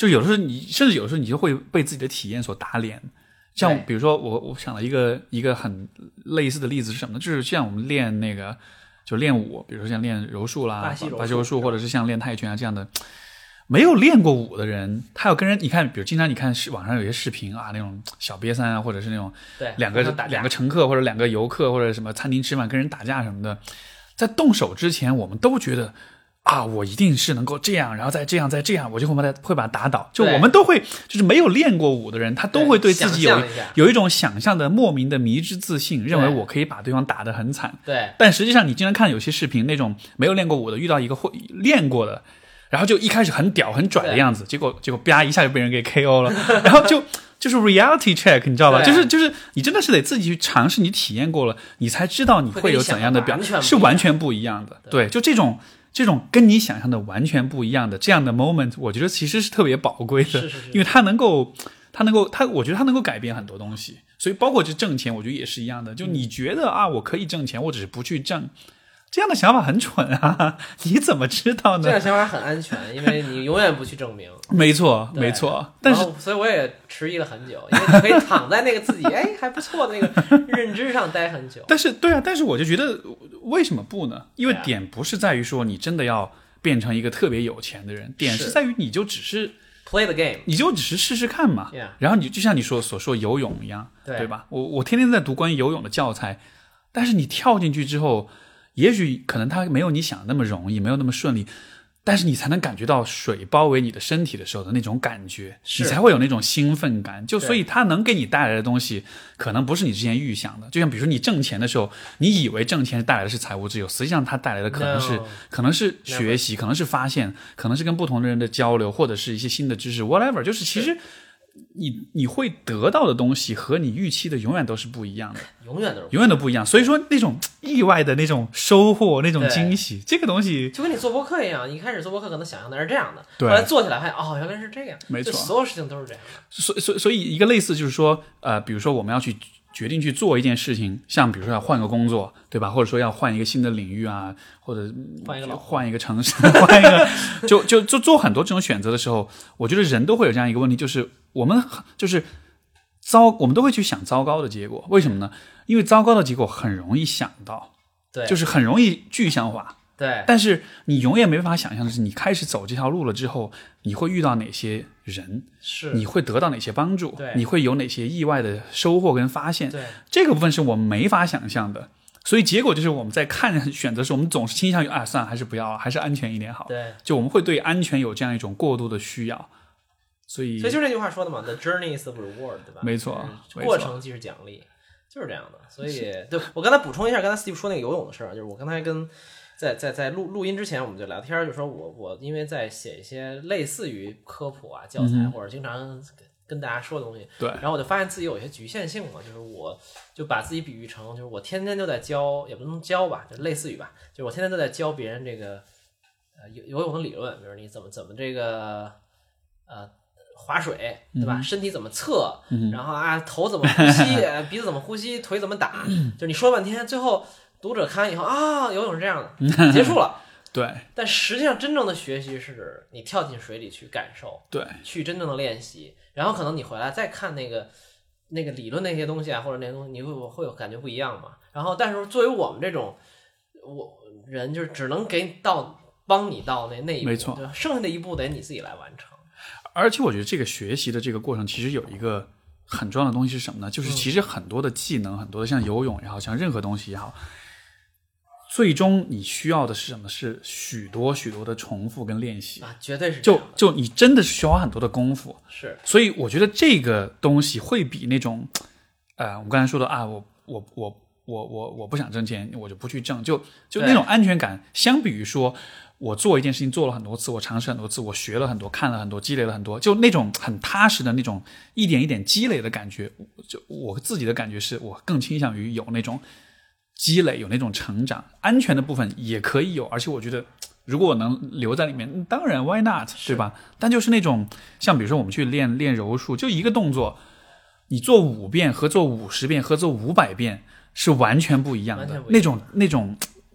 就有的时候你甚至有的时候你就会被自己的体验所打脸。像比如说我想了一个很类似的例子是什么呢？就是像我们练那个就练武，比如说像练柔术啦、巴西柔术，或者是像练泰拳啊这样的，没有练过武的人，他要跟人，你看，比如经常你看网上有些视频啊，那种小瘪三啊，或者是那种两个乘客或者两个游客或者什么餐厅吃饭跟人打架什么的，在动手之前，我们都觉得啊，我一定是能够这样，然后再这样，我就会把他打倒。就我们都会，就是没有练过武的人，他都会对自己有一种想象的莫名的迷之自信，认为我可以把对方打得很惨。 对， 但实际上你经常看有些视频，那种没有练过武的遇到一个会练过的，然后就一开始很屌很拽的样子，结果啪一下就被人给 KO 了，然后就是 reality check， 你知道吧？就是你真的是得自己去尝试，你体验过了，你才知道你会有怎样的表现，是完全不一样的。对，就这种跟你想象的完全不一样的这样的 moment， 我觉得其实是特别宝贵的，因为它我觉得它能够改变很多东西。所以包括这挣钱，我觉得也是一样的。就你觉得啊，我可以挣钱，我只是不去挣。这样的想法很蠢啊！你怎么知道呢？ 这样想法很安全，因为你永远不去证明。 没错，没错。但是， 所以我也迟疑了很久，因为你可以躺在那个自己还不错的那个认知上待很久。 但是，对啊，但是我就觉得为什么不呢？因为点不是在于说你真的要变成一个特别有钱的人，点是在于你就只是 play the game， 你就只是试试看嘛。然后你就像你所说游泳一样，对吧？我天天在读关于游泳的教材，但是你跳进去之后。也许可能它没有你想的那么容易，没有那么顺利，但是你才能感觉到水包围你的身体的时候的那种感觉，你才会有那种兴奋感。就所以它能给你带来的东西，可能不是你之前预想的。就像比如说你挣钱的时候，你以为挣钱带来的是财务自由，实际上它带来的可能是学习，可能是发现，可能是跟不同的人的交流，或者是一些新的知识 whatever， 就是其实你会得到的东西和你预期的永远都是不一样的，永远都不一样。所以说那种意外的那种收获，那种惊喜，这个东西就跟你做播客一样，一开始做播客可能想象的是这样的，后来做起来发现原来是这样， 没错， 所有事情都是这样的。 所以一个类似就是说比如说我们要去决定去做一件事情，像比如说要换个工作，对吧？或者说要换一个新的领域啊，或者换一个城市，换一个就做很多这种选择的时候，我觉得人都会有这样一个问题，就是我们都会去想糟糕的结果。为什么呢？因为糟糕的结果很容易想到， 对， 就是很容易具象化。 对， 但是你永远没办法想象的是，你开始走这条路了之后，你会遇到哪些人， 是你会得到哪些帮助， 对， 你会有哪些意外的收获跟发现， 对， 这个部分是我们没法想象的。所以结果就是我们在选择的时候，我们总是倾向于算了，还是不要了，还是安全一点好。 对， 就我们会对安全有这样一种过度的需要。所以就这句话说的嘛 ，The journey is the reward， 对吧？ 没错， 过程即是奖励，就是这样的。所以，对，我刚才补充一下，刚才 Steve 说那个游泳的事儿，就是我刚才在录音之前，我们就聊天，就说我因为在写一些类似于科普啊教材，或者经常跟大家说的东西， 对， 然后我就发现自己有一些局限性嘛，就是我就把自己比喻成，就是我天天都在教，也不能教吧，就类似于吧，就是我天天都在教别人这个游泳的理论，比如你怎么这个划水，对吧？身体怎么侧，然后头怎么呼吸，鼻子怎么呼吸，腿怎么打，就你说半天，最后读者看以后游泳是这样的，结束了。 对， 但实际上真正的学习是你跳进水里去感受， 对， 去真正的练习，然后可能你回来再看那个理论那些东西或者那些东西，你会有感觉不一样嘛。然后，但是作为我们这种人，就是只能帮你到那一步， 没错， 剩下的一步得你自己来完成。 而且我觉得这个学习的这个过程，其实有一个很重要的东西是什么呢？就是其实很多的技能，很多的像游泳也好，像任何东西也好，最终你需要的是什么？是许多许多的重复跟练习绝对是这样的。 就你真的是需要很多的功夫。 是， 所以我觉得这个东西会比那种我们刚才说的我不想挣钱，我就不去挣，就那种安全感，相比于说我做一件事情做了很多次，我尝试很多次，我学了很多，看了很多，积累了很多，就那种很踏实的那种一点一点积累的感觉，就我自己的感觉是我更倾向于有那种积累，有那种成长。安全的部分也可以有，而且我觉得如果我能留在里面，当然 why not， 对吧？但就是那种像比如说我们去练柔术，就一个动作你做5遍和做50遍和做500遍是完全不一样的，那种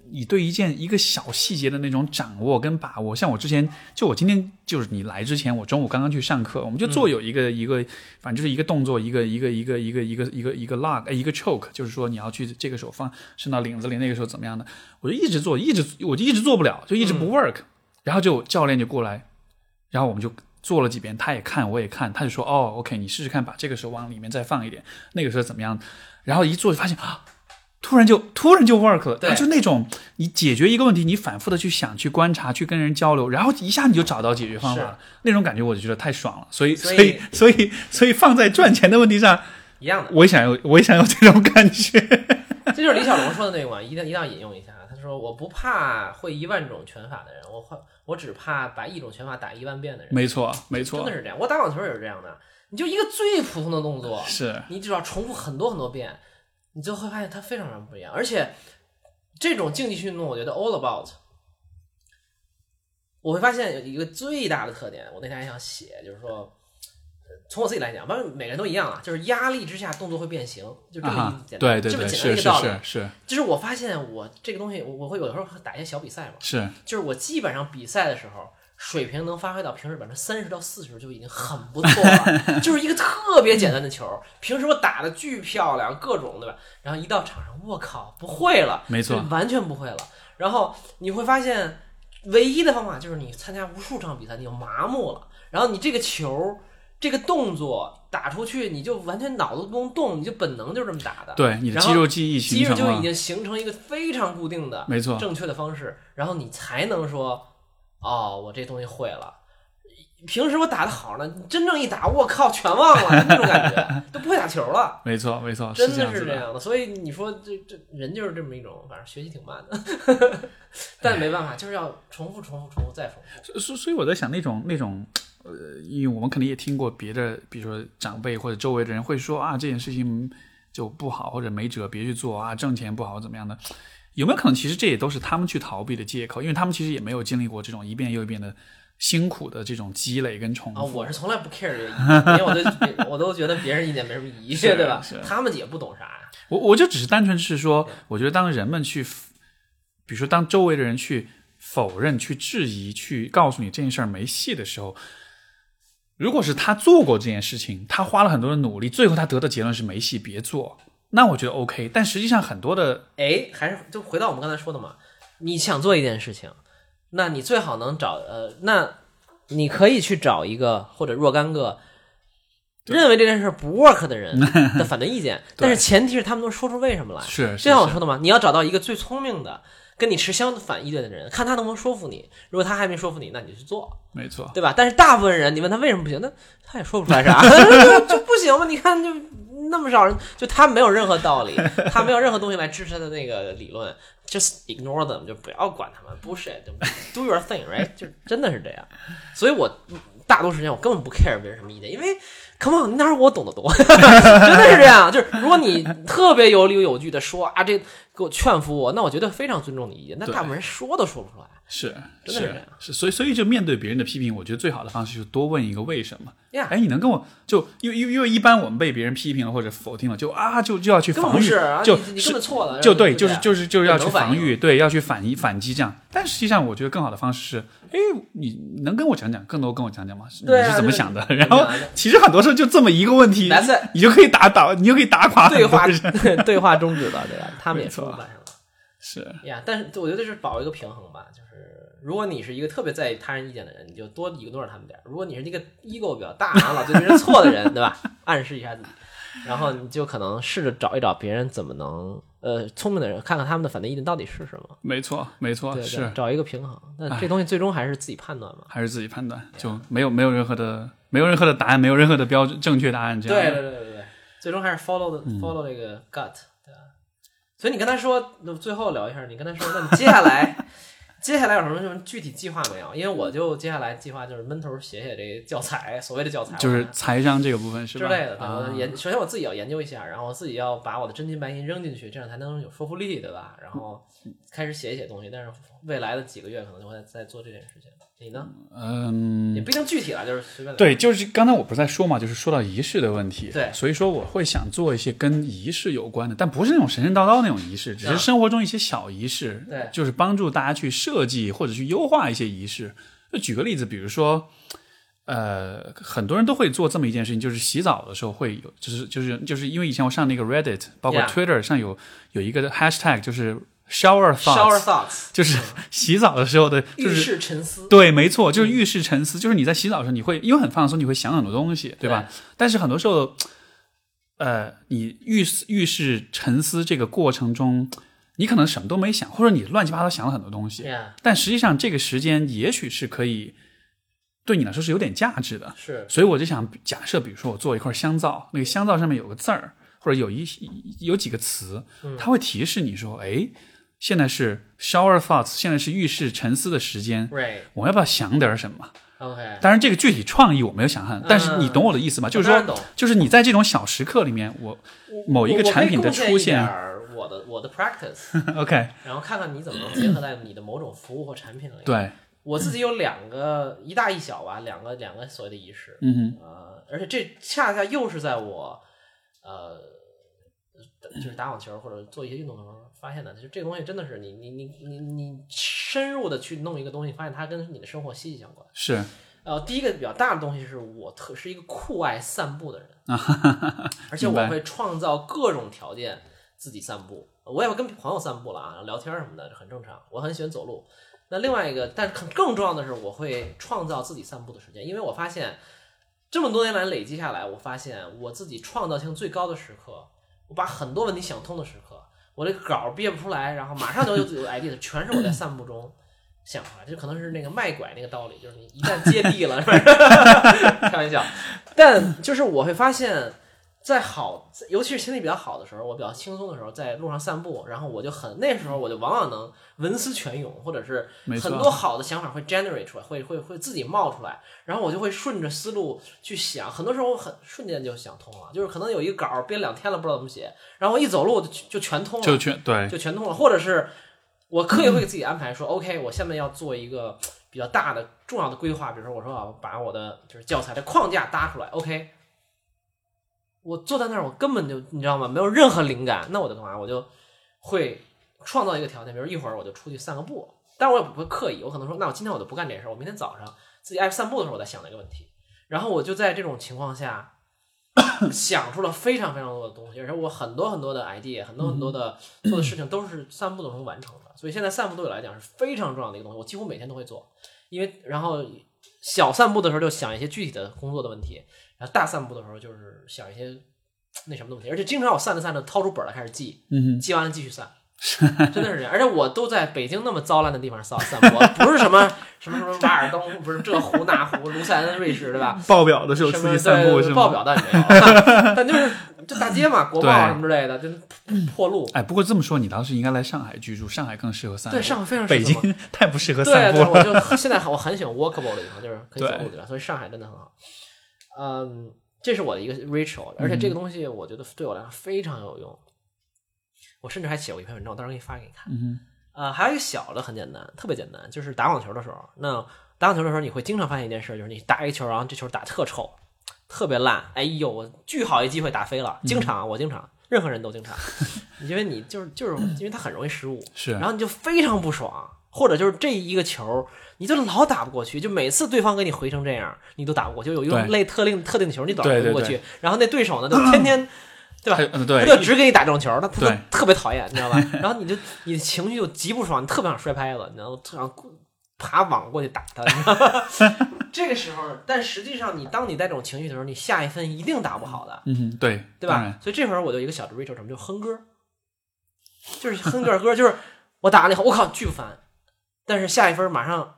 你对一个小细节的那种掌握跟把握，像我之前我今天就是你来之前，我中午刚刚去上课，我们就做有一个反正就是一个动作，一个 log 一个 choke， 就是说你要去这个手伸到领子里，那个时候怎么样的，我就一直做，我就一直做不了，就一直不 work，然后教练就过来，然后我们就做了几遍，他也看我也看，他就说OK， 你试试看把这个手往里面再放一点，那个时候怎么样，然后一做就发现突然就 work 了，就那种你解决一个问题，你反复的去想、去观察、去跟人交流，然后一下你就找到解决方法了，那种感觉我就觉得太爽了。所以放在赚钱的问题上一样的， 我也想有这种感觉。 这就是李小龙说的那个嘛，一定要引用一下。他说：“我不怕会10000种拳法的人，我只怕把一种拳法打10000遍的人。” 没错，真的是这样。我打网球也是这样的，你就一个最普通的动作， 是你只要重复很多遍。你就会发现它非常不一样，而且这种竞技运动，我觉得 all about， 我会发现有一个最大的特点，我那天还想写，就是说，从我自己来讲，反正每个人都一样啊，就是压力之下动作会变形，就这么简单， 对， 这么简单一个道理。 是， 就是我发现我这个东西，我会有的时候打一些小比赛嘛，就是我基本上比赛的时候。水平能发挥到平时30%到40%就已经很不错了，就是一个特别简单的球，平时我打的巨漂亮，各种对吧？然后一到场上，我靠，不会了， 没错， 完全不会了。然后你会发现，唯一的方法就是你参加无数场比赛，你就麻木了，然后你这个球。这个动作打出去，你就完全脑子不用动，你就本能就这么打的。 对，你的肌肉记忆形成了， 肌肉就已经形成一个非常固定的、 没错正确的方式，然后你才能说。我这东西会了。平时我打得好呢，真正一打，我靠，全忘了，那种感觉，都不会打球了。 没错， 真的是这样的。所以你说这人就是这么一种，反正学习挺慢的，但没办法，就是要重复再重复。 所以我在想那种，因为我们可能也听过别的，比如说长辈或者周围的人会说这件事情就不好，或者没辙，别去做挣钱不好怎么样的。有没有可能其实这也都是他们去逃避的借口？因为他们其实也没有经历过这种一遍又一遍的辛苦的这种积累跟重复。 我是从来不 care 这个意见，因为我都觉得别人意见没什么意义，对吧？他们也不懂啥呀。 我就只是单纯是说，我觉得当人们去，比如说当周围的人去否认、去质疑、去告诉你这件事儿没戏的时候，如果是他做过这件事情，他花了很多的努力，最后他得的结论是没戏，别做。那我觉得 OK， 但实际上很多的还是就回到我们刚才说的嘛，你想做一件事情，那你最好能找那你可以去找一个或者若干个认为这件事不 work 的人的反对意见，但是前提是他们能说出为什么来。 是就像我说的嘛，你要找到一个最聪明的跟你持相反意见的人，看他能不能说服你。如果他还没说服你，那你就去做， 没错， 对吧？但是大部分人，你问他为什么不行，那他也说不出来啥，就不行嘛。你看，就那么少人，就他没有任何道理，他没有任何东西来支持他的那个理论。Just ignore them， 就不要管他们 ，bullshit， do your thing，right？ 就真的是这样。所以我大多时间我根本不 care 别人什么意见，因为 come on， 哪有我懂得多？真的是这样。就是如果你特别有理有据的说这给我劝服我，那我觉得非常尊重你意见。但大部分人说都说不出来。 是， 真的是这样。 所以就面对别人的批评，我觉得最好的方式就是多问一个为什么。 你能跟我就因为一般我们被别人批评了或者否定了，就要去防御， 你根本错了， 就对，就是要去防御，对，要去反击这样。但实际上，我觉得更好的方式是，你能跟我讲讲，更多跟我讲讲吗？你是怎么想的？然后其实很多时候就这么一个问题，你就可以打垮对话终止了，对吧？他们也说不上了。 是呀，但是我觉得是保一个平衡吧，就是如果你是一个特别在意他人意见的人，你就多ignore他们点；如果你是一个 ego 比较大，然后老对别人错的人，对吧？暗示一下自己，然后你就可能试着找一找别人怎么能聪明的人，看看他们的反对意见到底是什么。 没错， 对， 是找一个平衡。那这东西最终还是自己判断嘛？ 还是自己判断，就没有任何的答案，没有任何的正确答案这样。 对，最终还是 follow 这个 gut。所以你跟他说，最后聊一下，你跟他说，那你接下来有什么具体计划没有？因为我就接下来计划就是闷头写这个教材，所谓的教材就是财商这个部分是吧？ 之类的。首先我自己要研究一下，然后我自己要把我的真金白银扔进去，这样才能有说服力，对吧？然后开始写一写东西，但是未来的几个月可能就会再做这件事情。 你呢？也不一定具体了，就是随便。 对，就是刚才我不是在说嘛，就是说到仪式的问题。 对， 所以说我会想做一些跟仪式有关的，但不是那种神神叨叨那种仪式，只是生活中一些小仪式。 对， 就是帮助大家去设计或者去优化一些仪式。就举个例子，比如说，很多人都会做这么一件事情，就是洗澡的时候会有，就是因为以前我上那个 Reddit， 包括 Twitter 上有一个 hashtag， 就是 shower thoughts， 就是洗澡的时候的，就是浴室沉思。 对，没错，就是浴室沉思，就是你在洗澡的时候，你会因为很放松，你会想很多东西，对吧？但是很多时候，你浴室沉思这个过程中，你可能什么都没想，或者你乱七八糟想了很多东西，但实际上这个时间也许是可以对你来说是有点价值的。 是， 所以我就想假设，比如说我做一块香皂，那个香皂上面有个字儿，或者有几个词，它会提示你说，哎，现在是 shower thoughts， 现在是浴室沉思的时间，我要不要想点什么 ？OK， 当然这个具体创意我没有想看，但是你懂我的意思吧？就是说，就是你在这种小时刻里面，我某一个产品的出现， 我的 practice， OK， 然后看看你怎么能结合在你的某种服务或产品里。 对， 我自己有两个，一大一小吧，两个所谓的仪式，而且这恰恰又是在我就是打网球或者做一些运动的时候发现的，就是这个东西真的是你深入的去弄一个东西，发现它跟你的生活息息相关。 是， 第一个比较大的东西是我是一个酷爱散步的人，而且我会创造各种条件自己散步，我也会跟朋友散步了啊，聊天什么的很正常。我很喜欢走路。那另外一个，但更重要的是，我会创造自己散步的时间，因为我发现这么多年来累积下来，我发现我自己创造性最高的时刻，我把很多问题想通的时刻，我这个稿憋不出来，然后马上就有 idea， 全是我在散步中想出来。这可能是那个卖拐那个道理，就是你一旦接地了，是吧？开玩笑。但就是我会发现，在尤其是心情比较好的时候，我比较轻松的时候，在路上散步，然后那时候我就往往能文思泉涌，或者是很多好的想法会 generate 出来，会自己冒出来，然后我就会顺着思路去想，很多时候我很瞬间就想通了，就是可能有一个稿编2天了不知道怎么写，然后我一走路就全通了，就全通了，或者是我刻意会给自己安排说OK， 我下面要做一个比较大的重要的规划，比如说我说我把我的就是教材的框架搭出来 OK，我坐在那儿，我根本就你知道吗？没有任何灵感，那我就干嘛？我就会创造一个条件，比如一会儿我就出去散个步，但我也不会刻意，我可能说，那我今天我就不干这事儿，我明天早上自己爱散步的时候，我再想那个问题，然后我就在这种情况下想出了非常非常多的东西，而且我很多很多的 idea， 很多很多的做的事情都是散步的时候完成的，所以现在散步对我来讲是非常重要的一个东西，我几乎每天都会做，因为然后小散步的时候就想一些具体的工作的问题。然后大散步的时候就是想一些那什么东西，而且经常我散着散着掏出本来开始记，记完了继续散，真的是这样。而且我都在北京那么糟烂的地方散步，不是什么瓦尔登，不是这湖那湖，卢塞恩瑞士，对吧？ 报表的时候自己散步是吗？ 报表倒也没有，但就是这大街嘛，国贸什么之类的，就破路。 哎，不过这么说，你当时应该来上海居住，上海更适合散步。 对，上海非常适合。 北京太不适合散步了。 对，我就现在我很喜欢 walkable 的地方，就是可以走路的，所以上海真的很好。这是我的一个 ritual， 而且这个东西我觉得对我来说非常有用。我甚至还写过一篇文章，我到时候给你发给你看。还有一个小的很简单，特别简单，就是打网球的时候。那打网球的时候，你会经常发现一件事，就是你打一个球，然后这球打特臭，特别烂。哎呦，我巨好一机会打飞了，经常，我经常，任何人都经常，因为你就是因为它很容易失误， 是， 然后你就非常不爽。或者就是这一个球，你就老打不过去，就每次对方给你回成这样，你都打不过去。就有一种特定的球，你老打不过去，然后那对手呢，就天天，对吧？他就只给你打这种球，他特别讨厌，你知道吧？然后你的情绪就极不爽，你特别想摔拍子，你知道吗？特想爬网过去打他，你知道吗？这个时候，但实际上当你在这种情绪的时候，你下一分一定打不好的， 对吧？所以这会儿我就有一个小的 ritual， 什么就哼歌，就是哼段歌，就是我打了以后，我靠，巨烦。但是下一分马上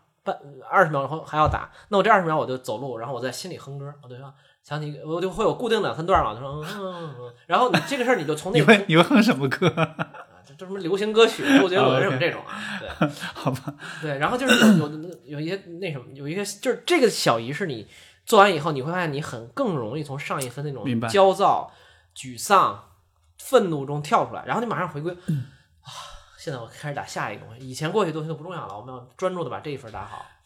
20秒后还要打，那我这20秒我就走路，然后我在心里哼歌，我就说想起我就会有固定的分段嘛，就说然后你这个事儿你就从那个你会哼什么歌？ 就什么流行歌曲、周杰伦什么这种啊，对， 好吧， 对，然后就是有一些那什么，有一些就是这个小仪式，你做完以后，你会发现你更容易从上一分那种焦躁、沮丧、愤怒中跳出来，然后你马上回归。现在我开始打下一个东西，以前过去的东西都不重要了，我们要专注的把这一分打好。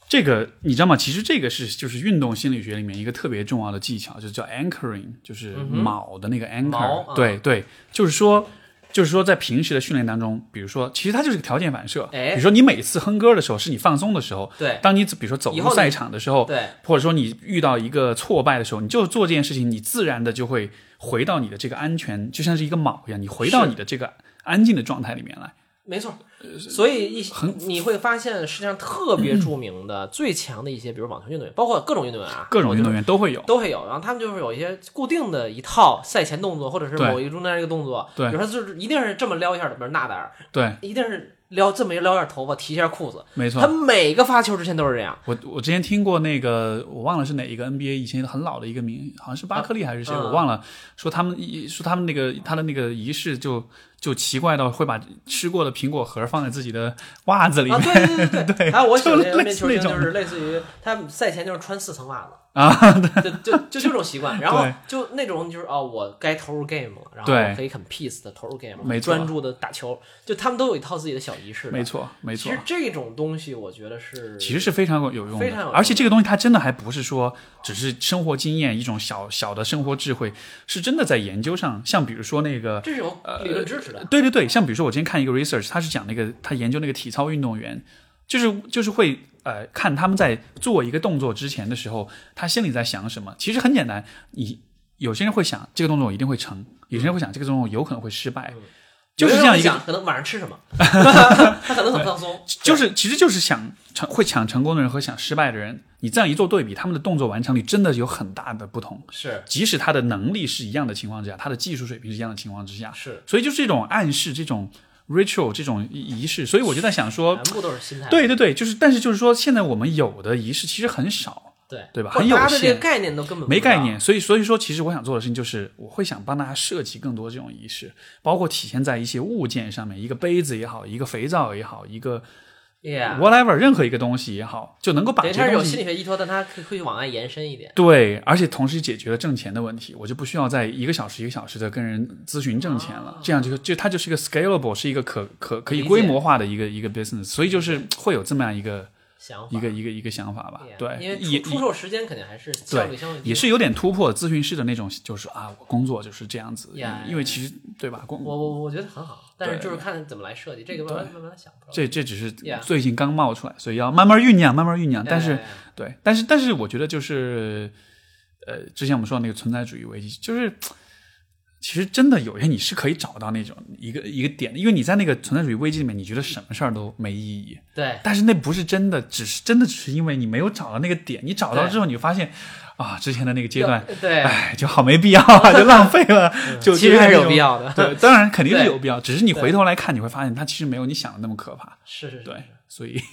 这个你知道吗？其实这个就是运动心理学里面一个特别重要的技巧，就是叫 anchoring， 就是锚的那个 anchor。对对，就是说在平时的训练当中，比如说，其实它就是个条件反射。比如说你每次哼歌的时候是你放松的时候， 对。 当你比如说走入赛场的时候， 对， 或者说你遇到一个挫败的时候，你就做这件事情，你自然的就会回到你的这个安全，就像是一个锚一样，你回到你的这个安静的状态里面来。 没错，所以你会发现世界上特别著名的、最强的一些，比如网球运动员，包括各种运动员啊， 各种运动员都会有， 然后他们就是有一些固定的一套赛前动作，或者是某一个中间一个动作， 对， 比如说就是一定是这么撩一下，比如纳达尔， 对， 一定是这么一撩一下头发，提一下裤子， 没错， 他每个发球之前都是这样。 我之前听过那个，我忘了是哪一个 NBA 以前很老的一个名，好像是巴克利还是谁，我忘了，说他们那个他的那个仪式就奇怪到会把吃过的苹果核放在自己的袜子里面。 对对。 还有我喜欢的球星就是类似于他赛前就是穿4层袜子啊， 就这种习惯，然后就那种就是我该投入 game 了，然后我可以很 peace 的投入 game， 专注的打球，就他们都有一套自己的小仪式。 没错。 其实这种东西我觉得其实是非常有用的， 非常有用的。 而且这个东西它真的还不是说只是生活经验，一种小的生活智慧，是真的在研究上，像比如说那个这是有理论支持的。 对，像比如说我今天看一个 research， 他是讲他研究那个体操运动员，就是会看他们在做一个动作之前的时候，他心里在想什么。其实很简单，有些人会想这个动作我一定会成，有些人会想这个动作有可能会失败，就是这样一个可能晚上吃什么，他可能很放松， 其实就是会想成功的人和想失败的人，你这样一做对比，他们的动作完成率真的有很大的不同。 是， 即使他的能力是一样的情况之下，他的技术水平是一样的情况之下， 是， 所以就是这种暗示，这种 ritual， 这种仪式，所以我就在想说， 全部都是心态。 对，但是就是说，现在我们有的仪式其实很少。对吧？很有限，大家的这个概念都根本没概念，所以说，其实我想做的事情就是，我会想帮大家设计更多这种仪式，包括体现在一些物件上面，一个杯子也好，一个肥皂也好，一个 whatever 任何一个东西也好，就能够把这它是有心理学依托，但它可以往外延伸一点。 对，而且同时解决了挣钱的问题，我就不需要在1个小时1个小时的跟人咨询挣钱了，这样它就是一个 scalable， 是一个可以规模化的一个 business， 所以就是会有这么样一个想法吧，对， 因为出售时间肯定还是效率相对低， 也是有点突破咨询师的那种，就是我工作就是这样子，因为其实对吧？ 我觉得很好，但是就是看怎么来设计，这个慢慢想。 这只是最近刚冒出来，所以要慢慢酝酿。但是对，但是我觉得就是之前我们说的那个存在主义危机，就是其实真的有些你是可以找到那种一个点，因为你在那个存在主义危机里面，你觉得什么事儿都没意义。 对， 但是那不是真的，只是因为你没有找到那个点，你找到之后，你发现之前的那个阶段， 对， 就好没必要啊，就浪费了。就其实还是有必要的。 对，当然肯定是有必要，只是你回头来看，你会发现它其实没有你想的那么可怕。 是， 对，所以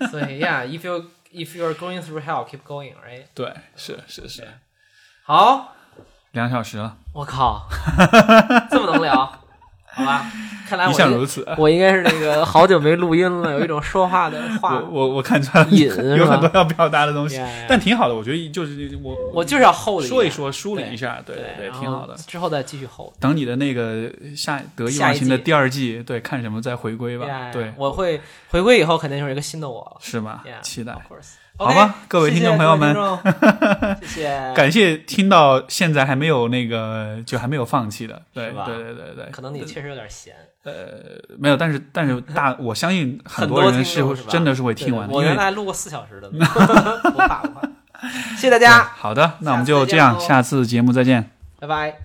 ，if you're going through hell, keep going, right？ 对，是。 好。 2小时了， 我靠，这么能聊，好吧？看来一向如此， 我应该是那个好久没录音了，有一种说话的话， 我看出来有很多要表达的东西，但挺好的，我觉得就是我就是要 hold 说一说，梳理一下，对，挺好的。 之后再继续 hold， 等你的那个得意忘形的第2季，对，看什么再回归吧。对， 我会回归以后肯定就是一个新的我了， 是吧？期待。 好吧，各位听众朋友们， 谢谢， 感谢听到现在还没有就还没有放弃的，对， 可能你确实有点闲， 没有，但是我相信很多人是真的是会听完的。 我原来录过4小时的，不怕。谢谢大家， 好的，那我们就这样，下次节目再见， 拜拜。